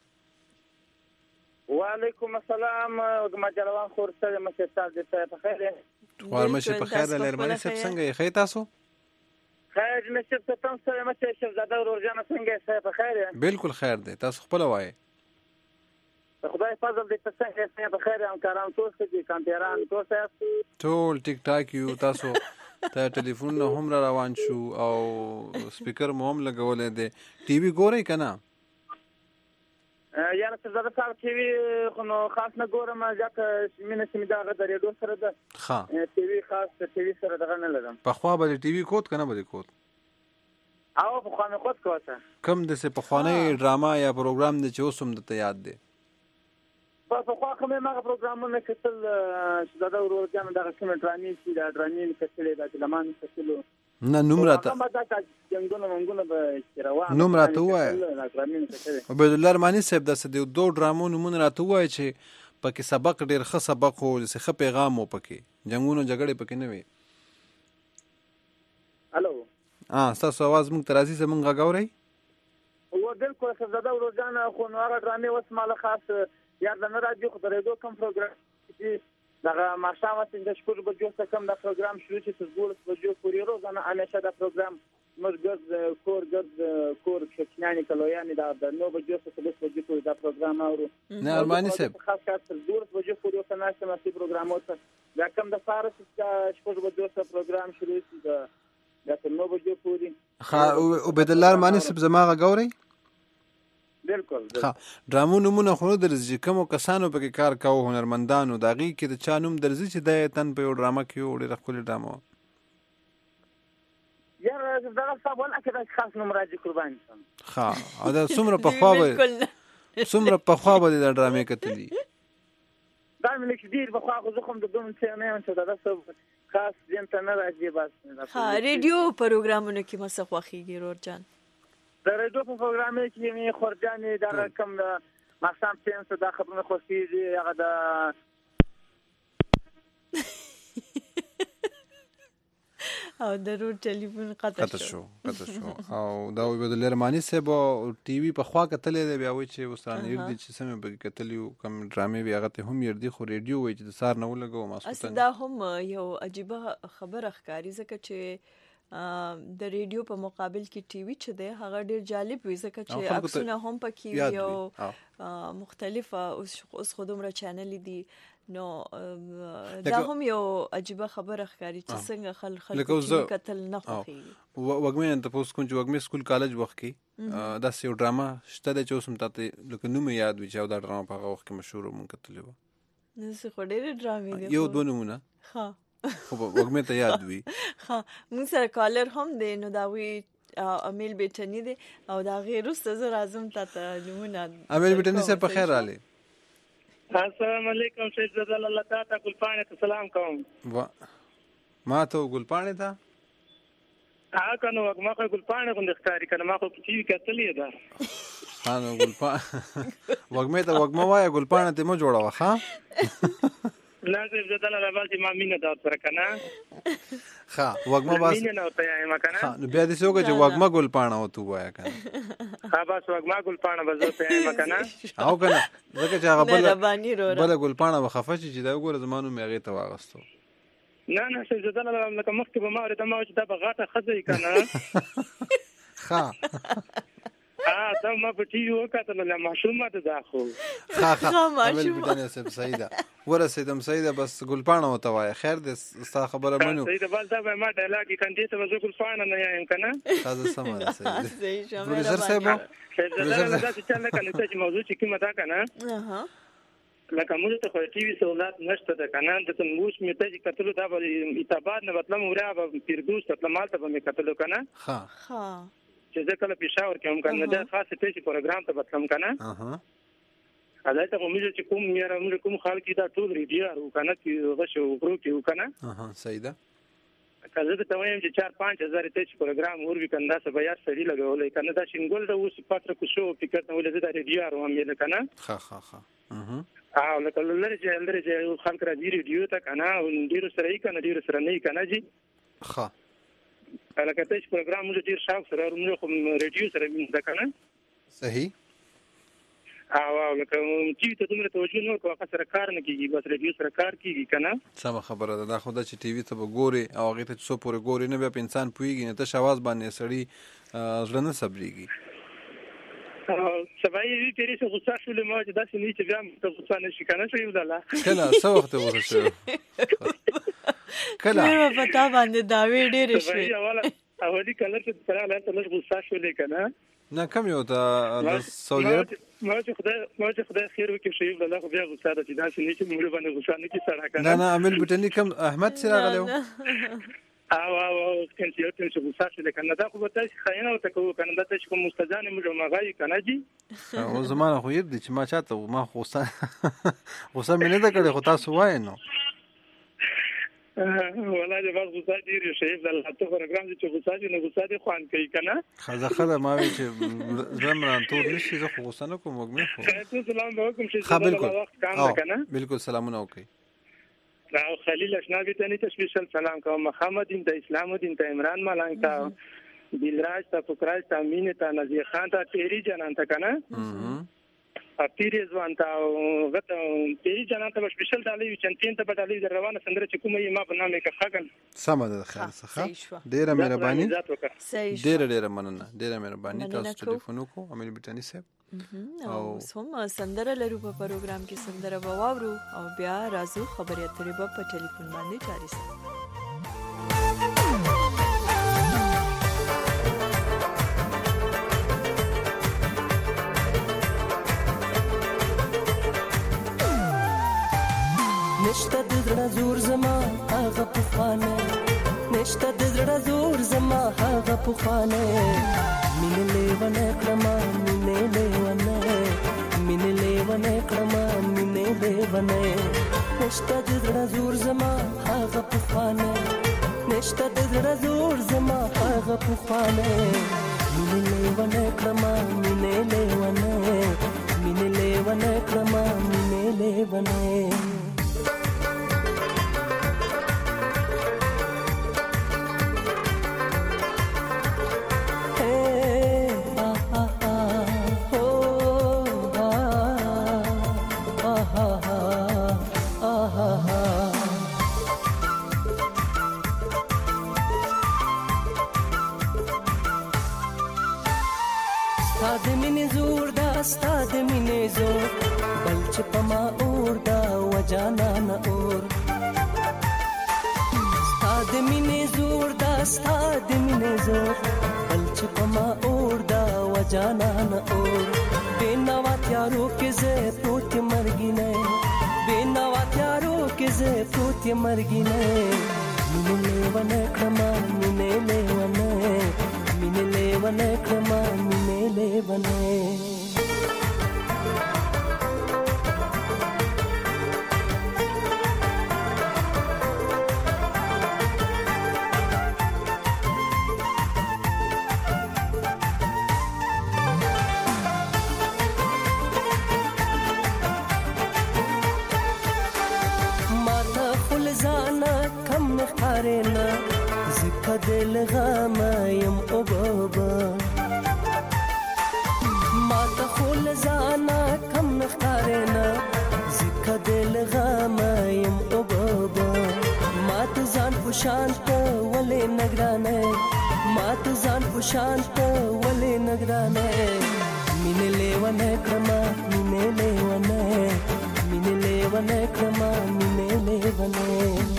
وعلیکم السلام او مجلوان خورسته مشتاق دې په خیر ورمشه په خیر لرمنه سب څنګه یې خې تاسو خیر نشف ستاسو سره مته شهزاده ورجانه څنګه یې په خیر یې بالکل خیر دی تاسو خپل وایي خدای فضل دې تاسو څنګه په خیر ام کارام تاسو کې کانتيران تاسو ټول ټیک ټاک یو تاسو ته ټلیفون نه هم روان شو او سپیکر مو هم لګولې دی ټي وي ګورئ کنه یاره څه زړه صاحب ټي وي خو نو خاص نه ګورم ځکه مینه سیمه دا غد ریډیو سره ده ها ټي وي خاص ټي وي سره دغه نه لرم په خوا به ټي وي کوت کنه به کوت او په خوا مې کوت کوته کم د څه په خوانه ډراما یا پروګرام د چوسم د ته یاد دی په خوا کومه ما پروګرامونه کتل چې دا ورور جام دغه کوم ډرامي چې دا ډرامي کتلې دا د لمان کتلو نه نمرته څنګه مونږ به روان نمرته وای عبد الله رحماني صاحب د سدي دوه ډرامو نمونه راته وای چې پکې سبق ډیر ښه سبق او څه پیغام و پکې جنگونو جګړې پکې نه وي الو اه تاسو आवाज مونږ ترازی زمونږ غاوري و بالکل خزاده ورځانه خو نو هغه ډرامې وس مال خاص یاد نه راځي خو درېدو کوم پروګرام چې دغه ماشامه څنګه شکر بجو څه کوم دا پروګرام شروع چې تاسو بجو پوری روزانه همیشه دا پروګرام مرګز کور ګرد کور کښنانی کلویانی دا د نو بجو څه د بجو پوری دا پروګرام اورو نه ارمانی صاحب خاص کار تر دور بجو پوری څه ناشته مې پروګرام اوسه دا کوم د فارس چې شکر بجو څه پروګرام شروع شي دا تر نو بجو پوری ها عبد الله ارمانی صاحب زماغه ګوري بالکل ها ډرامو نمونه خو درځي کوم کسانو په کې کار کاوه هنرمندانو داغي کې د چانوم درځي چې د تن په ډراما کې وړي خپل ډرامو یاره دا څه ولا کې خاص نوم راځي قربان ها او دا څومره په خوا به څومره په خوا به د ډرامې کتلی دا مې چې ډیر په خوا خو زه کوم د دوم څه نه یم چې دا څه خاص دین ته نه راځي بس ها ریډیو پروګرامونه کې مسخ واخیږي ورجان د ریډیو په پروګرام کې می خورجانې دا کوم ماستان سینس دا خبرونه خوشي هغه دا او درو ټلیفون قطع شو قطع شو او دا عبد الله رحماني صاحب ټي وي په خوا کتلې دی بیا وای چې وسانه ير دي چې سمې به کتلیو کم ډرامې بیا غته هم ير دي خو ریډیو وای چې د سار نه ولګو ما سوتن دا هم یو عجيبه خبره ښکاری ځکه چې د ریډیو په مقابل کې ټي وي چې دی هغه ډیر جالب وي ځکه چې عکسونه هم پکې وي او مختلفه اوس خودمره چینل دي نو دا هم یو عجيبه خبره ښکاری چې څنګه خلک خلک قتل نه خوخي وګمن ته پوس کوم چې وګمې سکول کالج وخت کې دا یو ډراما شته چې اوسم ته لکه نوم یاد وي چې دا ډراما په هغه وخت کې مشهور مونږ کتلې و نو څه خو ډېر ډرامې دي یو دوه نمونه ها خو وګمې ته یاد وي ها موږ سره کالر هم دی نو دا وی امیل بیٹنی دی او دا غیر است زه راځم ته نمونه امیل بیٹنی سره په خیر رااله السلام علیکم شیخ زدل الله تعالی ګلپانه ته سلام کوم وا ما ته ګلپانه ته ها کنه ما خو ګلپانه کوم ښکاری کنه ما خو چې کتلې ده خانو ګلپانه وګمې ته وګمه وای ګلپانه ته مو جوړاوه ها لازم زدل الله باندې ما مینه دا سره کنه ها وګمه باس مینه نه وته یا ما کنه ها نو بیا دې څوک چې وګمه ګلپانه وته وای کنه ابا سوګما ګل پاڼه بزو ته مکنه او کنه زکه چې هغه بل مهرباني وروره بل ګل پاڼه بخفه چې دا وګوره زمانو مې هغه ته واغستو نه نه څه زدل لکه مخکې به ما ورته ما چې دا بغاټه خزې کنه ها اه دا ما په ټي یو کتل له ماشومه ته دا خو ها ها عمل بدنه سب سیده ورسېدم سیده بس ګل پاڼه وته وای خیر دې ستا خبره منو سیده بل دا ما ډایلاګ کندې ته وځو ګل پاڼه نه یم کنه تاسو سم ده سیده صحیح شوم پروفیسور صاحب دا چې چل کنه چې موضوع چې کومه دا کنه اها لکه موږ ته خو ټي وي سہولت نشته ده کنه د تنوش مې ته کتلو دا به ایتاباد نه مطلب مورا به پیردوس ته مال ته به کتلو کنه ها ها چې ځکه له پېښور کې هم کنه دا خاصه ټیسي پروګرام ته بتلم کنه اها هغه ته موږ چې کوم میرا موږ کوم خلک دا ټول ریډیو او کنه چې غشو ورو کې وکنه اها سیده کله ته وایم چې چار پنځه هزار ټیسي پروګرام ور وکندا سبا یار سړي لګولې کنه دا شینګول د اوس پاتره کو شو فکر ته ولې دا ریډیو هم یې کنه ها ها ها اها او لکه لری چې لری چې خلک راځي ریډیو ته کنه ډیرو سره یې کنه ډیرو سره نه یې کنه جی ها لکه ته پروګرام موږ ډیر شاو سره موږ خو ریډیو سره مونږ کنه صحیح او لکه چې ته دومره توجه نه کوه سره کار نه کیږي بس ریډیو سره کار کیږي کنه سم خبره ده دا خو د ټي وي ته وګوري او هغه ته څو پورې ګوري نه به انسان پويږي نه ته شواز باندې سړی ځړ نه صبرېږي سبا یې پیری څه غوسه شولې ما چې داسې نه چې بیا ته غوسه نشي کنه شو یو دلا کله څو وخت غوسه شو کله نو پتا باندې دا وی ډېر شي اوله اولي کله چې تر لا ته لږ غوسه شولې کنه نه کم یو ته د سعودي عرب ما چې خدای ما چې خدای خیر وکړي شي دلا خو بیا غوسه ده چې داسې نه چې موږ باندې غوسه نه کی سره کنه نه نه عامل بټنی کم احمد سره غلو او او کنه یو څه غوسه شولې کنه دا خو به تاسو خاينه او تکو کنه دا چې کوم مستجان موږ مغای کنه جی او زمانه خو یب دي چې ما چاته ما غوسه غوسه مې نه ده کړې خو تاسو وای نو ولا جواب غوسه دي شي د الله ته پروګرام چې غوسه دي نو غوسه دي خوان کوي کنه خزه خزه ما وی چې زمران ټول نشي زه غوسه نه کوم وګمه خو سلام علیکم چې بالکل کام کنه بالکل سلامونه وکي راو خلیل اشنابی ته نه تشویشل سلام کوم محمد دین د اسلام دین ته عمران ملنګ ته دلراج ته فکراج ته امین ته نذیر خان ته تیری جنان ته کنه پیری ځوان ته غته پیری جنان ته سپیشل دالې چنتین ته بدالې روانه سندره چې کومه ما په نامه کې خاګل سم ده خیر څخه ډیره مهرباني ډیره ډیره مننه ډیره مهرباني تاسو ټلیفون وکړو امیر بټانی صاحب او سم سندره لرو په پروګرام کې سندره واورو او بیا راځو خبرې اترې په ټلیفون باندې جاری سي نشته د زړه زور زما هغه پخوانه نشته د زړه زور زما هغه پخوانه مینه لیونه کړما مینه لیونه مینه لیونه کړما مینه لیونه نشته د زړه زور زما هغه پخوانه نشته د زړه زور زما هغه پخوانه مینه لیونه کړما مینه لیونه مینه لیونه کړما مینه لیونه پما اور دا وجانا نا اور ستاد مینه زور دا ستاد مینه زور بلچ پما اور دا وجانا نا اور بینوا تیارو کې زه پروت مرګی نه بینوا تیارو کې زه پروت مرګی نه مینه لیونه کما مینه لیونه مینه لیونه کما مینه لیونه دل غام یم او بابا خو شانت ولې نګرانه مینه لیوانه کړما مینه لیوانه مینه لیوانه کړما مینه لیوانه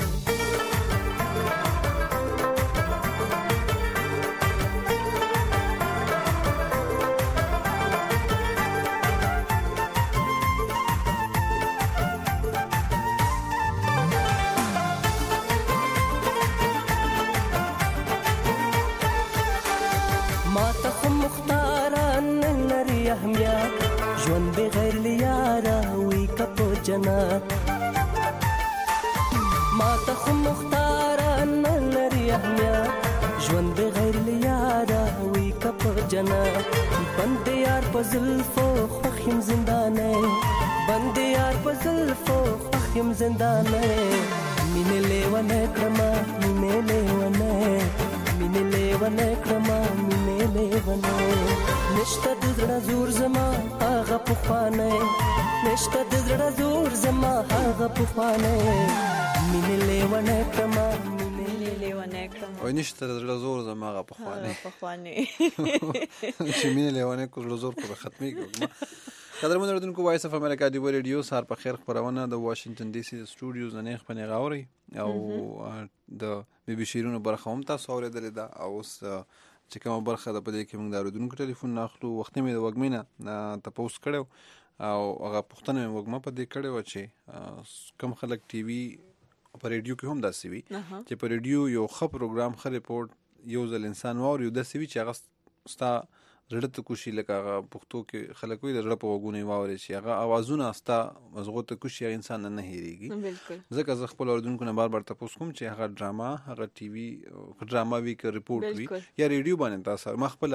ژوند بغیر لیاره وی کپو جنات ما ته خو مختاره نه لري اهمیت ژوند بغیر لیاره وی کپو جنات بند یار په زلفو خوښ یم زندانه بند یار په زلفو خوښ یم زندانه مینه لیوانه کړما مینه لیوانه مینه لیوانه کړما مینه لیوانه نشته د زړه زور زما هغه پخوانه نشته د زړه زور زما هغه پخوانه مینه لیوانه کړما مینه لیوانه کړما او نشته د زړه زور زما هغه پخوانه پخوانه چې مینه لیوانه کو زړه زور کو ختمي کوم قدرمن اردوونکو وایس اف امریکا دی ریډیو سار په خیر خبرونه د واشنگټن ډي سي سټوډیوز نه خپنه غاوري او د بي بي شیرونو برخه هم تاسو اوریدل دا او چې کومه برخه د پدې کې موږ د اردوونکو ټلیفون ناخلو وخت مې د وګمینه تاسو کړو او هغه پښتنه وګما په دې کړو چې کم خلک ټي وي په ریډیو کې هم داسې وي چې په ریډیو یو ښه پروګرام ښه ریپورت یو ځل انسان وور یو داسې وي چې هغه ستا زړه ته کوشي لکه هغه پښتو کې خلک وي د زړه په وګونه واوري چې هغه اوازونه استا مزغو ته کوشي انسان نه هېریږي بالکل ځکه زه خپل اردوونکو نه بار بار تاسو کوم چې هغه ډراما هغه ټي وي ډراما وی کې ریپورت وي یا ریډیو باندې تاسو ما خپل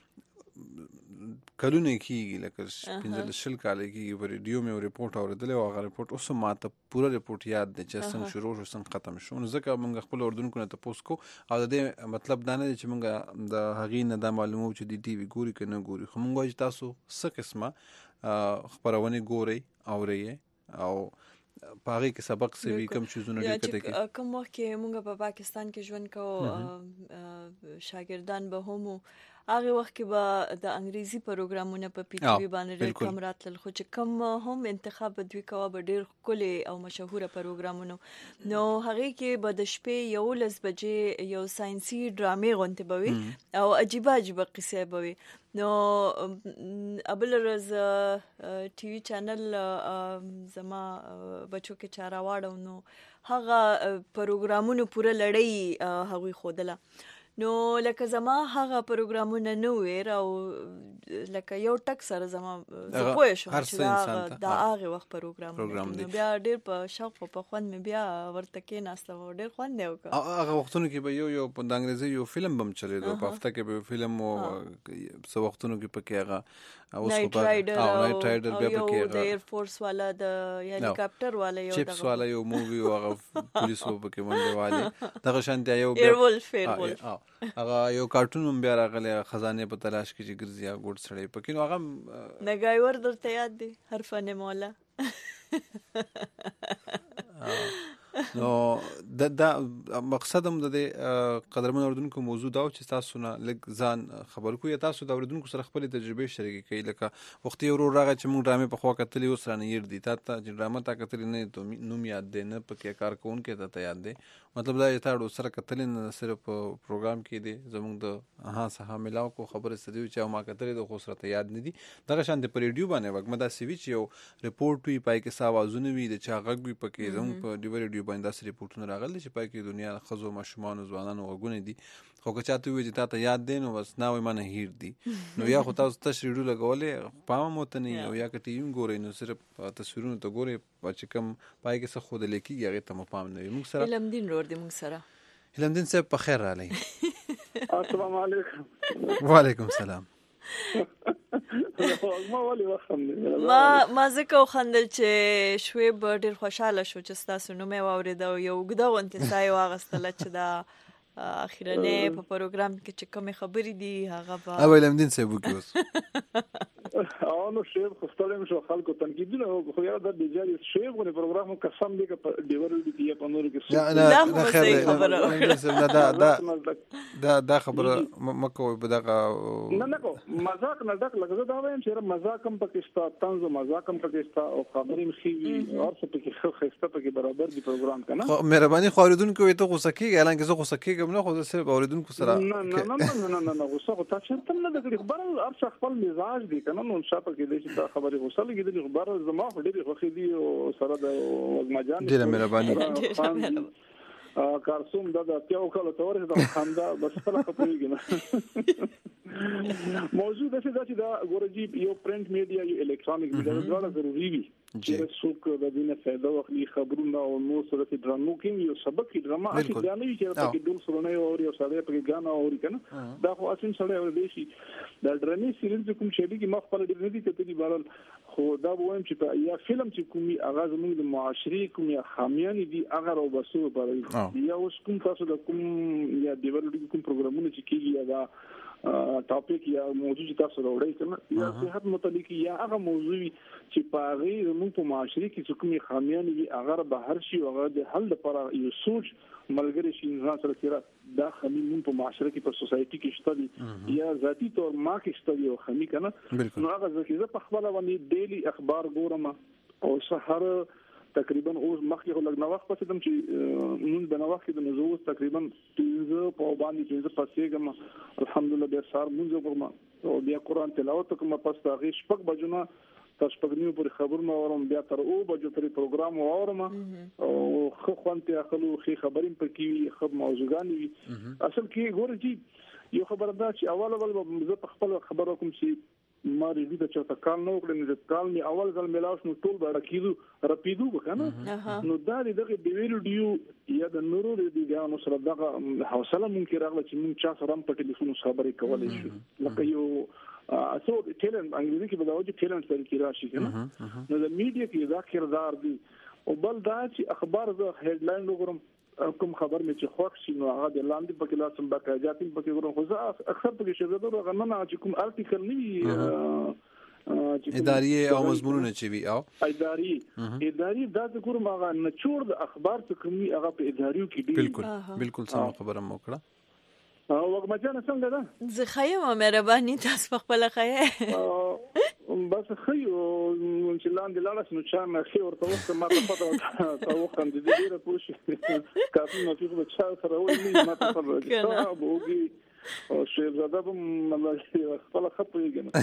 کلونه کېږي لکه پنځه شل کال کېږي په ریډیو مې ریپورت اوریدل او هغه ریپورت اوس ماته پوره ریپورت یاد دی چې څنګه شروع شو څنګه ختم شو نو ځکه موږ خپل اردوونکو نه تاسو کو او د دې مطلب دا نه چې موږ د هغې نه دا معلومو چې د ټي وي ګوري که نه ګوري خو موږ وایو چې تاسو څه قسمه خپرونې ګورئ اورئ او په هغې کې سبق څه وي کوم چیزونه ډېر کته کې کوم وخت کې موږ په پاکستان کې ژوند کوو شاګردان به هم هغه وخت کې به د انګریزي پروګرامونه په پی ټی وی باندې ډېر کم راتلل خو چې کم هم انتخاب دوی کوه به ډېر ښکلي او مشهوره پروګرامونه نو هغه کې به د شپې یولس بجې یو ساينسي ډرامې غونډه به وي او عجیب عجیب قصې به وي نو ابل رز ټي وي چینل زما بچو کې چارا واړو نو هغه پروګرامونه پوره لړۍ هغه خودله نو لکه زما هغه پروګرامونه نو ویر او لکه یو ټک سره زما زه پوه شم چې دا هغه وخت پروګرام دی بیا ډېر په شوق په خوند مې بیا ورته کې ناسته و ډېر خوند دی هغه وختونو کې به یو یو په انګریزي یو فلم بم چلیدو په هفته کې به فلم او څو وختونو کې پکې هغه اوس په او نایټ رایډر بیا پکې هغه د ایر فورس والا د هلیکاپټر والا یو چپس والا یو مووی او هغه پولیسو پکې منډه والے دغه شانتي یو ایر ولف ایر ولف هغه یو کارټون هم بیا راغلی خزانه په تلاش کې چې ګرځي ګوډ سړی پکې نو هغه نګایور درته یاد دی حرفن مولا نو د دا مقصد هم د قدرمن اردوونکو موضوع دا چې تاسو نه لږ ځان خبر کو یا تاسو د اردوونکو سره خپل تجربه شریک کړئ لکه وخت یو ورو راغی چې موږ ډرامې په خوا کتلې اوس رانه یې دی تا ته چې ډرامه تا کتلې نه ته نوم یاد دی نه پکې کار کوونکې ته یاد دی مطلب دا چې تاسو سره کتلې نه صرف پروګرام کې دی زموږ د ها سه ملاو کو خبره ستدي چې ما کتلې د خو سره یاد نه دی دغه شان د پریډیو باندې وګ مدا سی وی چې یو ریپورت وی پای کې ساوازونه وی د چا غږ وی پکې زموږ په ریډیو باندې داس ریپورتونه راغلي چې پای کې دنیا خزو ماشومان ځوانانو وګونه دي خو که چاته وی چې تا ته یاد دی نو بس ناوې مانه هیر دی نو یا خو تاسو تشریډو لګولې پام مو ته نه او یا که ټیم ګورئ نو صرف تصویرونه ته ګورئ چې کوم پای کې څه خود لیکي هغه ته مو پام نه وي موږ سره علمدین رور دی موږ سره علمدین صاحب په خیر رالی السلام علیکم وعلیکم السلام ما ما زکه خندل چې شویب ډېر خوشاله شو چې تاسو نو مې واورید او یو ګدا ونته سای واغستل چې دا اخیرنه په پروګرام کې چې کوم خبرې دي هغه به او علمدین صاحب وکوس او نو شیب خستلم شو خلکو تنقیدونه خو یاره د بجای شیب غو پروګرام قسم دی ک ډیور دی کی په نور کې نه نه خیر دا دا دا دا خبره مکو بدغه نه نه کو مزاق نه ډک لګزه دا وایم چې مزاق هم پکې طنز مزاق هم پکې او خبرې مخېوي او څه پکې خو خسته پکې برابر دی پروګرام کنه خو مهرباني خو اوریدونکو ته غوسه کیږي الان کې زه غوسه کېږم نه خو زه صرف اوریدونکو سره نه نه نه نه نه غوسه خو تاسو ته نه د خبرو ارڅ خپل مزاج دی کنه نو شاته کې د چې خبرې غوسه لګي د خبرو زما ډېری خوخي دی او سره د وزمجان ډېر مهرباني کارسوم دا د پیاو کله تور د خندا بس خپل خپلېږي نه موضوع د څه چې دا ګورجی یو پرنٹ میډیا یو الکترونیک میډیا دا ضروري وي چې څوک د دینه فائدہ واخلي خبرونه او نو سره د ډرامو کې یو سبق کې ډراما چې دا نه وي چې په کې ډول سره نه او یو سره په کې غانا اوري کنه دا خو اصل سره ورې شي دا ډرامي سیریز کوم شی دی ما خپل ډیر نه دي کتلي بارل خو دا وایم چې یا فلم چې کومي اغاز موږ د معاشري کوم یا خامیان دي هغه او بسو بارل یا اوس کوم تاسو د کوم یا ډیولپمنٹ کوم پروګرامونه چې کیږي یا دا ټاپک یا موضوع چې تاسو راوړی کنه یا صحت متعلق یا هغه موضوع چې په هغه موږ په معاشري کې کومي خامیان دي هغه به هر شي هغه د حل لپاره یو سوچ ملګری شي انسان سره چې دا خمی موږ په معاشره کې په سوسايټي کې شته دي یا ذاتی تور ما کې شته دي او خمی کنه نو هغه ځکه په خپل باندې ډیلی اخبار ګورم او سحر تقریبا اوس مخکې لږ نو وخت پاتې دم چې مونږ د نو وخت د نزوز تقریبا پنځه په باندې پنځه پاسې ګم الحمدلله ډیر سار مونږ کوم او بیا قران تلاوت کوم پس هغه شپږ بجونه تاسو په دنیو پر خبرونه اورم بیا تر او بجو پر پروګرام اورم او خو خوانته اخلو خې خبرې په کې خب موضوعګان وي اصل کې ګورځي یو خبر دا چې اول اول زه په خپل خبرو کوم چې ما ریډي د چا کال نو کړم چې کال می اول ځل ملاوس نو ټول باندې کیدو رپیدو وکنه نو دا دغه دی ویډیو یا د نورو دی ګانو سره دغه حوصله ممکن راغله چې مون چا سره په ټلیفون خبرې کولای شو لکه یو اسو ټیلنت انګلیسي کې بداوي ټیلنت سره کې راشي کنه نو د میډیا کې دا کردار دی او بل دا چې اخبار د هډلاین وګورم کوم خبر مې چې خوښ شي نو هغه د لاندې په کې لاسم باقاعدات په کې ورو خو زه اکثر په کې شګه درو غننه چې کوم ارتیکل نه اداري او مضمونونه چې وي او اداري اداري دا د ګورم هغه نچور د اخبار څخه کومي هغه په اداریو کې دی بالکل بالکل سم خبره مو کړه او وګمجن څنګه ده زه خایم مهرباني تاسو خپل خایه بس خيو چې لاندې لاړ نو چا نه خي ورته وخت ما ته پته تا وخت دې ډیره پوښتنه کافي نو چې په چا سره وایي ما ته پته ابوږي او شهزاده هم الله خپل خط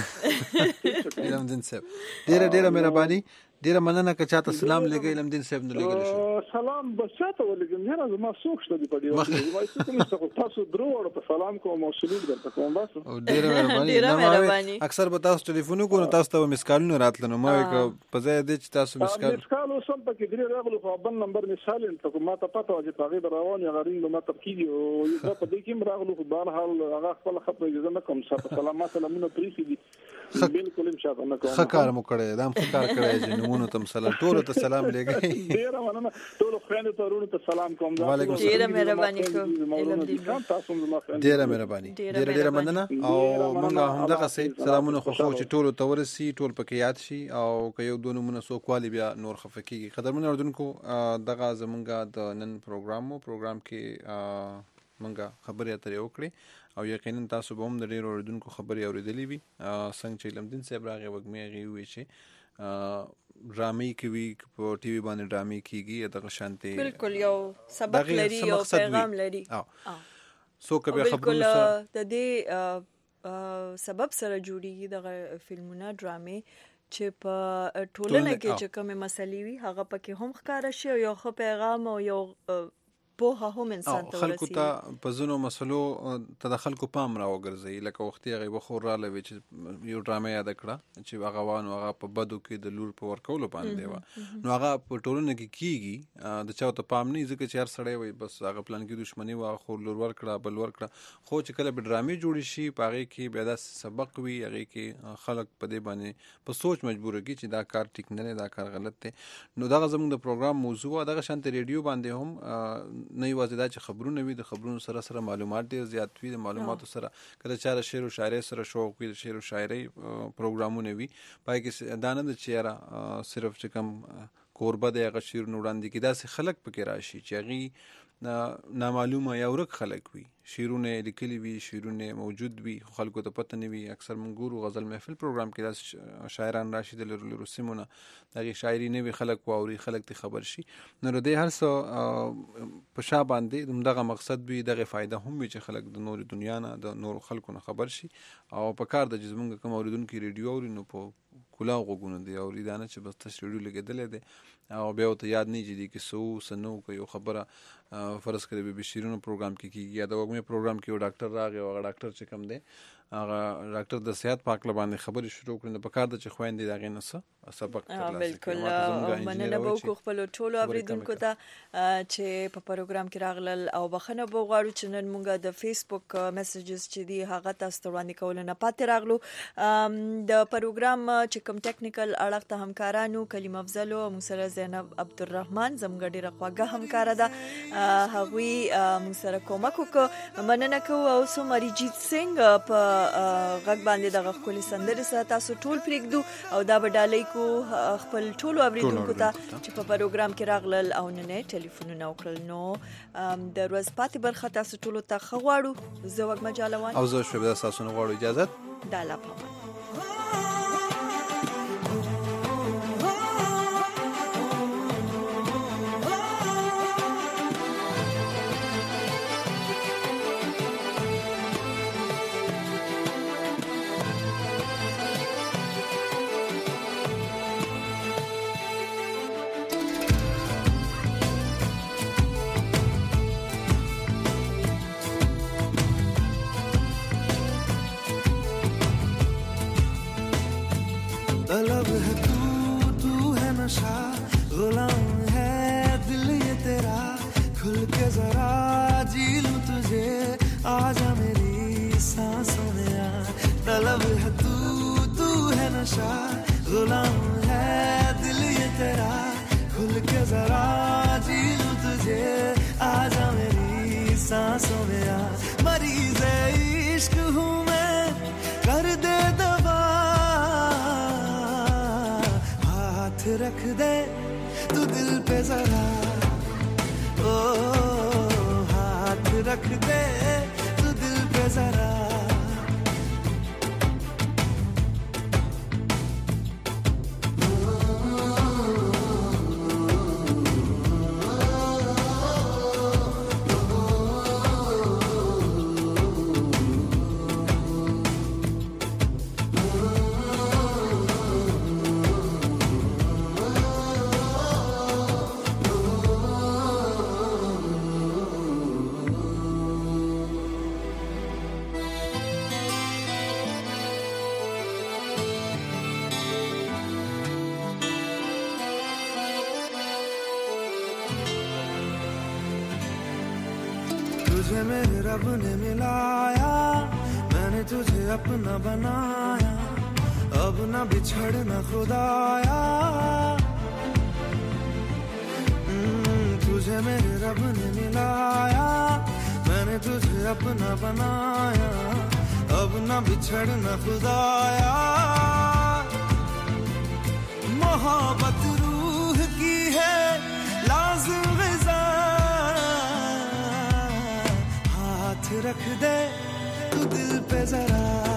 یې علم دین صاحب ډیره ډیره مهرباني ډیره مننه که چاته سلام لګی علم دین صاحب نو لګل شو سلام بچاته ولګم نه زما سوچ ته دی په دی وای څه کوم تاسو درو په سلام کوم او سلوک درته کوم بس ډیره مهرباني اکثر به تاسو ټلیفون کو نو تاسو ته مسکالونه راتلنو ما په ځای دې چې تاسو مسکال مسکال اوسم پکې درې راغلو خو بل نمبر مثال ته ما ته پته واجب هغه روان یا غرین نو ما ته کیږي او یو په دې کې راغلو خو بهر حال هغه خپل خط اجازه نه کوم سلام سلامونه پریسي دي بالکل ان شاء الله نه کوم خکار مو کړی دا هم خکار کړی چې نمونه تم سلام ټول ته سلام لګي ډیره مننه ټول خو ته ورونو ته سلام کوم ډیره مهرباني کوم تاسو زما ډیره مهرباني ډیره ډیره مننه او موږ هم دغه سي سلامونه خو خو چې ټول ته ورسي ټول پکې یاد شي او که یو دوه نمونه سو کوالی بیا نور خفقيږي قدرمن اردوونکو دغه زمونږه د نن پروګرامو پروګرام کې مونږه خبرې اترې وکړې او یقینا تاسو به هم د ډیرو اردوونکو خبرې اوریدلې وي څنګه چې علم دین صاحب راغی وګمې غي وی چې ډرامې کوي په ټي وي باندې ډرامې کیږي دغه شانتي بالکل یو سبق لري یو پیغام لري او سو کبه خبرونه د دې سبب سره جوړیږي دغه فلمونه ډرامې چې په ټولنه کې چې کومه مسلې وي هغه پکې هم ښکار شي یو خو پیغام او یو په هم انسان ته خلکو ته په زونو مسلو تدخل کو پام را وګرځي لکه وختي هغه بخور را لوي چې یو ډرامه یاد کړه چې هغه وان هغه په بدو کې د لور په ورکول باندې و نو هغه په ټولنه کې کیږي د چا ته پام نه ځکه چې هر سړی وي بس هغه پلان کې دښمنی و خو لور ورکړه بل ورکړه خو چې کله به ډرامې جوړ شي په هغه کې به دا سبق وي هغه کې خلک په دې باندې په سوچ مجبور کی چې دا کار ټیک نه دا کار غلط دی نو دا زموږ د پروګرام موضوع دغه شانت ریډیو باندې هم نه یوازې دا چې خبرونه وي، د خبرونو سره سره معلومات ډیر زیات وي. د معلوماتو سره کله چې شعر او شاعري سره شوق وي، د شعر او شاعري پروګرامونه وي، پای کې دا نه چې یاره صرف چې کوم کوربه د هغه شعرونه وړاندې کړي، داسې خلک پکې راشي چې هغې نامعلومه یا ورک خلک وي، شعرونه لیکلي وي، شعرونه موجود وي، خو خلکو ته پته نه وي. اکثر موږ ګورو غزل محفل پروګرام کې داسې شاعران راشي د لرو لرو سیمونه، د هغې شاعري نه وي، خلک واوري، خلک ته خبر شي. نو د دې هر څه په شا باندې همدغه مقصد وي، دغه فایده هم وي چې خلک د نورو دنیا نه، د نورو خلکو نه خبر شي. او په کار د چې زموږ کوم اورېدونکي ریډیو اوري نو په کلاو غوږونه دی اوري، دا نه چې بس تش ریډیو لګېدلی دی او بیا ورته یاد نه چې دي کې څه څه نه که یو خبره فرض کړې بي بي شیرینو پروګرام کې کېږي یا د وږمې پروګرام کې یو ډاکټر راغی او هغه ډاکټر چې کوم دی هغه ډاکټر د صحت په هکله باندې خبرې شروع کړي، نو په کار ده چې خویندې د هغې نه څه سبق ترلاسه کړي. بالکل مننه به وکړو خپلو ټولو اورېدونکو ته چې په پروګرام کې راغلل، او بخښنه به وغواړو چې نن موږ د فیسبوک میسیجز چې دي هغه تاسو ته وړاندې کولو نه پاتې راغلو. د پروګرام چې کوم ټیکنیکل اړخ ته همکارانو کلیم افضل او موږ سره زینب عبدالرحمن زموږ ډېره خواږه همکاره ده، هغوی موږ سره کومک وکړو. مننه کوو او اوس هم اریجیت سینګ په غږ باندې دغه ښکلې سندرې سره تاسو ټول پرېږدو او دا به ډالۍ کو خپل ټولو اورېدونکو ته چې په پروګرام کې راغلل او نن یې ټلیفونونه وکړل. نو د ورځ پاتې برخه تاسو ټولو ته ښه غواړو. زه وږمه جالوان او زه شعبده تاسو نه غواړو اجازت د الله په امان. तलब है तू तू है नशा, गुलाम है दिल ये तेरा, खुल के जरा जी लूं तुझे, आजा मेरी सांसों में आ. तलब है तू तू है नशा, गुलाम है दिल ये तेरा, खुल के जरा जी लूं तुझे, आजा मेरी सांसों में आ. मरीज़ इश्क हूँ मैं, कर दे दवा, रख दे तू दिल पे जरा, ओ हाथ रख दे तू दिल पे जरा. तुझे मेरे रब ने मिलाया, मैंने तुझे अपना बनाया, अब न बिछड़ना खुदाया. तुझे मेरे रब ने मिलाया, मैंने तुझे अपना बनाया, अब न बिछड़ना खुदाया. मोहब्बत रूह की है लाज़िम ग़िज़ा, रख दे तू दिल पे जरा,